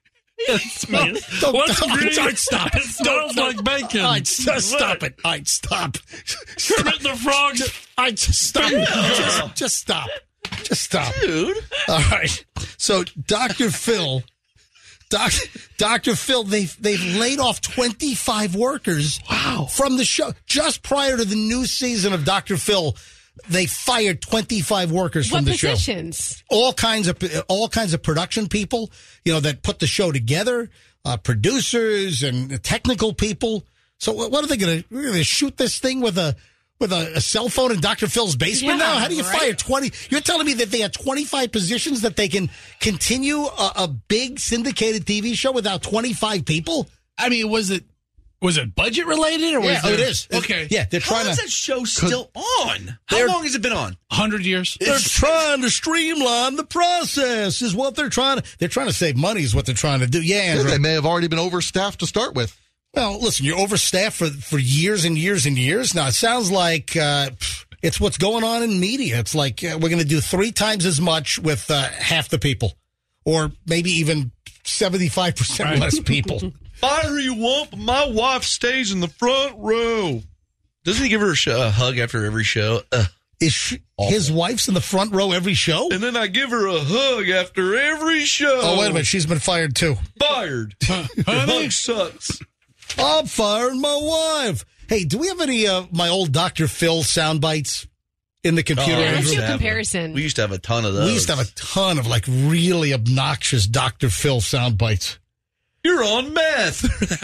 Yes, yes. Don't- What's don't- green? don't stop it. It smells Don't- like bacon. All right, just stop it. All right, stop. Kermit the Frog. I just stop. Just, just stop. Just stop. Dude. All right. So Doctor Phil, Doc, Doctor Phil, they've they've laid off twenty-five workers. Wow. From the show just prior to the new season of Doctor Phil. They fired twenty-five workers What from the positions? show. All kinds of all kinds of production people, you know, that put the show together, uh, producers and technical people. So what what are they going to shoot this thing with a with a, a cell phone in Doctor Phil's basement Yeah, now? How do you right? fire twenty? You're telling me that they had twenty-five positions that they can continue a, a big syndicated T V show without twenty-five people? I mean, was it was it budget related or was Yeah, oh, there, it is. Okay, Yeah, they're How trying long is to that show still on? How They're- long has it been on? hundred years. They're trying to streamline the process. Is what they're trying to. They're trying to save money. Is what they're trying to do. Yeah, Andrew. They may have already been overstaffed to start with. Well, listen, you're overstaffed for, for years and years and years. Now, it sounds like uh, it's what's going on in media. It's like uh, we're going to do three times as much with uh, half the people, or maybe even seventy-five percent Right. less people. Fire you want, but my wife stays in the front row. Doesn't he give her a, sh- a hug after every show? Ugh. Is she, his wife's in the front row every show? And then I give her a hug after every show. Oh, wait a minute. She's been fired, too. Fired. The hug sucks. I'm firing my wife. Hey, do we have any uh, my old Doctor Phil sound bites in the computer? Oh, Yeah, let's Andrew? do a have- comparison. We used to have a ton of those. We used to have a ton of like really obnoxious Doctor Phil sound bites. You're on meth.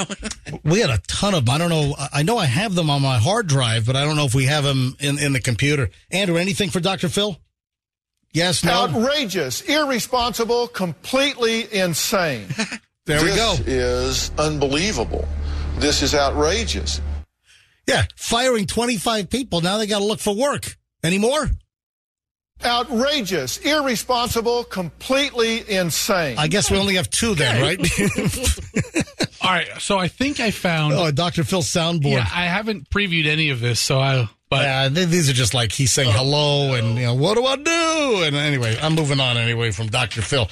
We had a ton of them. I don't know. I know I have them on my hard drive, but I don't know if we have them in, in the computer. Andrew, anything for Doctor Phil? Yes, no? Outrageous, irresponsible, completely insane. There we go. This is unbelievable. This is outrageous. Yeah, firing twenty-five people. Now they got to look for work. Any more? Outrageous, irresponsible, completely insane. I guess we only have two then, right? All right, so I think I found. Oh, Doctor Phil's soundboard. Yeah, I haven't previewed any of this, so I. But Yeah, th- these are just like he's saying hello and, you know, what do I do? And anyway, I'm moving on anyway from Doctor Phil.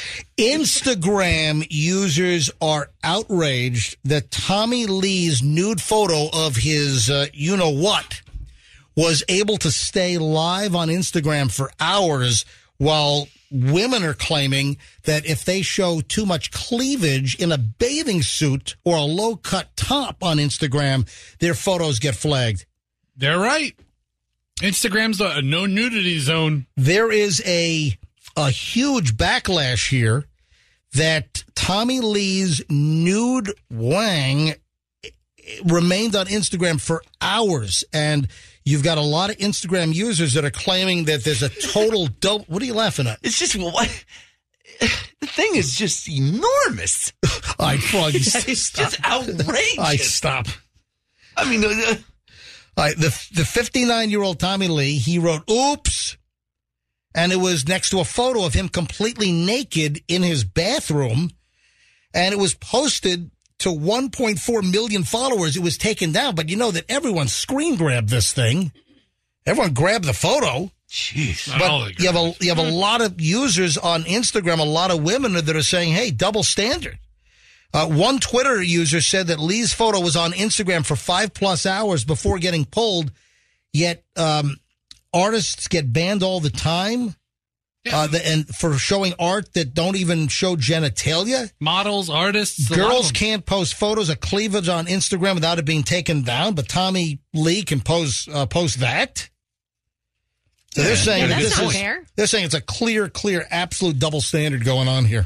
Instagram users are outraged that Tommy Lee's nude photo of his uh, you-know-what was able to stay live on Instagram for hours, while women are claiming that if they show too much cleavage in a bathing suit or a low-cut top on Instagram, their photos get flagged. they're right. Instagram's a no nudity zone. There is a a huge backlash here that Tommy Lee's nude wang remained on Instagram for hours, and you've got a lot of Instagram users that are claiming that there's a total dope. What are you laughing at? It's just what the thing is just enormous. I frog. It's just outrageous. I stop. I mean, uh, All right, the the fifty-nine-year-old Tommy Lee, he wrote, oops, and it was next to a photo of him completely naked in his bathroom, and it was posted to one point four million followers. It was taken down, but you know that everyone screen grabbed this thing. Everyone grabbed the photo. Jeez. But you have a you have a lot of users on Instagram, a lot of women that are saying, hey, double standard. Uh, one Twitter user said that Lee's photo was on Instagram for five plus hours before getting pulled, yet um, artists get banned all the time uh, the, and for showing art that don't even show genitalia. Models, artists. a lot of Girls them. can't post photos of cleavage on Instagram without it being taken down, but Tommy Lee can post uh, post that. So they're saying Yeah, that that's this not is fair. they're saying it's a clear, clear, absolute double standard going on here.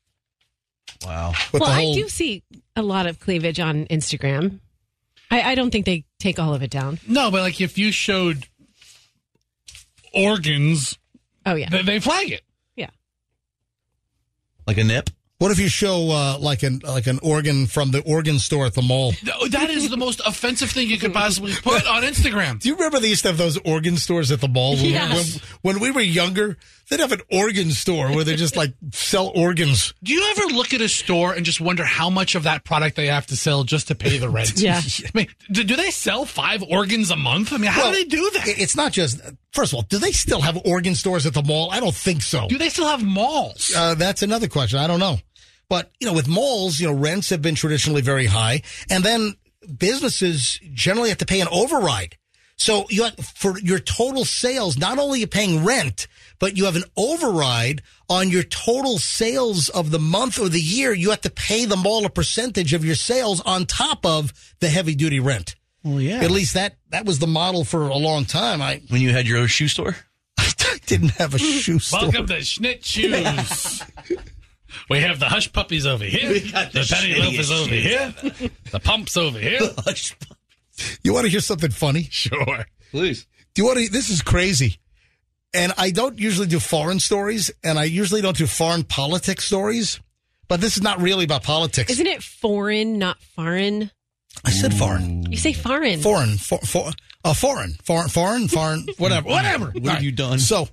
Wow. With well, the whole, I do see a lot of cleavage on Instagram. I, I don't think they take all of it down. No, but like if you showed organs Oh, yeah. They, they flag it. Yeah. Like a nip? What if you show uh, like an like an organ from the organ store at the mall? No, that is the most offensive thing you could possibly put on Instagram. Do you remember they used to have those organ stores at the mall? When, Yes. when, when we were younger, they'd have an organ store where they just like sell organs. Do you ever look at a store and just wonder how much of that product they have to sell just to pay the rent? Yeah. I mean, do, do they sell five organs a month? I mean, how Well, do they do that? it- It's not just, first of all, do they still have organ stores at the mall? I don't think so. Do they still have malls? Uh, that's another question. I don't know. But, you know, with malls, you know, rents have been traditionally very high. And then businesses generally have to pay an override. So you have, for your total sales, not only are you paying rent, but you have an override on your total sales of the month or the year. You have to pay the mall a percentage of your sales on top of the heavy duty rent. Well, yeah. At least that, that was the model for a long time. I When you had your own shoe store? I didn't have a shoe store. Welcome to Schnitz Shoes. We have the Hush Puppies over here. We got the The Penny Loafers shittiest over shoes. here. The Pumps over here. You want to hear something funny? Sure. Please. Do you want to? This is crazy. And I don't usually do foreign stories, and I usually don't do foreign politics stories. But this is not really about politics. Isn't it foreign, not foreign? I said foreign. You say foreign. Foreign. For, for, uh, foreign. Foreign. Foreign. Foreign. Whatever. Whatever. What have you done? So,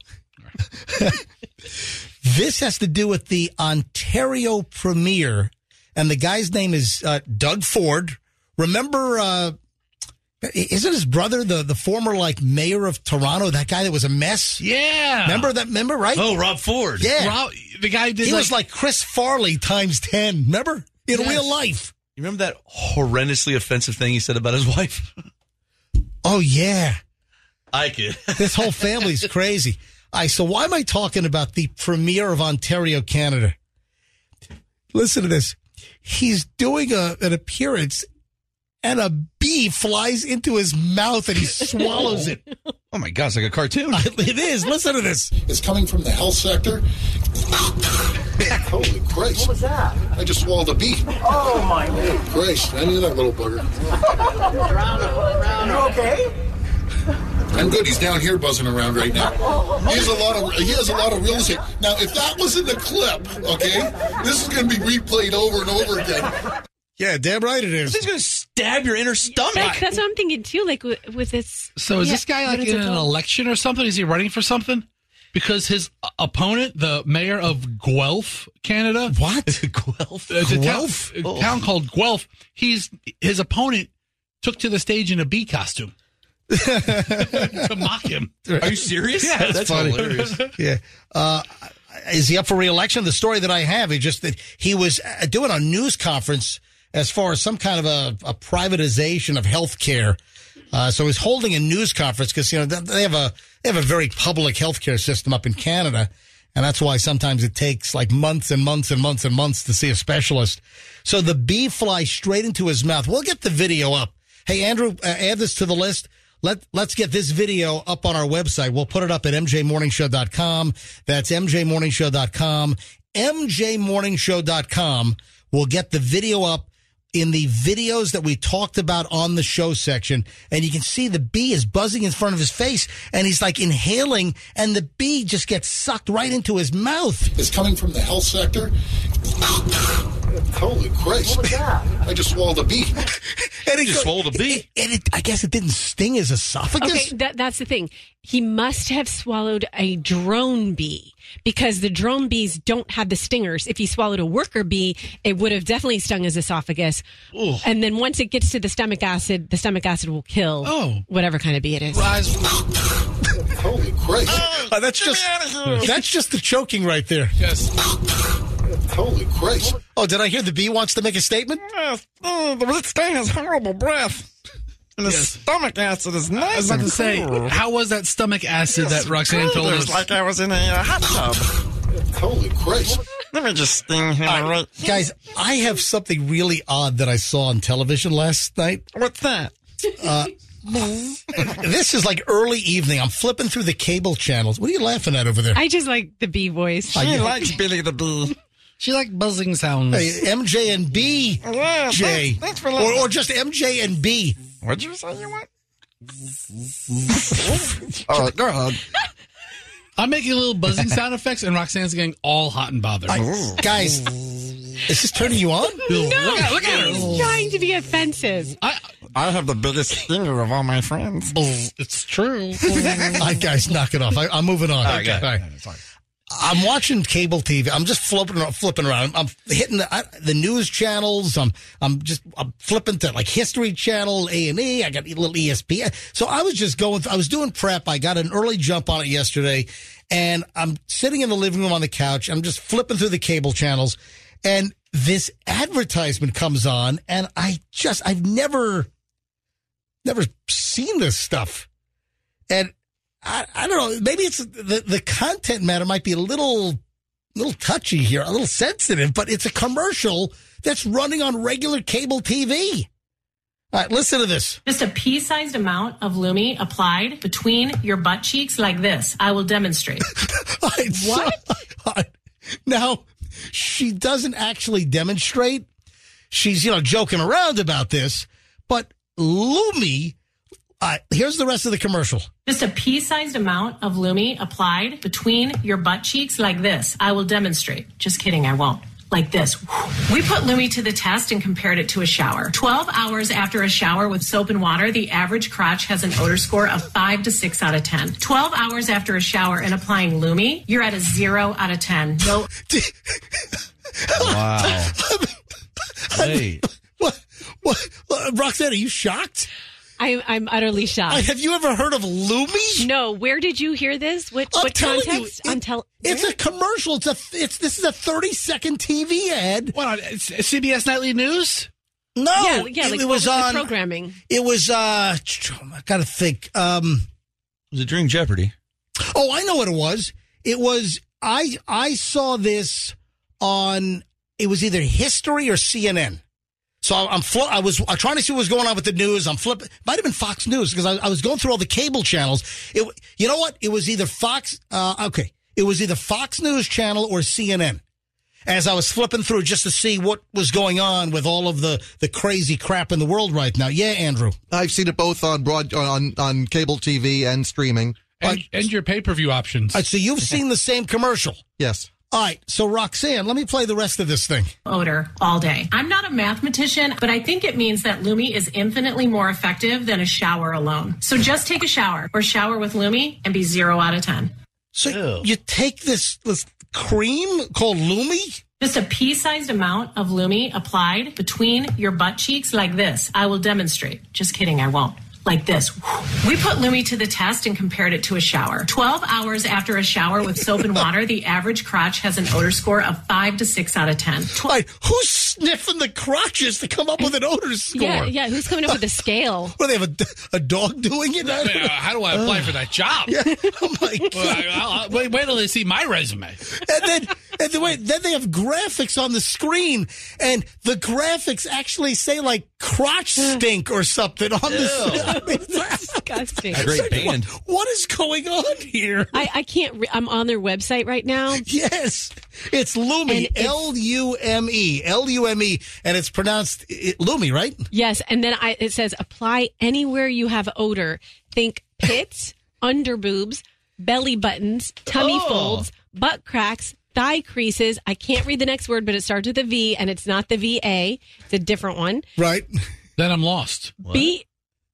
this has to do with the Ontario Premier, and the guy's name is uh, Doug Ford. Remember, uh, isn't his brother the, the former like mayor of Toronto? That guy that was a mess. Yeah. Remember that? Remember, right? Oh, Rob Ford. Yeah. Rob, the guy did He like, was like Chris Farley times ten. Remember? In Yes. real life. You remember that horrendously offensive thing he said about his wife? Oh, yeah. I could. This whole family's crazy. All right, so why am I talking about the Premier of Ontario, Canada? Listen to this. He's doing a, an appearance, and a bee flies into his mouth, and he swallows it. Oh, my God. It's like a cartoon. It is. Listen to this. It's coming from the health sector. Holy Christ. What was that? I just swallowed a bee. Oh, my God. Christ, I knew that little bugger. You okay? I'm good. He's down here buzzing around right now. He has a lot of he has a lot of real estate. Now, if that was in the clip, okay, this is going to be replayed over and over again. Yeah, damn right it is. He's going to stab your inner stomach. Like, that's what I'm thinking too. Like with, with this. So is yeah, this guy what like is in it an called? election or something? Is he running for something? Because his uh, opponent, the mayor of Guelph, Canada. What? Guelph? It's a town, Guelph? a Oh. town called Guelph. He's his opponent took to the stage in a bee costume to mock him. Are you serious? Yeah, that's, that's funny. hilarious. Yeah. Uh, is he up for re-election? The story that I have is just that he was uh, doing a news conference as far as some kind of a, a privatization of health care. Uh, so he's holding a news conference because, you know, they have a, they have a very public healthcare system up in Canada. And that's why sometimes it takes like months and months and months and months to see a specialist. So the bee flies straight into his mouth. We'll get the video up. Hey, Andrew, uh, add this to the list. Let, let's get this video up on our website. We'll put it up at m j morning show dot com. That's m j morning show dot com. m j morning show dot com. We'll get the video up in the videos that we talked about on the show section. And you can see the bee is buzzing in front of his face, and he's like inhaling, and the bee just gets sucked right into his mouth. It's coming from the health sector. Holy Christ. What was that? I just swallowed a bee. And he Just go- swallowed a bee. And it, I guess it didn't sting his esophagus. Okay, that, that's the thing. He must have swallowed a drone bee because the drone bees don't have the stingers. If he swallowed a worker bee, it would have definitely stung his esophagus. Ooh. And then once it gets to the stomach acid, the stomach acid will kill Oh. whatever kind of bee it is. Rise. Holy Christ. Uh, that's just that's just the choking right there. Yes. Holy Christ. Oh, did I hear the bee wants to make a statement? Oh, the sting has horrible breath. And the Yes. stomach acid is nice I was about and to say, cool. how was that stomach acid that Roxanne Good. told It us? was like I was in a uh, hot tub. Holy Christ. Let me just sting him Uh, right. Guys, I have something really odd that I saw on television last night. What's that? Uh, this is like early evening. I'm flipping through the cable channels. What are you laughing at over there? I just like the bee voice. She likes Billy the Bee. She like buzzing sounds. Hey, M J and B, Yeah, J, thanks, thanks for or, letting or just M J and B. What'd you say you want? All right, go ahead. I'm making little buzzing sound effects, and Roxanne's getting all hot and bothered. I, guys, is this turning you on? No, look at, look at he's her. trying to be offensive. I, I have the biggest stinger of all my friends. It's true. All right, guys, knock it off. I, I'm moving on. All right, Okay. go ahead. All right. I'm watching cable T V. I'm just flipping, flipping around. I'm hitting the, I, the news channels. I'm, I'm just, I'm flipping to like History Channel, A and E. I got a little E S P N. So I was just going. I was doing prep. I got an early jump on it yesterday, and I'm sitting in the living room on the couch. I'm just flipping through the cable channels, and this advertisement comes on, and I just, I've never, never seen this stuff, and. I, I don't know. Maybe it's the, the content matter might be a little, little touchy here, a little sensitive, but it's a commercial that's running on regular cable T V. All right, listen to this. Just a pea-sized amount of Lumi applied between your butt cheeks like this. I will demonstrate. Right, what? So, now, she doesn't actually demonstrate. She's, you know, joking around about this, but Lumi, uh, here's the rest of the commercial. Just a pea-sized amount of Lumi applied between your butt cheeks like this. I will demonstrate. Just kidding, I won't. Like this. We put Lumi to the test and compared it to a shower. twelve hours after a shower with soap and water, the average crotch has an odor score of five to six out of ten. twelve hours after a shower and applying Lumi, you're at a zero out of ten. No. Wow. Wait. What? What? Roxanne, are you shocked? I'm, I'm utterly shocked. I, have you ever heard of Lumi? No. Where did you hear this? What, I'm what telling context? you, it, I'm tell- it's a commercial. It's a. It's this is a thirty second T V ad. What on it's C B S Nightly News? No, yeah, yeah. it, Like, it was, was on the programming. It was. uh I gotta think. Um Was it during Jeopardy? Oh, I know what it was. It was. I I saw this on. It was either History or C N N. So I'm fl- I was I'm trying to see what was going on with the news. I'm flipping. Might have been Fox News because I, I was going through all the cable channels. It, you know what? It was either Fox. Uh, okay, it was either Fox News Channel or C N N. As I was flipping through just to see what was going on with all of the, the crazy crap in the world right now. Yeah, Andrew. I've seen it both on broad on on cable T V and streaming. And, uh, and your pay-per-view options. Right, so you've seen the same commercial. Yes. All right, so Roxanne, let me play the rest of this thing. Odor all day. I'm not a mathematician, but I think it means that Lumi is infinitely more effective than a shower alone. So just take a shower or shower with Lumi and be zero out of ten. So Ew. you take this, this cream called Lumi? Just a pea-sized amount of Lumi applied between your butt cheeks like this. I will demonstrate. Just kidding, I won't. Like this. We put Lumi to the test and compared it to a shower. twelve hours after a shower with soap and water, the average crotch has an odor score of five to six out of ten. Tw- right. Who's sniffing the crotches to come up with an odor score? Yeah, yeah. Who's coming up with a scale? Well, they have a, a dog doing it? I mean, uh, how do I apply uh, for that job? Yeah. Oh, my God. Well, I, I'll, I'll, wait, wait till they see my resume. And then, and then, wait, then they have graphics on the screen, and the graphics actually say, like, crotch stink or something on the I mean, disgusting. A great band. What, what is going on here? I, I can't. Re- I'm on their website right now. Yes, it's Lumi, L U M E, L U M E, and it's pronounced it, Lumi, right? Yes, and then I, it says apply anywhere you have odor. Think pits, under boobs, belly buttons, tummy Oh. folds, butt cracks, thigh creases. I can't read the next word, but it starts with a V, and it's not the V A. It's a different one. Right. Then I'm lost. B.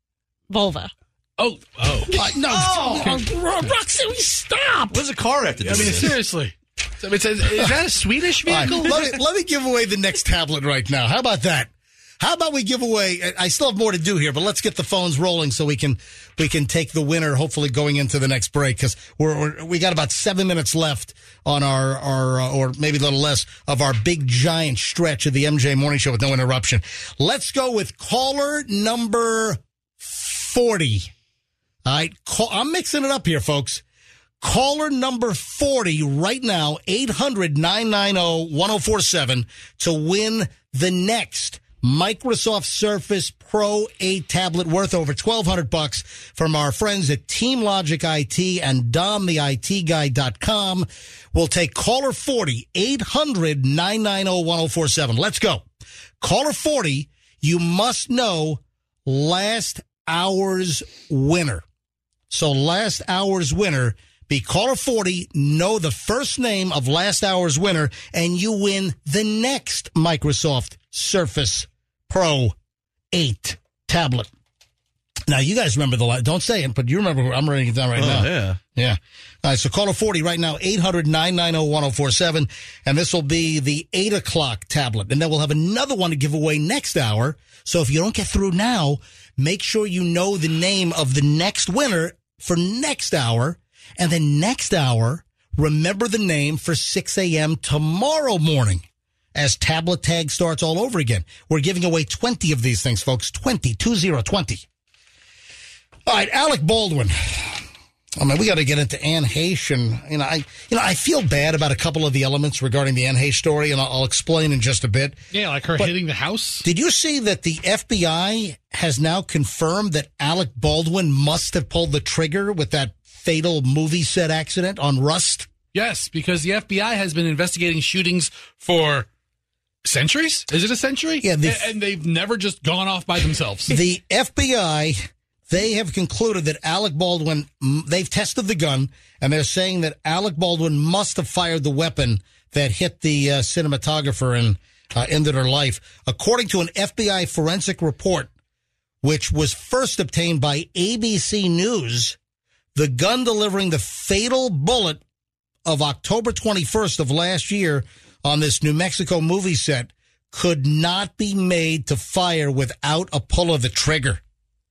Vulva. Oh, oh. Uh, no, Oh. uh, Roxanne, stop. What's a car have to do I mean, with it? seriously. I mean, it's a, is that a Swedish All right, vehicle? let, me, let me give away the next tablet right now. How about that? How about we give away? I still have more to do here, but let's get the phones rolling so we can we can take the winner. Hopefully, going into the next break because we're, we're we got about seven minutes left on our our uh, or maybe a little less of our big giant stretch of the M J Morning Show with no interruption. Let's go with caller number forty. All right, call, I'm mixing it up here, folks. Caller number forty right now, eight hundred, nine nine zero, one zero four seven to win the next Microsoft Surface Pro eight tablet worth over twelve hundred bucks from our friends at Team Logic I T and Dom the I T Guy dot com. We'll take caller forty, eight hundred, nine nine zero, one zero four seven. Let's go. Caller forty, you must know last hour's winner. So last hour's winner Be caller forty, know the first name of last hour's winner, and you win the next Microsoft Surface Pro eight tablet. Now, you guys remember the last, don't say it, but you remember, I'm writing it down right Oh, now. yeah. Yeah. All right, so caller forty right now, eight hundred, nine nine zero, one zero four seven, and this will be the eight o'clock tablet. And then we'll have another one to give away next hour. So if you don't get through now, make sure you know the name of the next winner for next hour. And then next hour, remember the name for six a.m. tomorrow morning as tablet tag starts all over again. We're giving away twenty of these things, folks. twenty, two zero, twenty. All right, Alec Baldwin. I mean, we got to get into Anne Heche, and you know, I, you know, I feel bad about a couple of the elements regarding the Anne Heche story, and I'll, I'll explain in just a bit. Yeah, like her But hitting the house. Did you see that the F B I has now confirmed that Alec Baldwin must have pulled the trigger with that fatal movie set accident on Rust? Yes, because the F B I has been investigating shootings for centuries. Is it a century? Yeah, the- and, and they've never just gone off by themselves. The F B I, they have concluded that Alec Baldwin, they've tested the gun, and they're saying that Alec Baldwin must have fired the weapon that hit the uh, cinematographer and uh, ended her life. According to an F B I forensic report, which was first obtained by A B C News, the gun delivering the fatal bullet of October twenty-first of last year on this New Mexico movie set could not be made to fire without a pull of the trigger.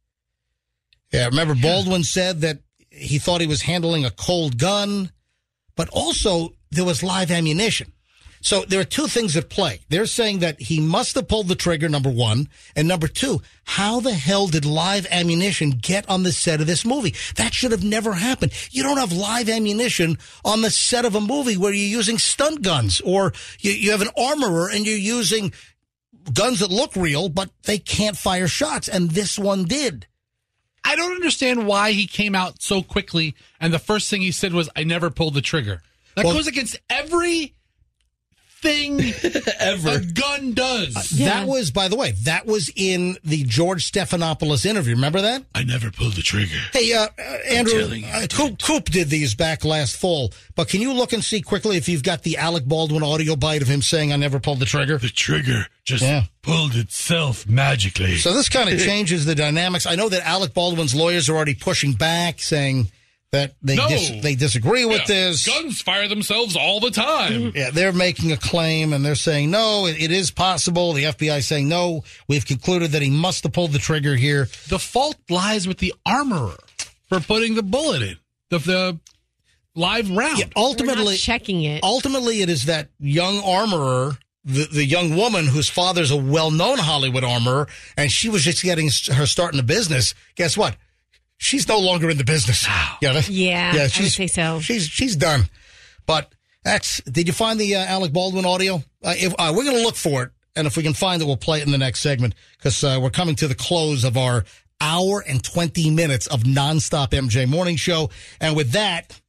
Yeah, remember Baldwin said that he thought he was handling a cold gun, but also there was live ammunition. So there are two things at play. They're saying that he must have pulled the trigger, number one. And number two, how the hell did live ammunition get on the set of this movie? That should have never happened. You don't have live ammunition on the set of a movie where you're using stunt guns, or you, you have an armorer and you're using guns that look real, but they can't fire shots. And this one did. I don't understand why he came out so quickly and the first thing he said was, I never pulled the trigger. That Well- goes against every thing Ever. a gun does. That was, by the way, that was in the George Stephanopoulos interview. Remember that? I never pulled the trigger. Hey, uh, uh, Andrew, telling you, uh, Coop, Coop did these back last fall, but can you look and see quickly if you've got the Alec Baldwin audio bite of him saying, I never pulled the trigger? The trigger just Yeah. pulled itself magically. So this kind of changes the dynamics. I know that Alec Baldwin's lawyers are already pushing back, saying that they No. dis- they disagree with Yeah, this. Guns fire themselves all the time. Yeah, they're making a claim, and they're saying, no, it, it is possible. The F B I saying, no, we've concluded that he must have pulled the trigger here. The fault lies with the armorer for putting the bullet in the, the live round. Yeah, ultimately, We're not checking it. Ultimately, it is that young armorer, the, the young woman whose father's a well-known Hollywood armorer, and she was just getting her start in the business. Guess what? She's no longer in the business. Yeah, that- Yeah, I would say so. She's she's done. But that's. Did you find the uh, Alec Baldwin audio? Uh, if, uh, we're going to look for it, and if we can find it, we'll play it in the next segment, because uh, we're coming to the close of our hour and twenty minutes of nonstop M J Morning Show, and with that.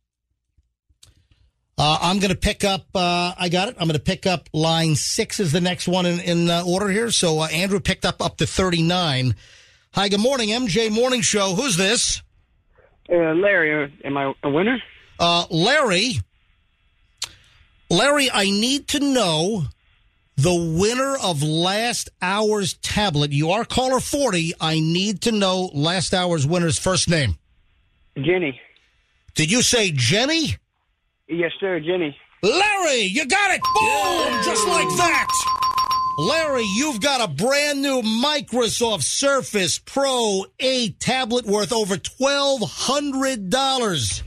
Uh, I'm going to pick up, uh, I got it. I'm going to pick up line six is the next one in, in uh, order here. So uh, Andrew picked up up to thirty-nine. Hi, good morning, M J Morning Show. Who's this? Uh, Larry, uh, am I a winner? Uh, Larry. Larry, I need to know the winner of last hour's tablet. You are caller forty. I need to know last hour's winner's first name. Jenny. Did you say Jenny? Yes, sir, Jenny. Larry, you got it. Boom, just like that. Larry, you've got a brand new Microsoft Surface Pro eight tablet worth over twelve hundred dollars.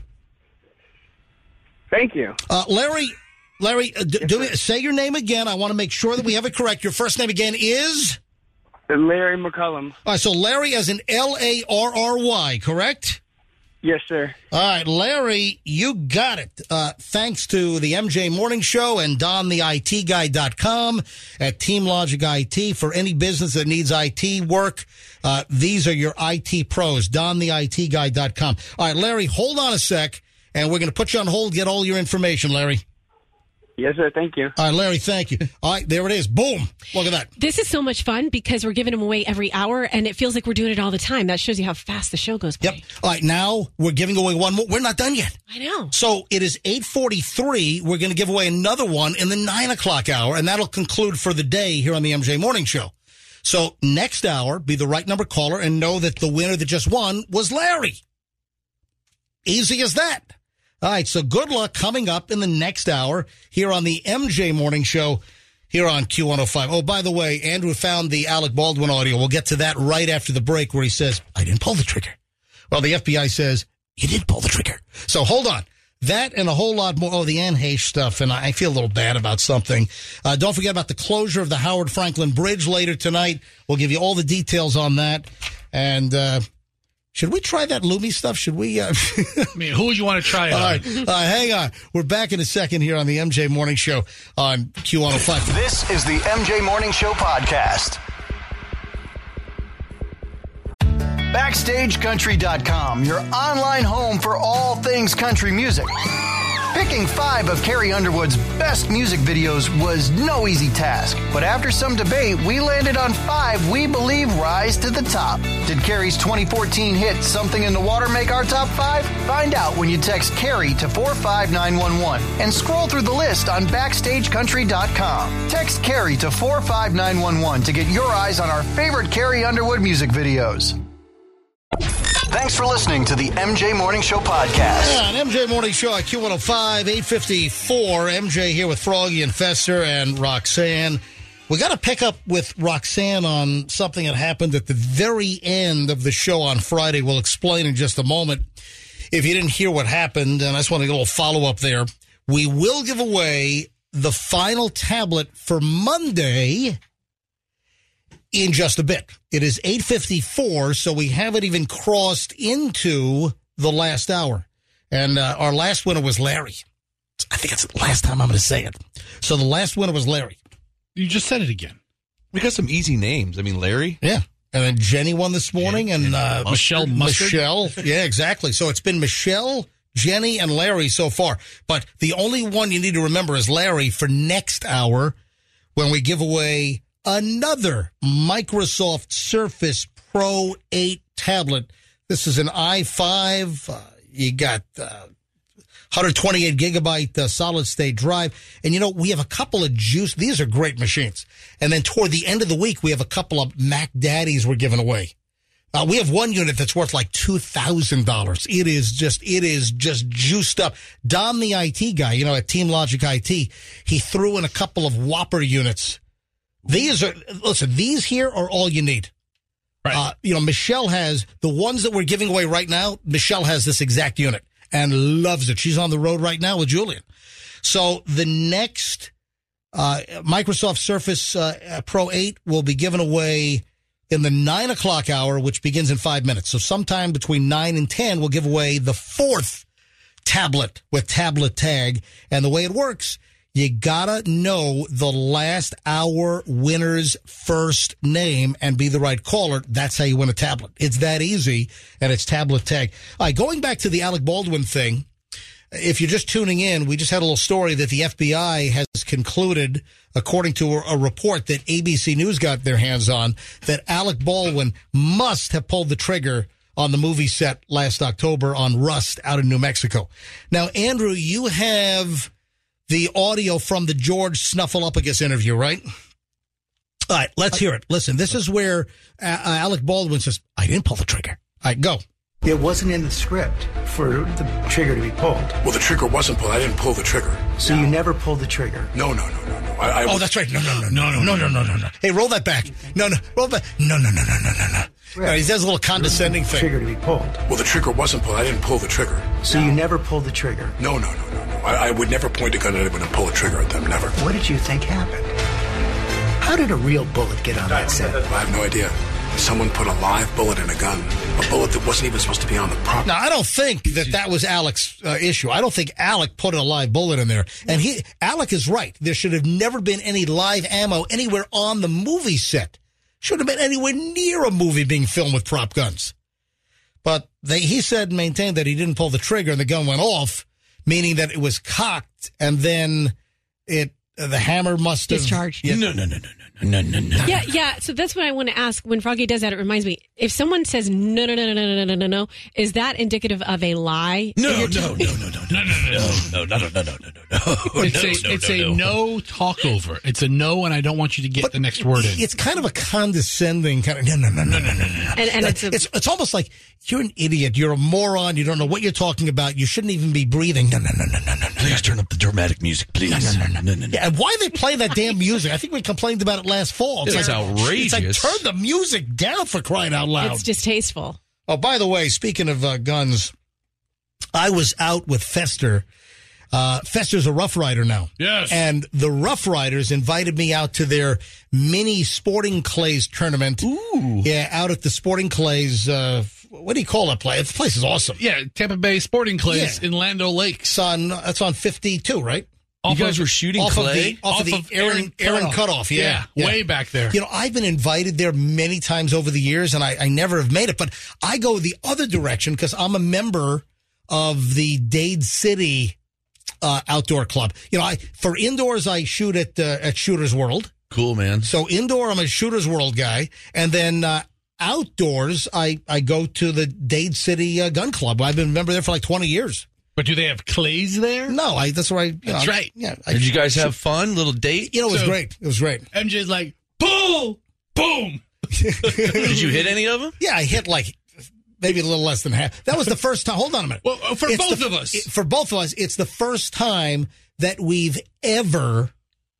Thank you. Uh, Larry, Larry, uh, d- do me, say your name again. I want to make sure that we have it correct. Your first name again is? Larry McCullum. All right, so Larry as in L A R R Y, correct? Yes, sir. All right, Larry, you got it. Uh, thanks to the M J Morning Show and Don the I T Guy dot com at Team Logic I T. For any business that needs I T work, uh, these are your I T pros, Don the I T Guy dot com. All right, Larry, hold on a sec, and we're going to put you on hold, get all your information, Larry. Yes, sir. Thank you. All right, Larry, thank you. All right, there it is. Boom. Look at that. This is so much fun because we're giving them away every hour, and it feels like we're doing it all the time. That shows you how fast the show goes by. Yep. All right, now we're giving away one more. We're not done yet. I know. So it is eight forty-three. We're going to give away another one in the nine o'clock hour, and that'll conclude for the day here on the M J Morning Show. So next hour, be the right number caller and know that the winner that just won was Larry. Easy as that. All right, so good luck coming up in the next hour here on the M J Morning Show here on Q one oh five. Oh, by the way, Andrew found the Alec Baldwin audio. We'll get to that right after the break where he says, I didn't pull the trigger. Well, the F B I says, you did pull the trigger. So hold on. That and a whole lot more. Oh, the Anne Heche stuff, and I feel a little bad about something. Uh, don't forget about the closure of the Howard Franklin Bridge later tonight. We'll give you all the details on that. And uh, should we try that Lumi stuff? Should we? Uh... I mean, who would you want to try it all on? right, uh, hang on. We're back in a second here on the M J Morning Show on Q one oh five. This is the M J Morning Show podcast. Backstage Country dot com, your online home for all things country music. Picking five of Carrie Underwood's best music videos was no easy task, but after some debate, we landed on five we believe rise to the top. Did Carrie's twenty fourteen hit Something in the Water make our top five? Find out when you text Carrie to four five nine one one and scroll through the list on Backstage Country dot com. Text Carrie to four five nine one one to get your eyes on our favorite Carrie Underwood music videos. Thanks for listening to the M J Morning Show podcast. Yeah, an M J Morning Show at Q one oh five, eight fifty-four. M J here with Froggy and Fester and Roxanne. We got to pick up with Roxanne on something that happened at the very end of the show on Friday. We'll explain in just a moment. If you didn't hear what happened, and I just want to get a little follow-up there, we will give away the final tablet for Monday in just a bit. It is eight fifty-four, so we haven't even crossed into the last hour. And uh, our last winner was Larry. I think it's the last time I'm going to say it. So the last winner was Larry. You just said it again. We got some easy names. I mean, Larry. Yeah. And then Jenny won this morning. Jen- and uh, Michelle Mustard. Michelle. Yeah, exactly. So it's been Michelle, Jenny, and Larry so far. But the only one you need to remember is Larry for next hour when we give away another Microsoft Surface Pro eight tablet. This is an i five. Uh, you got uh, one twenty-eight gigabyte uh, solid state drive. And, you know, we have a couple of juice. These are great machines. And then toward the end of the week, we have a couple of Mac Daddies we're giving away. Uh, we have one unit that's worth like two thousand dollars. It is just, it is just juiced up. Don, the I T guy, you know, at Team Logic I T, he threw in a couple of Whopper units. These are, listen, these here are all you need. Right. Uh, you know, Michelle has the ones that we're giving away right now. Michelle has this exact unit and loves it. She's on the road right now with Julian. So the next uh, Microsoft Surface uh, Pro eight will be given away in the nine o'clock hour, which begins in five minutes. So sometime between nine and ten, we'll give away the fourth tablet with tablet tag. And the way it works, you gotta know the last hour winner's first name and be the right caller. That's how you win a tablet. It's that easy, and it's tablet tag. All right, going back to the Alec Baldwin thing, if you're just tuning in, we just had a little story that the F B I has concluded, according to a report that A B C News got their hands on, that Alec Baldwin must have pulled the trigger on the movie set last October on Rust out in New Mexico. Now, Andrew, you have the audio from the George Snuffleupagus interview, right? All right, let's hear it. Listen, this is where uh, Alec Baldwin says, I didn't pull the trigger. All right, go. It wasn't in the script for the trigger to be pulled. Well, the trigger wasn't pulled. I didn't pull the trigger. So you never pulled the trigger? No, no, no, no, no. I, I oh, was... that's right. No, no, no, no, no, no, no, no, no, no. Hey, roll that back. No, no, roll back. No, no, no, no, no, no, no. Right. He does a little condescending thing. Trigger to be pulled. Well, the trigger wasn't pulled. I didn't pull the trigger. So you never pulled the trigger? No, no, no, no, no. I, I would never point a gun at anyone and pull a trigger at them. Never. What did you think happened? How did a real bullet get on that set? I have no idea. Someone put a live bullet in a gun, a bullet that wasn't even supposed to be on the prop. Now, I don't think that that was Alec's uh, issue. I don't think Alec put a live bullet in there. And he, Alec is right. There should have never been any live ammo anywhere on the movie set. Should have been anywhere near a movie being filmed with prop guns. But they, he said and maintained that he didn't pull the trigger and the gun went off, meaning that it was cocked and then it uh, the hammer must have Discharged. Yeah. No, no, no, no, no, no, no, no. Yeah, yeah. So that's what I want to ask. When Froggy does that, it reminds me. If someone says no, no, no, no, no, no, no, no, no, is that indicative of a lie? No, If no, you're no, t- no, no, no, no, no, no, no, no, no, no, no, no. It's a it's a no talk over. It's a no, and I don't want you to get the next word in. It's kind of a condescending kind of no, no, no, no, no, no, no. And, and it's, a, It's it's almost like you're an idiot. You're a moron. You don't know what you're talking about. You shouldn't even be breathing. No, no, no, no, no, no. Please turn up the dramatic music, please. No, no, no, no, no, no. Yeah, and why they play that damn music? I think we complained about it last fall. It's like, outrageous. It's like, turn the music down for crying out loud. it's distasteful. Oh, by the way, speaking of uh, guns, I was out with Fester. Uh, Fester's a Rough Rider now. Yes. And the Rough Riders invited me out to their mini Sporting Clays tournament. Ooh. Yeah, out at the Sporting Clays. Uh, what do you call that place? The place is awesome. Yeah, Tampa Bay Sporting Clays Yeah. in Lando Lakes. It's on, that's on fifty-two, right? You guys were shooting off clay? Of the, off, of the Aaron, Aaron cutoff. Yeah, Yeah, way back there. You know, I've been invited there many times over the years, and I, I never have made it. But I go the other direction because I'm a member of the Dade City uh, Outdoor Club. You know, I for indoors I shoot at uh, at Shooters World. Cool, man. So indoor I'm a Shooters World guy, and then uh, outdoors I I go to the Dade City uh, Gun Club. I've been a member there for like twenty years. But do they have clays there? No, I that's where I. You That's know, right. Yeah. I, Did you guys have fun? Little date? You know, it was So- great. It was great. M J's like, pull, boom. Did you hit any of them? Yeah, I hit like maybe a little less than half. That was the first time. Hold on a minute. Well, for It's both the- of us. it- for both of us, it's the first time that we've ever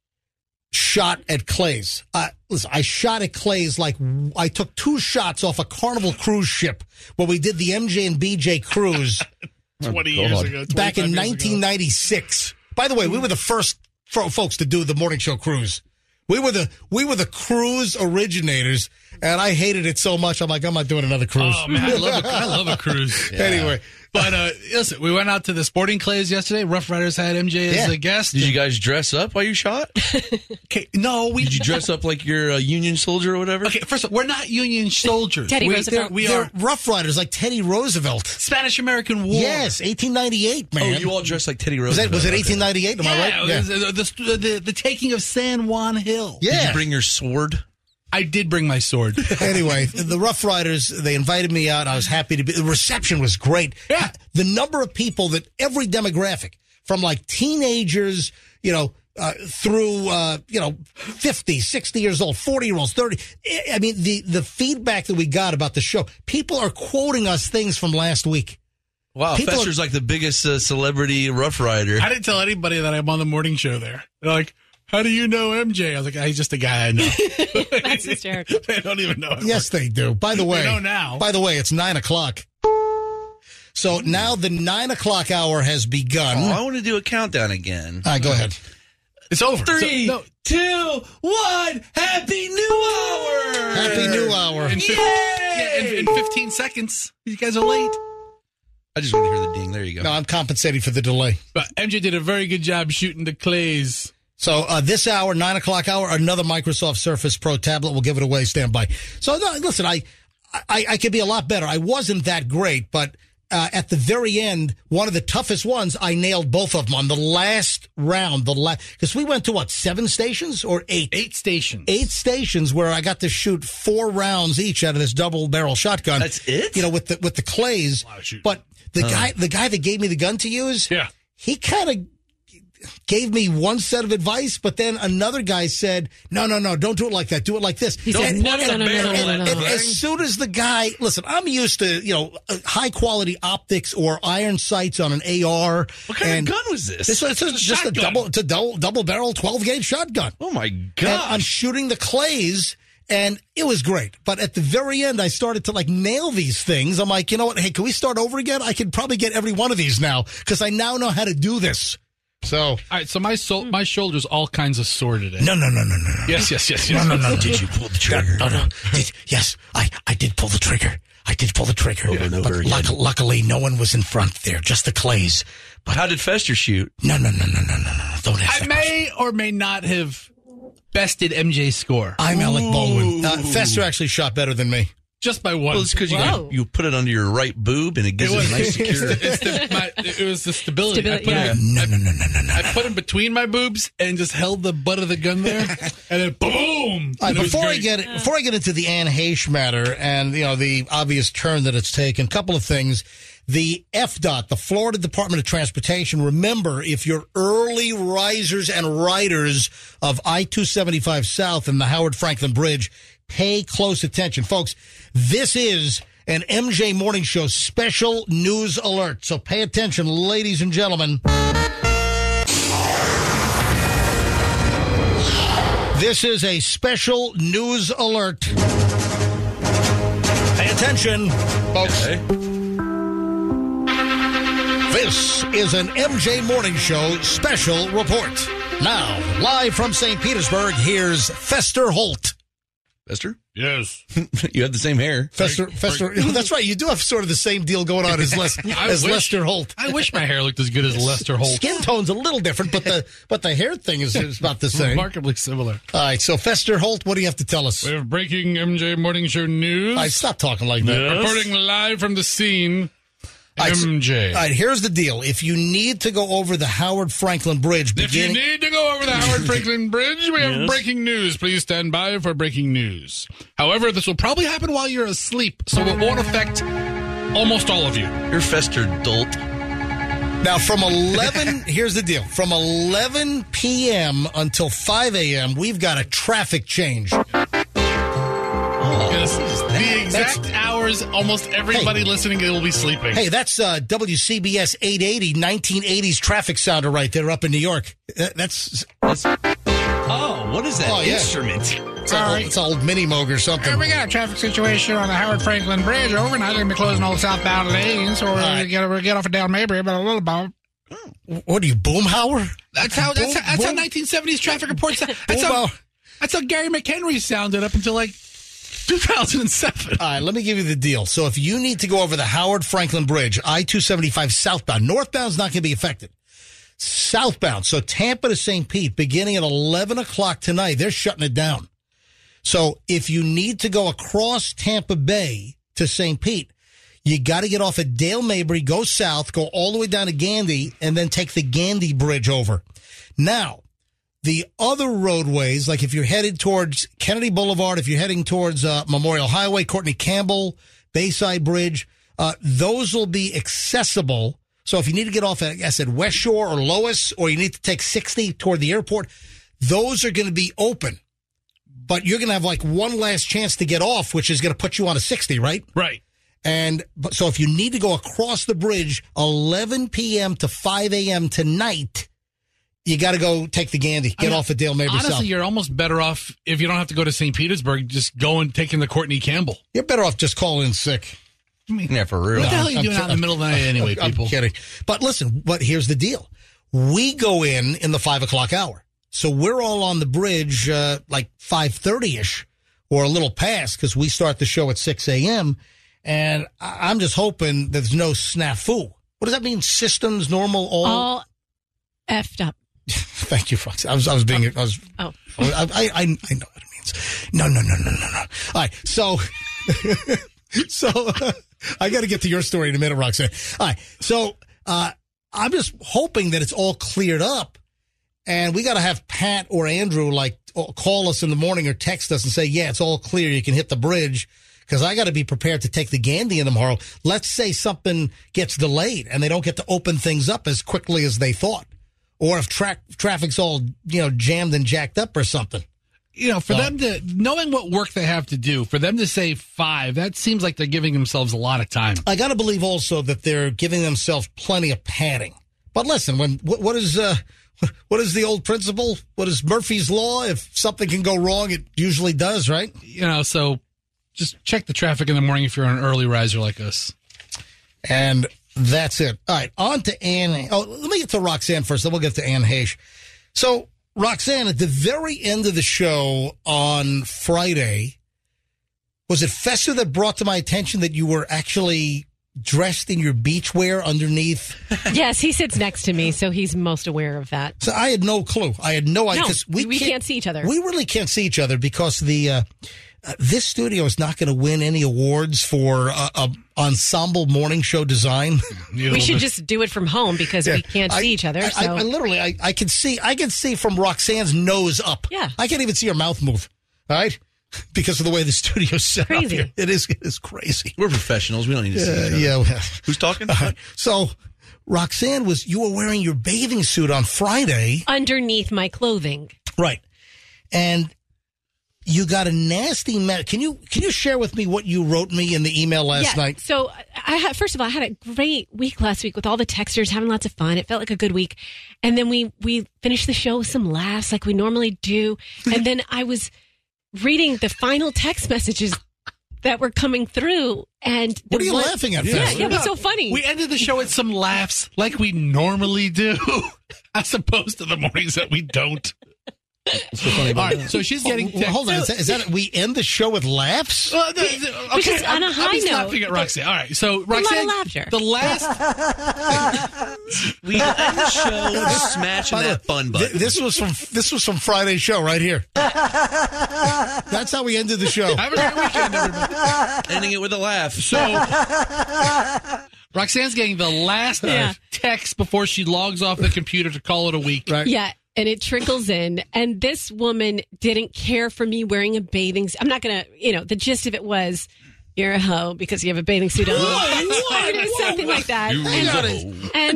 shot at clays. Uh, listen, I shot at clays like I took two shots off a Carnival cruise ship when we did the M J and B J cruise twenty God. years ago. back in twenty-five years nineteen ninety-six. By the way, we were the first fo- folks to do the morning show cruise. We were the we were the cruise originators, and I hated it so much. I'm like, I'm not doing another cruise. Oh man, I love a, I love a cruise. Anyway, But uh, listen, we went out to the Sporting Clays yesterday. Rough Riders had M J as Yeah. a guest. Did you guys dress up while you shot? Okay, no, we Did you dress up like you're a Union soldier or whatever? Okay, first of all, we're not Union soldiers. Teddy we, Roosevelt. We they're are Rough Riders like Teddy Roosevelt. Spanish American War. Yes, eighteen ninety-eight, man. Oh, you all dressed like Teddy was that Roosevelt. was it Okay. eighteen ninety-eight? Am I Yeah, right? it was, uh, the, the, the taking of San Juan Hill. Yeah. Did you bring your sword? I did bring my sword. Anyway, the Rough Riders, they invited me out. I was happy to be. The reception was great. Yeah. The number of people that every demographic, from like teenagers, you know, uh, through, uh, you know, fifty, sixty years old, forty year olds, thirty. I mean, the, the feedback that we got about the show, people are quoting us things from last week. Wow, People Fester's like the biggest uh, celebrity Rough Rider. I didn't tell anybody that I'm on the morning show there. They're like, how do you know M J? I was like, he's just a guy I know. That's hysterical. They don't even know him. Yes, they do. By the way, know now. By the way, it's nine o'clock. So now the nine o'clock hour has begun. Oh, I want to do a countdown again. All right, go ahead. It's over. Three, So- no, two, one. Happy New Hour! Happy New Hour. in, fif- yeah, in, in fifteen seconds. You guys are late. I just want to hear the ding. There you go. No, I'm compensating for the delay. But M J did a very good job shooting the clays. So uh, this hour, nine o'clock hour, another Microsoft Surface Pro tablet. We'll give it away. Stand by. So no, listen, I, I, I could be a lot better. I wasn't that great, but uh, at the very end, one of the toughest ones, I nailed both of them on the last round. The last because we went to what seven stations or eight? Eight stations. Eight stations where I got to shoot four rounds each out of this double barrel shotgun. That's it? You know, with the with the clays. Wow, shoot. But the guy, the guy that gave me the gun to use, Yeah. he kind of gave me one set of advice, but then another guy said, no, no, no, don't do it like that. Do it like this. He said, And- no, no, no, no, no, no, no, and- no, and no. as soon as the guy, listen, I'm used to, you know, high quality optics or iron sights on an A R. What kind and of gun was this? This was It's a just a shotgun. double, it's a double, double barrel twelve gauge shotgun. Oh, my And God. I'm shooting the clays. And it was great. But at the very end, I started to like nail these things. I'm like, you know what? Hey, can we start over again? I could probably get every one of these now because I now know how to do this. So, All right, so my sol- my shoulder's all kinds of sore today. no, no, no, no, no. Yes, yes, yes, No, yes. no, no. Did you pull the trigger? No, no. Did, yes, I, I did pull the trigger. I did pull the trigger. Over and over but again. luck, luckily, no one was in front there, just the clays. But How did Fester shoot? no, no, no, no, no, no, no. Don't ask I that question. may or may not have bested M J's score. I'm Alec Baldwin. Uh, Fester actually shot better than me. Just by one. Well, it's because you, Whoa. you put it under your right boob and it gives it, was- a nice it's, security. the, it's the, my, It was the stability. Stability, I put yeah. it, No, no, no, no, no, no. I put him between my boobs and just held the butt of the gun there, and then boom. All right, And it was before I great. get it, before I get into the Anne Heche matter and you know the obvious turn that it's taken, a couple of things. The F D O T, the Florida Department of Transportation, remember, if you're early risers and riders of I two seventy-five South and the Howard Franklin Bridge, pay close attention. Folks, this is an M J Morning Show special news alert. So pay attention, ladies and gentlemen. This is a special news alert. Pay attention, folks. Okay. This is an M J Morning Show special report. Now, live from Saint Petersburg, here's Fester Holt. Fester? Yes. You have the same hair. Fester, Fester. That's right. You do have sort of the same deal going on as, Les, as wish- Lester Holt. I wish my hair looked as good as Lester Holt. Skin tone's a little different, but the but the hair thing is, is about the same. Remarkably similar. All right, so Fester Holt, what do you have to tell us? We have breaking M J Morning Show news. All right, stop talking like that. Reporting live from the scene. All right, so- M J. All right, here's the deal. If you need to go over the Howard Franklin Bridge, If you beginning, need to go over the Howard Franklin Bridge, we have Yes. breaking news. Please stand by for breaking news. However, this will probably happen while you're asleep, so it won't affect almost all of you. You're Fester dolt. now from eleven, here's the deal. From eleven p.m. until five a.m., we've got a traffic change. Yes, the exact hours almost everybody Hey. listening will be sleeping. Hey, that's uh, W C B S eight eighty, nineteen eighties traffic sounder right there up in New York. Uh, That's, That's, oh, what is that Oh, yeah. instrument? it's, an old, it's an old mini moog or something. we got a traffic situation on the Howard Franklin Bridge. Overnight, they're going to be closing all the southbound lanes, so we're right. going to get, we'll get off of down Mayberry, but a little bump. What are you, Boomhauer? That's how that's, Boom- how, that's how boom- nineteen seventies traffic reports. That's how, Boomhauer. that's how Gary McHenry sounded up until like two thousand seven. All right, let me give you the deal. So if you need to go over the Howard Franklin Bridge, I two seventy-five southbound, northbound's not going to be affected. Southbound, so Tampa to Saint Pete, beginning at eleven o'clock tonight, they're shutting it down. So if you need to go across Tampa Bay to Saint Pete, you got to get off at Dale Mabry, go south, go all the way down to Gandy, and then take the Gandy Bridge over. Now, the other roadways, like if you're headed towards Kennedy Boulevard, if you're heading towards uh, Memorial Highway, Courtney Campbell, Bayside Bridge, uh, those will be accessible. So if you need to get off at, I said, West Shore or Lois, or you need to take sixty toward the airport, those are going to be open. But you're going to have like one last chance to get off, which is going to put you on a sixty, right? Right. And but so if you need to go across the bridge, eleven p.m. to five a.m. tonight, you got to go take the Gandy. Get I mean, off at Dale Mabry Honestly, South. you're almost better off if you don't have to go to Saint Petersburg, just go and taking the Courtney Campbell. You're better off just calling in sick. Yeah, for real. What the hell are you I'm doing ki- out in the middle of the night anyway, I'm people? kidding. But listen, but here's the deal. We go in in the five o'clock hour. So we're all on the bridge uh, like five thirty-ish or a little past because we start the show at six a.m. And I- I'm just hoping there's no snafu. What does that mean? Systems, normal, all? All effed up. Thank you, Fox. I was, I was being, I was, Oh. I, I, I, I know what it means. No, no, no, no, no, no. All right. So, so uh, I got to get to your story in a minute, Roxanne. All right. So, uh, I'm just hoping that it's all cleared up and we got to have Pat or Andrew like call us in the morning or text us and say, yeah, it's all clear. You can hit the bridge. Because I got to be prepared to take the Gandy in tomorrow. Let's say something gets delayed and they don't get to open things up as quickly as they thought. Or if tra- traffic's all, you know, jammed and jacked up or something. You know, for So- them to, knowing what work they have to do, for them to say five, that seems like they're giving themselves a lot of time. I got to believe also that they're giving themselves plenty of padding. But listen, when what, what is uh, what is the old principle? What is Murphy's Law? If something can go wrong, it usually does, right? You know, so just check the traffic in the morning if you're an early riser like us. And that's it. All right, on to Anne. Oh, let me get to Roxanne first, then we'll get to Anne Heche. So, Roxanne, at the very end of the show on Friday, was it Fester that brought to my attention that you were actually dressed in your beach wear underneath? Yes, he sits next to me, so he's most aware of that. So I had no clue. I had no idea. No, 'cause we, we can't, can't see each other. We really can't see each other because the uh, uh, this studio is not going to win any awards for uh, uh, ensemble morning show design. We should just do it from home because Yeah. we can't I- see each other. I, So I, I literally, I, I can see, I can see from Roxanne's nose up. Yeah. I can't even see her mouth move. All right, because of the way the studio's set Crazy. up here. It is, it is crazy. We're professionals. We don't need to see Uh, each other. yeah. well, Who's talking? all right. So, Roxanne was, you were wearing your bathing suit on Friday. underneath my clothing. Right. And you got a nasty mess. Can you can you share with me what you wrote me in the email last yeah. night? So I had, first of all, I had a great week last week with all the texters having lots of fun. It felt like a good week. And then we, we finished the show with some laughs like we normally do. And then I was reading the final text messages that were coming through. And What the are you one- laughing at, Yeah, Fester? yeah, it was so funny. We ended the show with some laughs like we normally do, as opposed to the mornings that we don't. All right, so she's getting Well, hold on. Is that, is that we end the show with laughs? Well, the, the, Which okay, is on I'm, a high I'm just note. laughing at Roxanne. All right, so lot of Roxanne, laughter. the last We end the show just smashing By the that way, fun th- button. this was from this was from Friday's show right here. That's how we ended the show. have a great weekend, everybody. Ending it with a laugh. So Roxanne's getting the last Yeah. text before she logs off the computer to call it a week. Right. Yeah, and it trickles in. And this woman didn't care for me wearing a bathing suit. I'm not going to, you know, the gist of it was, you're a hoe because you have a bathing suit on. Or just something like that. You And, gotta- and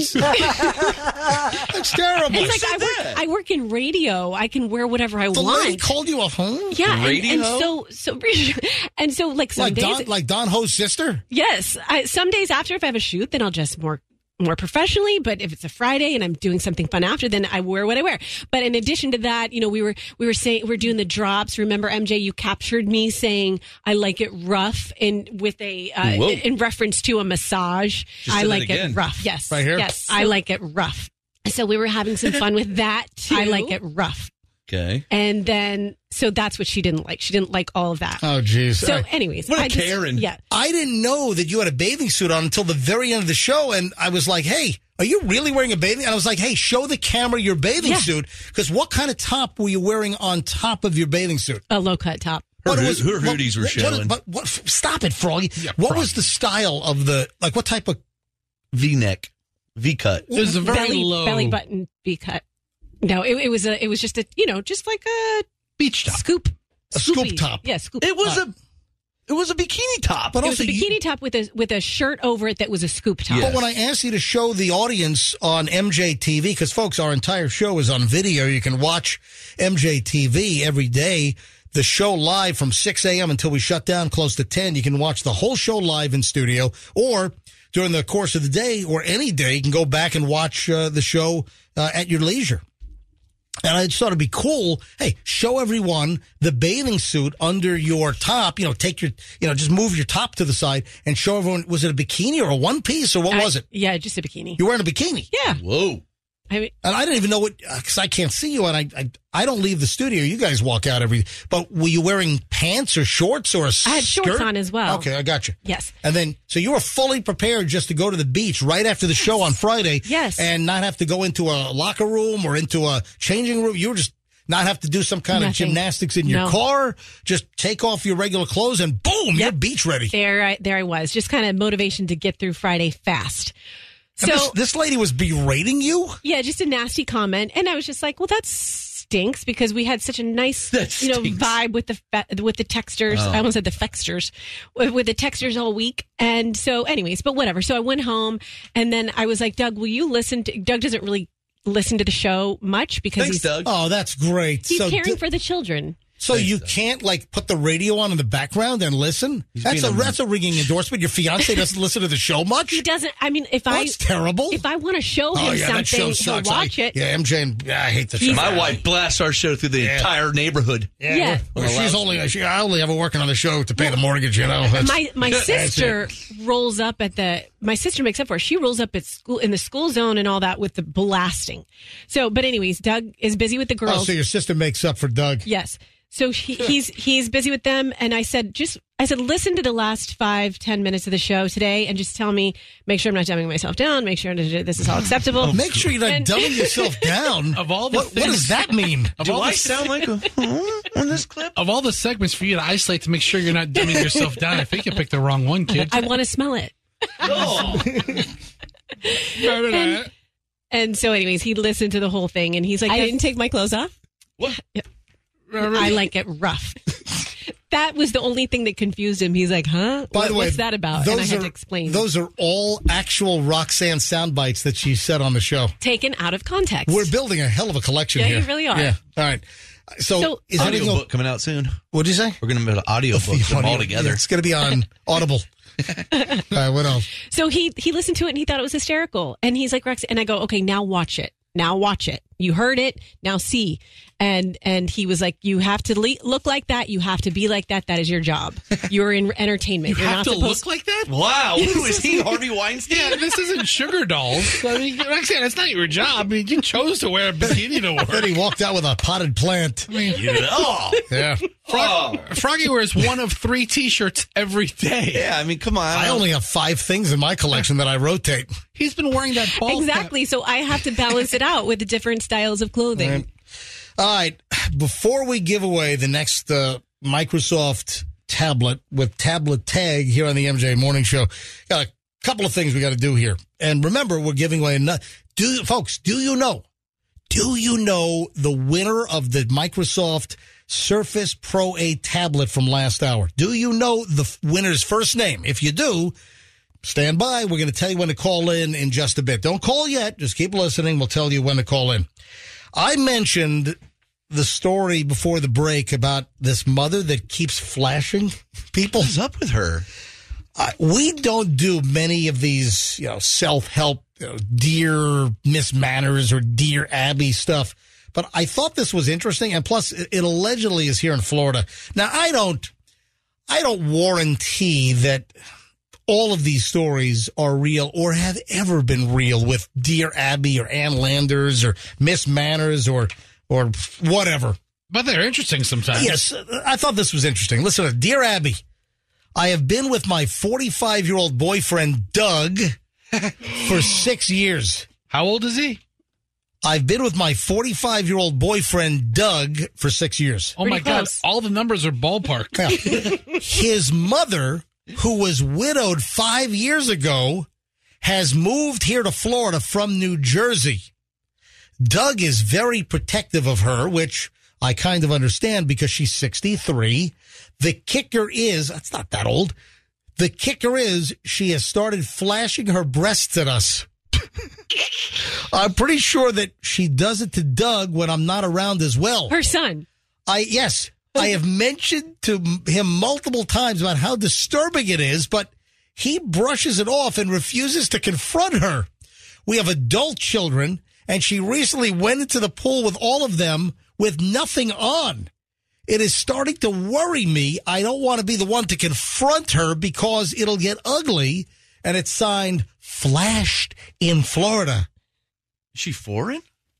That's terrible. it's like I work, I work in radio. I can wear whatever I the want. lady called you a home? yeah, and, Radio? and so so and so like some Like days, Don, like Don Ho's sister? yes, I, some days after if I have a shoot, then I'll dress more more professionally. But if it's a Friday and I'm doing something fun after, then I wear what I wear. But in addition to that, you know, we were we were saying we're doing the drops. Remember, M J, you captured me saying I like it rough in with a uh, Whoa. in reference to a massage. Just I say that like again. it rough. Yes, Right here? Yes, I like it rough. So we were having some fun with that. I like it rough. Okay. And then, so that's what she didn't like. She didn't like all of that. Oh, geez. So, I, anyways, What a I just, Karen. yeah, I didn't know that you had a bathing suit on until the very end of the show, and I was like, hey, are you really wearing a bathing? And I was like, hey, show the camera your bathing Yeah. suit, because what kind of top were you wearing on top of your bathing suit? a low cut top. Her, But it hood- was- her what- hoodies were what- showing. But what, stop it, Froggy. Yeah, what Froggy. was the style of the, like, what type of, V-neck. V-cut. It was a very belly, low belly button V cut. No, it, it was a, it was just a, you know, just like a beach top. scoop, A scoop scoopy. top. Yeah, scoop. It was Uh, a it was a bikini top. but it was also a you- bikini top with a with a shirt over it that was a scoop top. Yeah. But when I asked you to show the audience on M J T V, because folks, our entire show is on video. You can watch M J T V every day. The show live from six a.m. until we shut down close to ten. You can watch the whole show live in studio, or during the course of the day, or any day, you can go back and watch uh, the show uh, at your leisure. And I just thought it'd be cool. Hey, show everyone the bathing suit under your top. You know, take your, you know, just move your top to the side and show everyone. Was it a bikini or a one piece or what I- was it? Yeah, just a bikini. You're wearing a bikini. Yeah. Whoa. I mean, And I didn't even know what, because I can't see you, and I, I I don't leave the studio. You guys walk out every. But were you wearing pants or shorts or a skirt? I had shorts on as well. Okay, I got you. Yes. And then, so you were fully prepared just to go to the beach right after the show on Friday. Yes. And not have to go into a locker room or into a changing room. You were just not have to do some kind of Nothing. gymnastics in your No. car. Just take off your regular clothes and boom, you're Yep. beach ready. there, I, there I was, just kind of motivation to get through Friday fast. And So this, this lady was berating you? yeah, just a nasty comment, and I was just like, well, that stinks because we had such a nice, That you know, stinks. vibe with the fe- with the texters. Oh. I almost said the fexters with, with the texters all week, and so, anyways, but whatever. So I went home, and then I was like, Doug, will you listen to? Doug doesn't really listen to the show much because Thanks, he's Doug. Oh, that's great. he's so caring di- for the children. So you can't like put the radio on in the background and listen? That's a being a- that's a ringing endorsement. Your fiance doesn't listen to the show much? He doesn't. I mean, if Oh, I that's terrible. if I want to show him Oh yeah, that show something, he'll sucks. watch I, it. Yeah, M J and yeah, I hate the show. He's- My wife blasts our show through the Yeah. entire neighborhood. Yeah, Yeah. well, she's only she, I only have her working on the show to pay the mortgage. You know, That's- my my that's sister it. rolls up at the my sister makes up for it. She rolls up at school in the school zone and all that with the blasting. So, but anyways, Doug is busy with the Oh, girls. so your sister makes up for Doug. Yes. So he, he's he's busy with them, and I said, just I said, listen to the last five ten minutes of the show today, and just tell me, make sure I'm not dumbing myself down, make sure this is all acceptable. Make sure you're not And- dumbing yourself down. Of all the what, what does that mean? Of Do all I the- sound like a on this clip? Of all the segments for you to isolate to make sure you're not dumbing yourself down, I think you picked the wrong one, kid. I want to smell it. Oh. and, and so, anyways, he listened to the whole thing, and he's like, I "Yes, didn't take my clothes off. What? I like it rough." That was the only thing that confused him. He's like, "Huh? By What- the way, what's that about?" And I had are, to explain. Those are all actual Roxanne sound bites that she said on the show. Taken out of context. We're building a hell of a collection Yeah, here. you really are. Yeah. All right. So, So- is Audio everything book coming out soon. What'd you say? We're going to make an audio book them all together. Yeah, it's going to be on Audible. All right, what else? So he he listened to it and he thought it was hysterical. And he's like, "Rex," and I go, "Okay, now watch it. Now watch it. You heard it. Now see." And and he was like, "You have to le- look like that. You have to be like that. That is your job. You're in entertainment. You You're have not to supposed look like that? Wow. Who is he? Harvey Weinstein? Yeah, this isn't Sugar Dolls. I mean, Roxanne, it's not your job. I mean, you chose to wear a bikini to work. Then he walked out with a potted plant. I mean, Yeah. Oh. Yeah. Frog, Froggy wears one of three T-shirts every day. Yeah, I mean, come on. I only have five things in my collection that I rotate. He's been wearing that ball exactly. So I have to balance it out with the different styles of clothing. Right. All right. Before we give away the next uh, Microsoft tablet with tablet tag here on the M J Morning Show, got a couple of things we got to do here. And remember, we're giving away another. Do folks? Do you know? Do you know the winner of the Microsoft Surface Pro eight tablet from last hour? Do you know the winner's first name? If you do, stand by. We're going to tell you when to call in in just a bit. Don't call yet. Just keep listening. We'll tell you when to call in. I mentioned the story before the break about this mother that keeps flashing people. What's up with her? Uh, we don't do many of these, you know, self-help, you know, Dear Miss Manners or Dear Abby stuff. But I thought this was interesting. And plus, it, it allegedly is here in Florida. Now, I don't, I don't warranty that all of these stories are real or have ever been real with Dear Abby or Ann Landers or Miss Manners or or whatever. But they're interesting sometimes. Yes, I thought this was interesting. Listen to Dear Abby. I have been with my forty-five-year-old boyfriend, Doug, for six years. How old is he? I've been with my forty-five-year-old boyfriend, Doug, for six years. Oh, my God. All the numbers are ballpark. Yeah. His mother, who was widowed five years ago, has moved here to Florida from New Jersey. Doug is very protective of her, which I kind of understand because she's sixty-three. The kicker is, that's not that old. The kicker is she has started flashing her breasts at us. I'm pretty sure that she does it to Doug when I'm not around as well. Her son. I, yes. I have mentioned to him multiple times about how disturbing it is, but he brushes it off and refuses to confront her. We have adult children, and she recently went into the pool with all of them with nothing on. It is starting to worry me. I don't want to be the one to confront her because it'll get ugly, and it's signed Flashed in Florida. Is she foreign?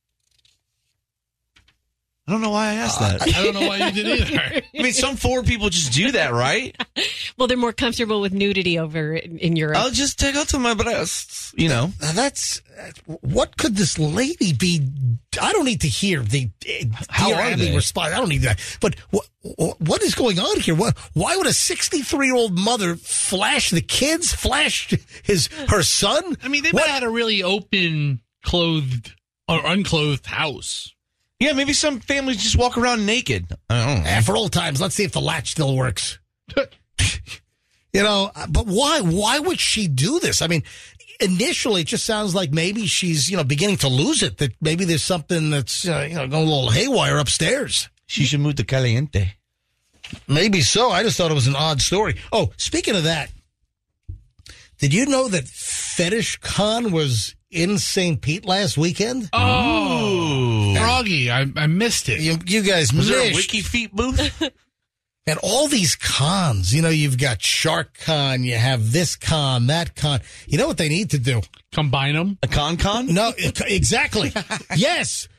I don't know why I asked that. I don't know why you did either. I mean, some foreign people just do that, right? Well, they're more comfortable with nudity over in, in Europe. I'll just take out to my breasts, you know. Now that's, what could this lady be? I don't need to hear the How Dear are Abby they? response. I don't need that. But what, what is going on here? What, why would a sixty-three-year-old mother flash the kids, flash his her son? I mean, they What- might have had a really open, clothed or unclothed house. Yeah, maybe some families just walk around naked. I don't know. Eh, for old times, let's see if the latch still works. You know, but why? Why would she do this? I mean, initially, it just sounds like maybe she's, you know, beginning to lose it. That maybe there's something that's, uh, you know, going a little haywire upstairs. She should move to Caliente. Maybe so. I just thought it was an odd story. Oh, speaking of that, did you know that Fetish Con was in Saint Pete last weekend? Oh, Froggy, I, I missed it. You, you guys Was missed. there a Wiki Feet booth? And all these cons, you know, you've got Shark Con, you have this con, that con. You know what they need to do? Combine them? A con con? No, exactly. Yes.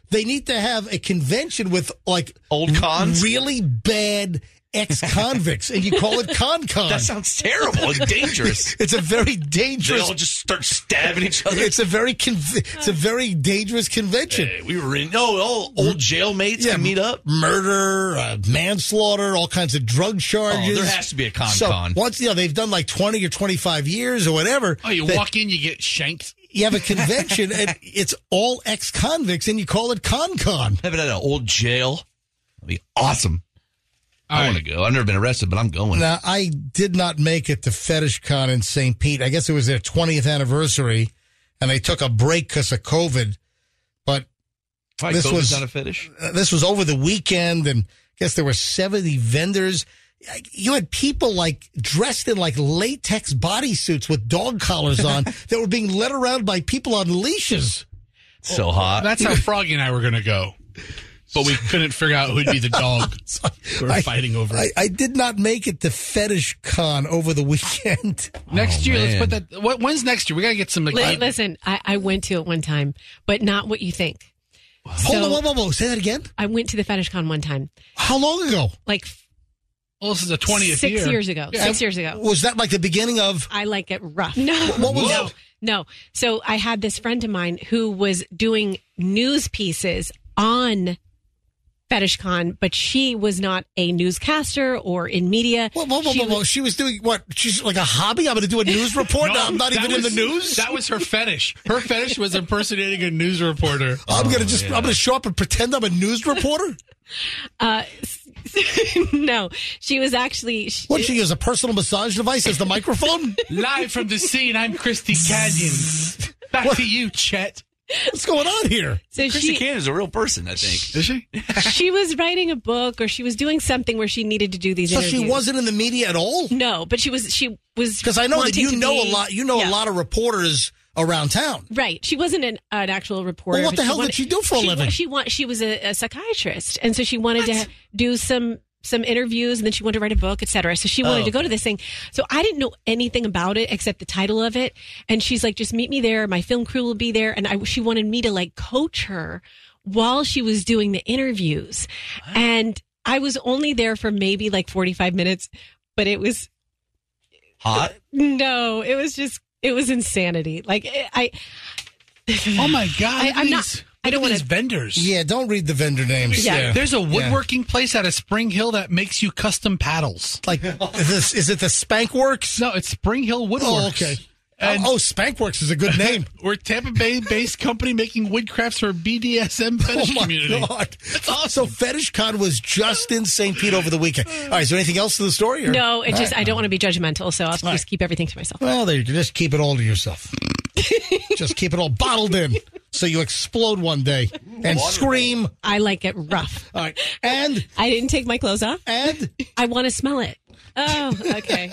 they need to have a convention with like old cons, really bad ex-convicts, and you call it ConCon. That sounds terrible and dangerous. It's a very dangerous. They all just start stabbing each other. It's a very conv- it's a very dangerous convention. Hey, we were in no all old jailmates yeah, can meet up. Murder, uh, manslaughter, all kinds of drug charges. Oh, there has to be a ConCon. So once you know they've done like twenty or twenty-five years or whatever. Oh, you they, walk in, you get shanked. You have a convention, and it's all ex-convicts, and you call it ConCon. Have it at an old jail. That'd be awesome. All I right. want to go. I've never been arrested, but I'm going. Now, I did not make it to Fetish Con in Saint Pete. I guess it was their twentieth anniversary, and they took a break because of COVID. But Why, this COVID's was not a fetish? Uh, this was over the weekend, and I guess there were seventy vendors. You had people like dressed in like latex bodysuits with dog collars on that were being led around by people on leashes. So hot. That's how Froggy and I were going to go. But we couldn't figure out who'd be the dog we were I, fighting over. I, I did not make it to Fetish Con over the weekend. Next Oh, year, man. let's put that. What, when's next year? We got to get some. Like, Li- Listen, I, I went to it one time, but not what you think. Hold on, whoa, whoa, whoa. Say that again? I went to the Fetish Con one time. How long ago? Like well, this is the twentieth six year. years ago. Yeah. Six years ago. Was that like the beginning of? I like it rough. No, What was no, that? no. So I had this friend of mine who was doing news pieces on Fetish Con, but she was not a newscaster or in media. Whoa, whoa, whoa, she whoa, whoa. was- She was doing what? She's like a hobby? I'm going to do a news report? No, I'm not that even in was- the news? That was her fetish. Her fetish was impersonating a news reporter. I'm going to just, yeah. I'm going to show up and pretend I'm a news reporter? Uh, no, she was actually. She, What, she use a personal massage device as the microphone? Live from the scene, I'm Christy Canyon. Back to you, Chet. What's going on here? so Christy she Cannon is a real person, I think. Is she? she was writing a book, or she was doing something where she needed to do these. So interviews. she wasn't in the media at all? No, but she was. She was Because I know that wanting you to know be- a lot. You know yeah. a lot of reporters around town. Right. She wasn't an, an actual reporter. Well, what but the hell wanted- did she do for a she, living? She want, She was a, a psychiatrist, and so she wanted to do some some interviews, and then she wanted to write a book, et cetera. So she wanted Oh, to go to this thing. So I didn't know anything about it except the title of it. And she's like, "Just meet me there. My film crew will be there." And I, she wanted me to like coach her while she was doing the interviews. And I was only there for maybe like forty-five minutes, but it was Hot? no, it was just it was insanity. Like I. Oh my God! I- look at I'm not- these- I don't look at wanna- these vendors. Yeah, don't read the vendor names. Yeah. There's a woodworking place out of Spring Hill that makes you custom paddles. Like, is, this, is it the Spankworks? No, it's Spring Hill Woodworks. Oh, okay. And oh, oh, Spankworks is a good name. we're a Tampa Bay-based company making woodcrafts for B D S M fetish Oh, my community. God. That's awesome. So Fetish Con was just in Saint Pete over the weekend. All right, is there anything else to the story? Or? No, it All just right. I don't want to be judgmental, so I'll just right. keep everything to myself. Well, there you go. Just keep it all to yourself. Just keep it all bottled in so you explode one day and scream. I like it rough. All right. And I didn't take my clothes off. And I want to smell it. Oh, okay.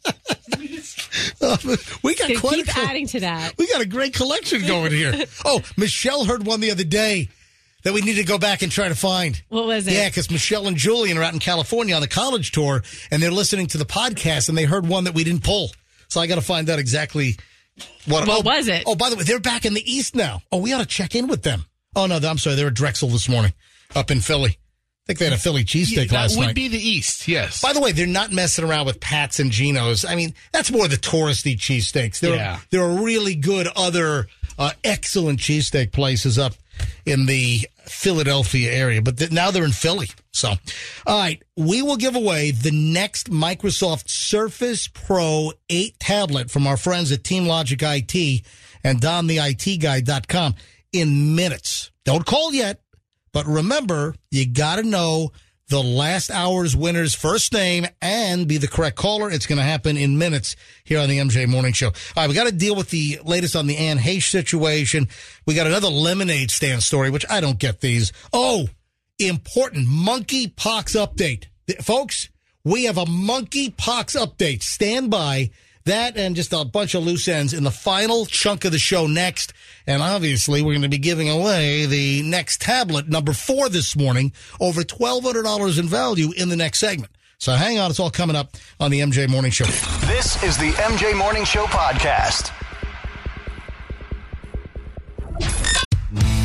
uh, we got So quite keep a, co- adding to that. we got a great collection going here. Oh, Michelle heard one the other day that we need to go back and try to find. What was it? Yeah, because Michelle and Julian are out in California on the college tour, and they're listening to the podcast, and they heard one that we didn't pull. So I got to find out exactly what. What oh, was it? Oh, by the way, they're back in the East now. Oh, we ought to check in with them. Oh, no, I'm sorry. They were at Drexel this morning up in Philly. I think they had a Philly cheesesteak that last would night. be the East, yes. By the way, they're not messing around with Pat's and Geno's. I mean, that's more the touristy cheesesteaks. There, Yeah. are, there are really good other uh, excellent cheesesteak places up in the Philadelphia area, but th- now they're in Philly. So, all right, we will give away the next Microsoft Surface Pro eight tablet from our friends at Team Logic I T and Don the I T Guy dot com in minutes. Don't call yet. But remember, you got to know the last hour's winner's first name and be the correct caller. It's going to happen in minutes here on the M J Morning Show. All right, we got to deal with the latest on the Anne Heche situation. We got another lemonade stand story, which I don't get these. Oh, important monkeypox update. Folks, we have a monkeypox update. Stand by. That and just a bunch of loose ends in the final chunk of the show next. And obviously, we're going to be giving away the next tablet, number four this morning, over twelve hundred dollars in value in the next segment. So hang on. It's all coming up on the M J Morning Show. This is the M J Morning Show podcast.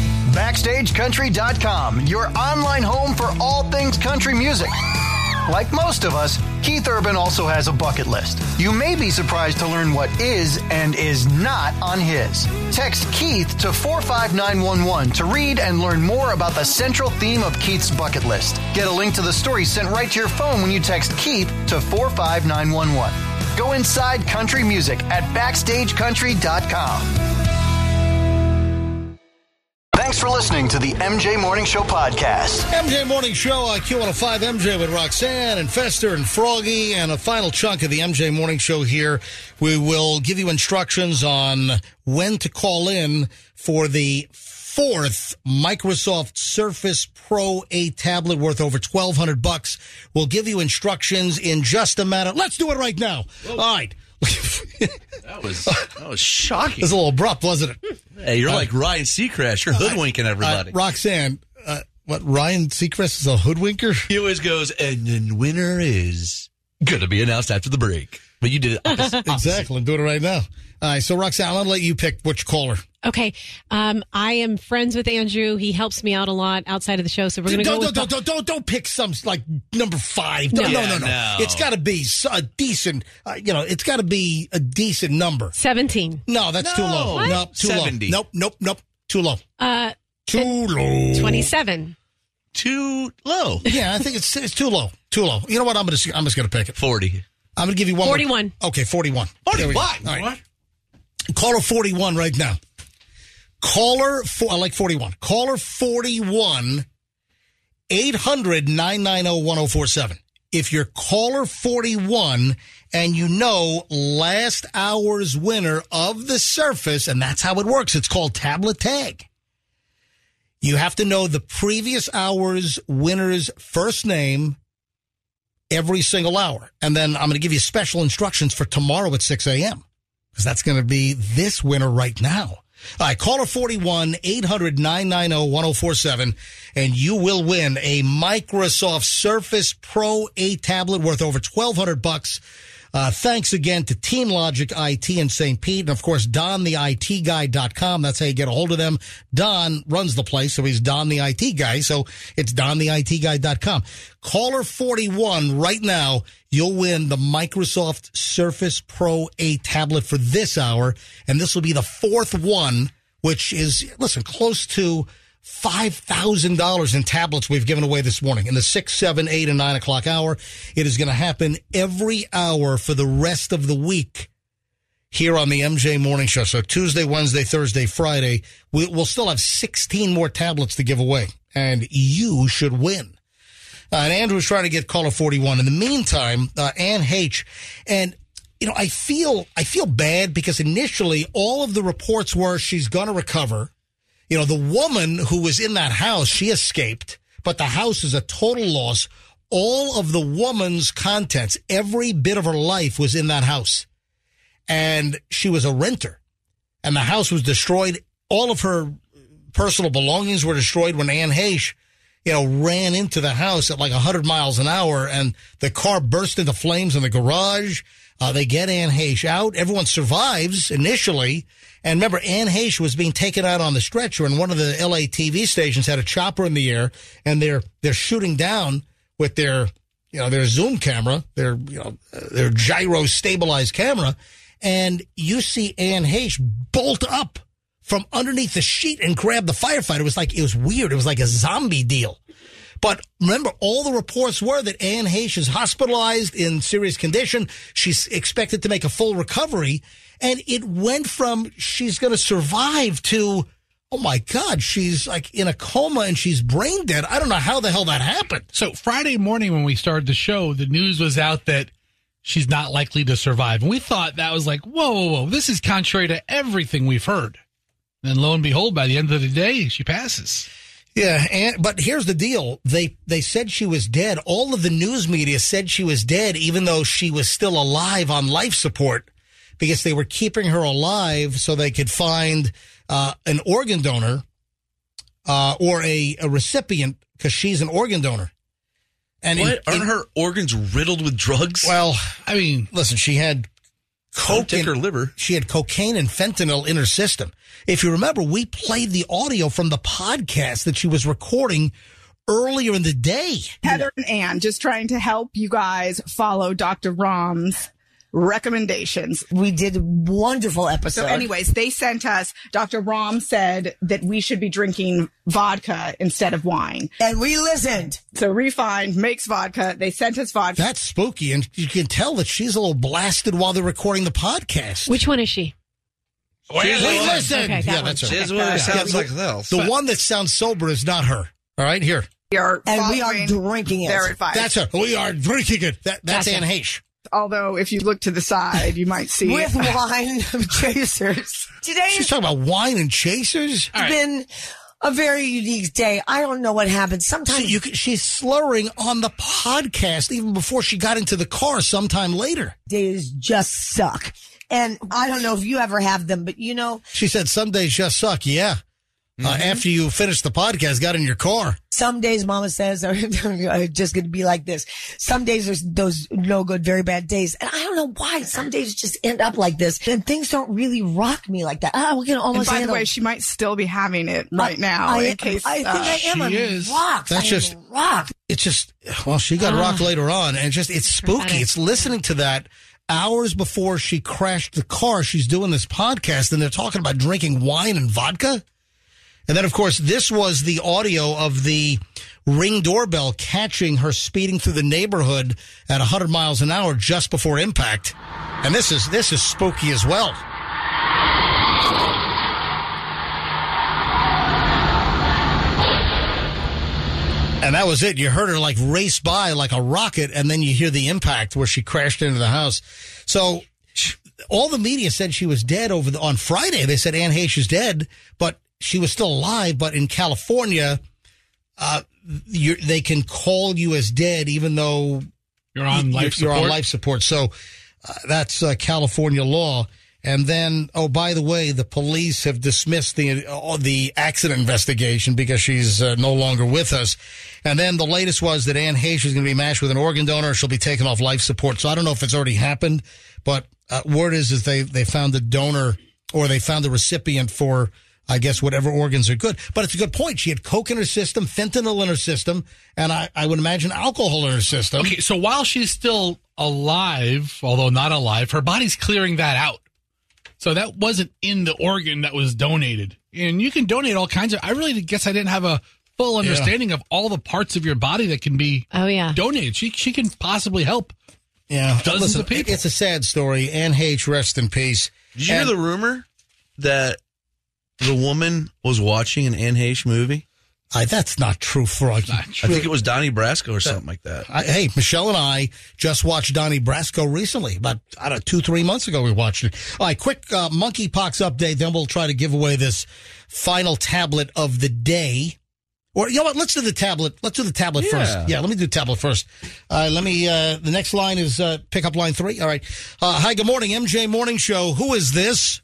Backstage Country dot com, your online home for all things country music. Like most of us, Keith Urban also has a bucket list. You may be surprised to learn what is and is not on his. Text Keith to four five nine one one to read and learn more about the central theme of Keith's bucket list. Get a link to the story sent right to your phone when you text Keith to four five nine one one. Go inside country music at Backstage Country dot com. Thanks for listening to the M J Morning Show podcast. M J Morning Show, uh, Q one oh five M J with Roxanne and Fester and Froggy, and a final chunk of the M J Morning Show here. We will give you instructions on when to call in for the fourth Microsoft Surface Pro eight tablet worth over twelve hundred bucks. We'll give you instructions in just a matter. Let's do it right now. Whoa. All right. That was that was shocking. It was a little abrupt, wasn't it? Hey, you're uh, like Ryan Seacrest. You're hoodwinking everybody. Uh, Roxanne, uh, what, Ryan Seacrest is a hoodwinker? He always goes, and then winner is going to be announced after the break. But you did it opposite. Exactly. I'm doing it right now. All right, so Roxanne, I'm going to let you pick which caller. Okay. Um, I am friends with Andrew. He helps me out a lot outside of the show, so we're going to go don't, with... Don't, don't, don't, don't pick some, like, number five. No, No. no, Yeah, no, no. no. It's got to be a decent, uh, you know, it's got to be a decent number. seventeen. No, that's No. too low. What? Nope, too seventy. low. Nope, nope, nope. Too low. Uh, Too low. twenty-seven. Too low. Yeah, I think it's it's too low. Too low. You know what? I'm going to I'm just going to pick it. forty. I'm going to give you one more- forty-one. Okay, forty-one. There we go. What? All right. Caller forty-one right now. Caller, for, I like forty-one. Caller forty-one, eight hundred, nine nine zero, one zero four seven. If you're caller forty-one and you know last hour's winner of the Surface, and that's how it works, it's called tablet tag. You have to know the previous hour's winner's first name every single hour. And then I'm going to give you special instructions for tomorrow at six a.m. because that's going to be this winner right now. All right, caller forty-one, eight hundred, nine nine zero, one zero four seven, and you will win a Microsoft Surface Pro eight tablet worth over twelve hundred bucks. Uh, thanks again to Team Logic I T in Saint Pete, and of course, Don the I T Guy dot com. That's how you get a hold of them. Don runs the place, so he's Don the I T Guy, so it's Don the I T Guy dot com. Caller forty-one right now, you'll win the Microsoft Surface Pro eight tablet for this hour, and this will be the fourth one, which is, listen, close to five thousand dollars in tablets we've given away this morning in the six, seven, eight, and nine o'clock hour. It is going to happen every hour for the rest of the week here on the M J Morning Show. So Tuesday, Wednesday, Thursday, Friday, we, we'll still have sixteen more tablets to give away, and you should win. Uh, and Andrew's trying to get caller forty-one. In the meantime, uh, Ann H. And, you know, I feel, I feel bad because initially all of the reports were she's going to recover. You know, the woman who was in that house, she escaped, but the house is a total loss. All of the woman's contents, every bit of her life was in that house. And she was a renter. And the house was destroyed. All of her personal belongings were destroyed when Ann Heche, you know, ran into the house at like one hundred miles an hour, and the car burst into flames in the garage. Uh, they get Ann Heche out. Everyone survives initially. And remember, Ann Heche was being taken out on the stretcher, and one of the L A T V stations had a chopper in the air, and they're they're shooting down with their, you know, their zoom camera, their, you know, their gyro stabilized camera, and you see Ann Heche bolt up from underneath the sheet and grab the firefighter. It was like, it was weird. It was like a zombie deal. But remember, all the reports were that Ann Heche is hospitalized in serious condition. She's expected to make a full recovery. And it went from she's going to survive to, oh, my God, she's like in a coma and she's brain dead. I don't know how the hell that happened. So Friday morning when we started the show, the news was out that she's not likely to survive. And we thought that was like, whoa, whoa, whoa, this is contrary to everything we've heard. And lo and behold, by the end of the day, she passes. Yeah, and, but here's the deal. They they said she was dead. All of the news media said she was dead, even though she was still alive on life support, because they were keeping her alive so they could find uh, an organ donor uh, or a, a recipient, because she's an organ donor. And what? in, Aren't in, her organs riddled with drugs? Well, I mean, listen, she had coke take in her liver. She had cocaine and fentanyl in her system. If you remember, we played the audio from the podcast that she was recording earlier in the day. Heather and Ann, just trying to help you guys follow Doctor Rom's recommendations. We did a wonderful episode. So anyways, they sent us, Doctor Rom said that we should be drinking vodka instead of wine. And we listened. So Refined makes vodka. They sent us vodka. That's spooky. And you can tell that she's a little blasted while they're recording the podcast. Which one is she? Well, She's we the one. listen. Okay, that yeah, one. that's her. She's one that sounds the, like this. The one that sounds sober is not her. All right, here. We are and we are following drinking it. their advice. That's her. We are drinking it. That, that's Gotcha. Ann Heche. Although, if you look to the side, you might see With wine chasers. Today She's has talking about wine and chasers? been a very unique day. I don't know what happened. Sometimes See, you can, she's slurring on the podcast even before she got into the car sometime later. days just suck. And I don't know if you ever have them, but you know, She said some days just suck. Yeah. Uh, after you finished the podcast, got in your car. some days Mama says are just going to be like this. Some days there's those no good, very bad days. And I don't know why some days just end up like this. And things don't really rock me like that. Oh, we can And almost by the handle way, she might still be having it right I- now. I, in case, I think uh, I am. I'm rocked. That's I am just rocked. It's just well, she got rocked later on, and it's just it's spooky. It's listening to that hours before she crashed the car. She's doing this podcast, and they're talking about drinking wine and vodka. And then, of course, this was the audio of the Ring doorbell catching her speeding through the neighborhood at one hundred miles an hour just before impact. And this is this is spooky as well. And that was it. You heard her like race by like a rocket, and then you hear the impact where she crashed into the house. So sh- all the media said she was dead over the, on Friday. They said Ann Heche is dead, but she was still alive. But in California, uh, you they can call you as dead even though You're on life you're support. on life support. So uh, that's uh, California law. And then, oh, by the way, the police have dismissed the uh, the accident investigation because she's uh, no longer with us. And then the latest was that Ann Heche is going to be matched with an organ donor. She'll be taken off life support. So I don't know if it's already happened, but uh, word is is they they found the donor or they found the recipient for, I guess, whatever organs are good. But it's a good point. She had coke in her system, fentanyl in her system, and I, I would imagine alcohol in her system. Okay, so while she's still alive, although not alive, her body's clearing that out. So that wasn't in the organ that was donated. And you can donate all kinds of, I really guess I didn't have a full understanding of all the parts of your body that can be oh, yeah. donated. She she can possibly help Yeah. dozens Listen, of people. It's a sad story. Ann Heche, rest in peace. Did you And- hear the rumor that the woman was watching an Ann Heche movie? I, that's not true, Froggy. I think it was Donnie Brasco or something like that. I, hey, Michelle and I just watched Donnie Brasco recently. About, I don't know, two, three months ago we watched it. All right, quick uh, monkeypox update, then we'll try to give away this final tablet of the day. Or, you know what, let's do the tablet. Let's do the tablet Yeah. first. Yeah, let me do the tablet first. Uh, let me, uh, the next line is uh, pick up line three. All right. Uh, hi, good morning, M J Morning Show. Who is this?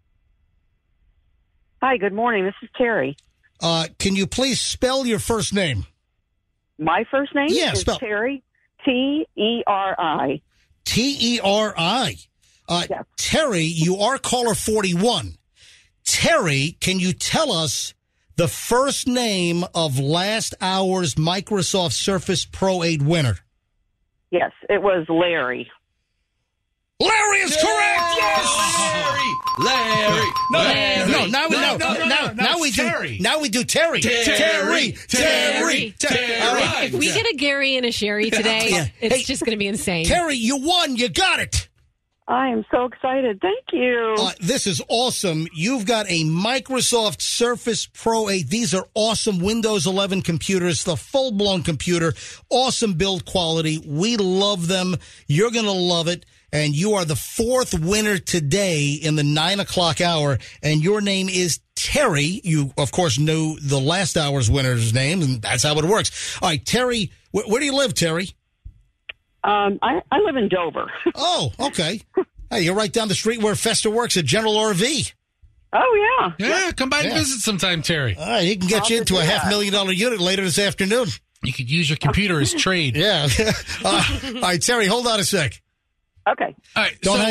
Hi, good morning. This is Terry. Uh, can you please spell your first name? My first name Yeah, is spell. Terry, T E R I. T E R I. Uh, Terry, you are caller forty-one. Terry, can you tell us the first name of last hour's Microsoft Surface Pro eight winner? Yes, it was Larry. Larry is correct. Larry, Larry, No, Larry. no, now we No, no, no, no, now, no, now it's we Terry. do now we do Terry. Terry, Terry, Terry, Terry. All right. If we get a Gary and a Sherry today, Yeah. it's Hey, just going to be insane. Terry, you won. You got it. I am so excited. Thank you. Uh, this is awesome. You've got a Microsoft Surface Pro eight. These are awesome Windows eleven computers, the full-blown computer, awesome build quality. We love them. You're going to love it. And you are the fourth winner today in the nine o'clock hour. And your name is Terry. You, of course, knew the last hour's winner's name, and that's how it works. All right, Terry, wh- where do you live, Terry? Um, I, I live in Dover. Oh, okay. Hey, you're right down the street where Fester works at General R V. Oh, yeah. Yeah, come by and Yeah. visit sometime, Terry. All right, he can get I'll you into a do half that. million dollar unit later this afternoon. You could use your computer as trade. Yeah. uh, all right, Terry, hold on a sec. Okay. All right, Don't so- hang up.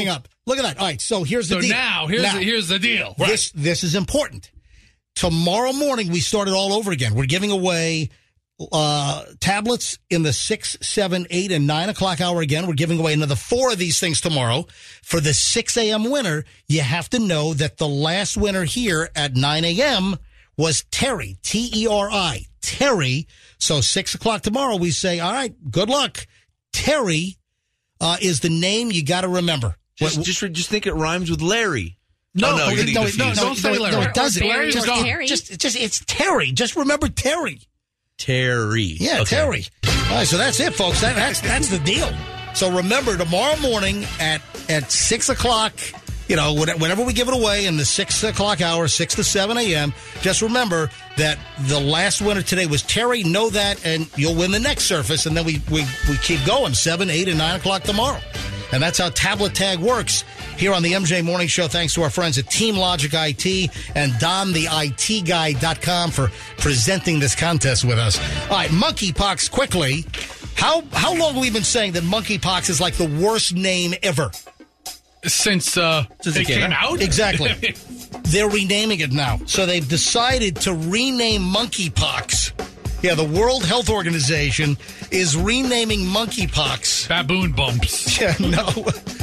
Look at that. All right, so here's the So deal. now, here's the- here's the deal. This this is important. Tomorrow morning, we start it all over again. We're giving away uh, tablets in the six, seven, eight, and nine o'clock hour again. We're giving away another four of these things tomorrow. For the six a.m. winner, you have to know that the last winner here at nine a.m. was Terry, T E R I, Terry. So six o'clock tomorrow, we say, all right, good luck. Terry uh, is the name you got to remember. Just, What- just, just think it rhymes with Larry. No, oh, no, no, you're no, getting no, confused. no, no, no, it doesn't. Barry Just, or it- Terry. just, just, it's Terry. Just remember Terry. Terry. Yeah, Okay. Terry. All right, so that's it, folks. That, that's that's the deal. So remember, tomorrow morning at at six o'clock, you know, when- whenever we give it away in the six o'clock hour, six to seven a.m., just remember that the last winner today was Terry. Know that, and you'll win the next Surface, and then we we we keep going seven, eight, and nine o'clock tomorrow, and that's how Tablet Tag works. Here on the M J Morning Show, thanks to our friends at Team Logic I T and Don the I T Guy dot com for presenting this contest with us. All right, monkeypox, quickly. How how long have we been saying that monkeypox is like the worst name ever? Since, uh, Since it came out? Exactly. They're renaming it now. So they've decided to rename monkeypox. Yeah, the World Health Organization is renaming monkeypox. Baboon bumps. Yeah, no.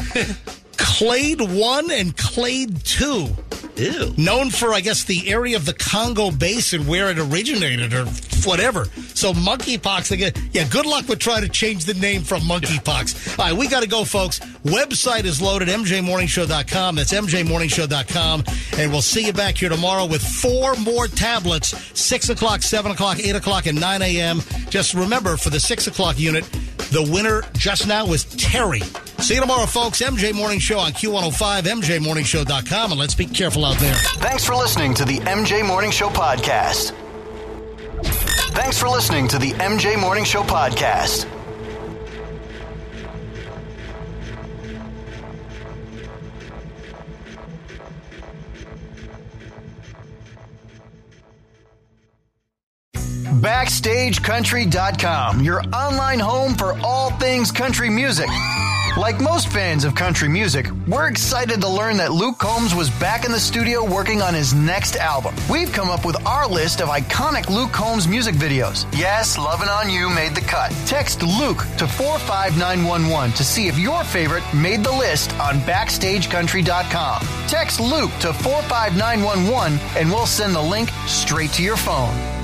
Clade one and Clade two. Ew. Known for, I guess, the area of the Congo Basin where it originated or whatever. So monkeypox, again, yeah, good luck with trying to change the name from monkeypox. All right, we got to go, folks. Website is loaded, M J morning show dot com. That's M J morning show dot com. And we'll see you back here tomorrow with four more tablets, six o'clock, seven o'clock, eight o'clock, and nine a.m. Just remember, for the six o'clock unit, the winner just now was Terry. See you tomorrow, folks. M J Morning Show on Q one oh five, M J morning show dot com, and let's be careful out there. Thanks for listening to the M J Morning Show podcast. Thanks for listening to the M J Morning Show podcast. Backstage Country dot com, your online home for all things country music. Like most fans of country music, we're excited to learn that Luke Combs was back in the studio working on his next album. We've come up with our list of iconic Luke Combs music videos. Yes, Lovin' On You made the cut. Text Luke to four five nine one one to see if your favorite made the list on Backstage Country dot com. Text Luke to four five nine one one and we'll send the link straight to your phone.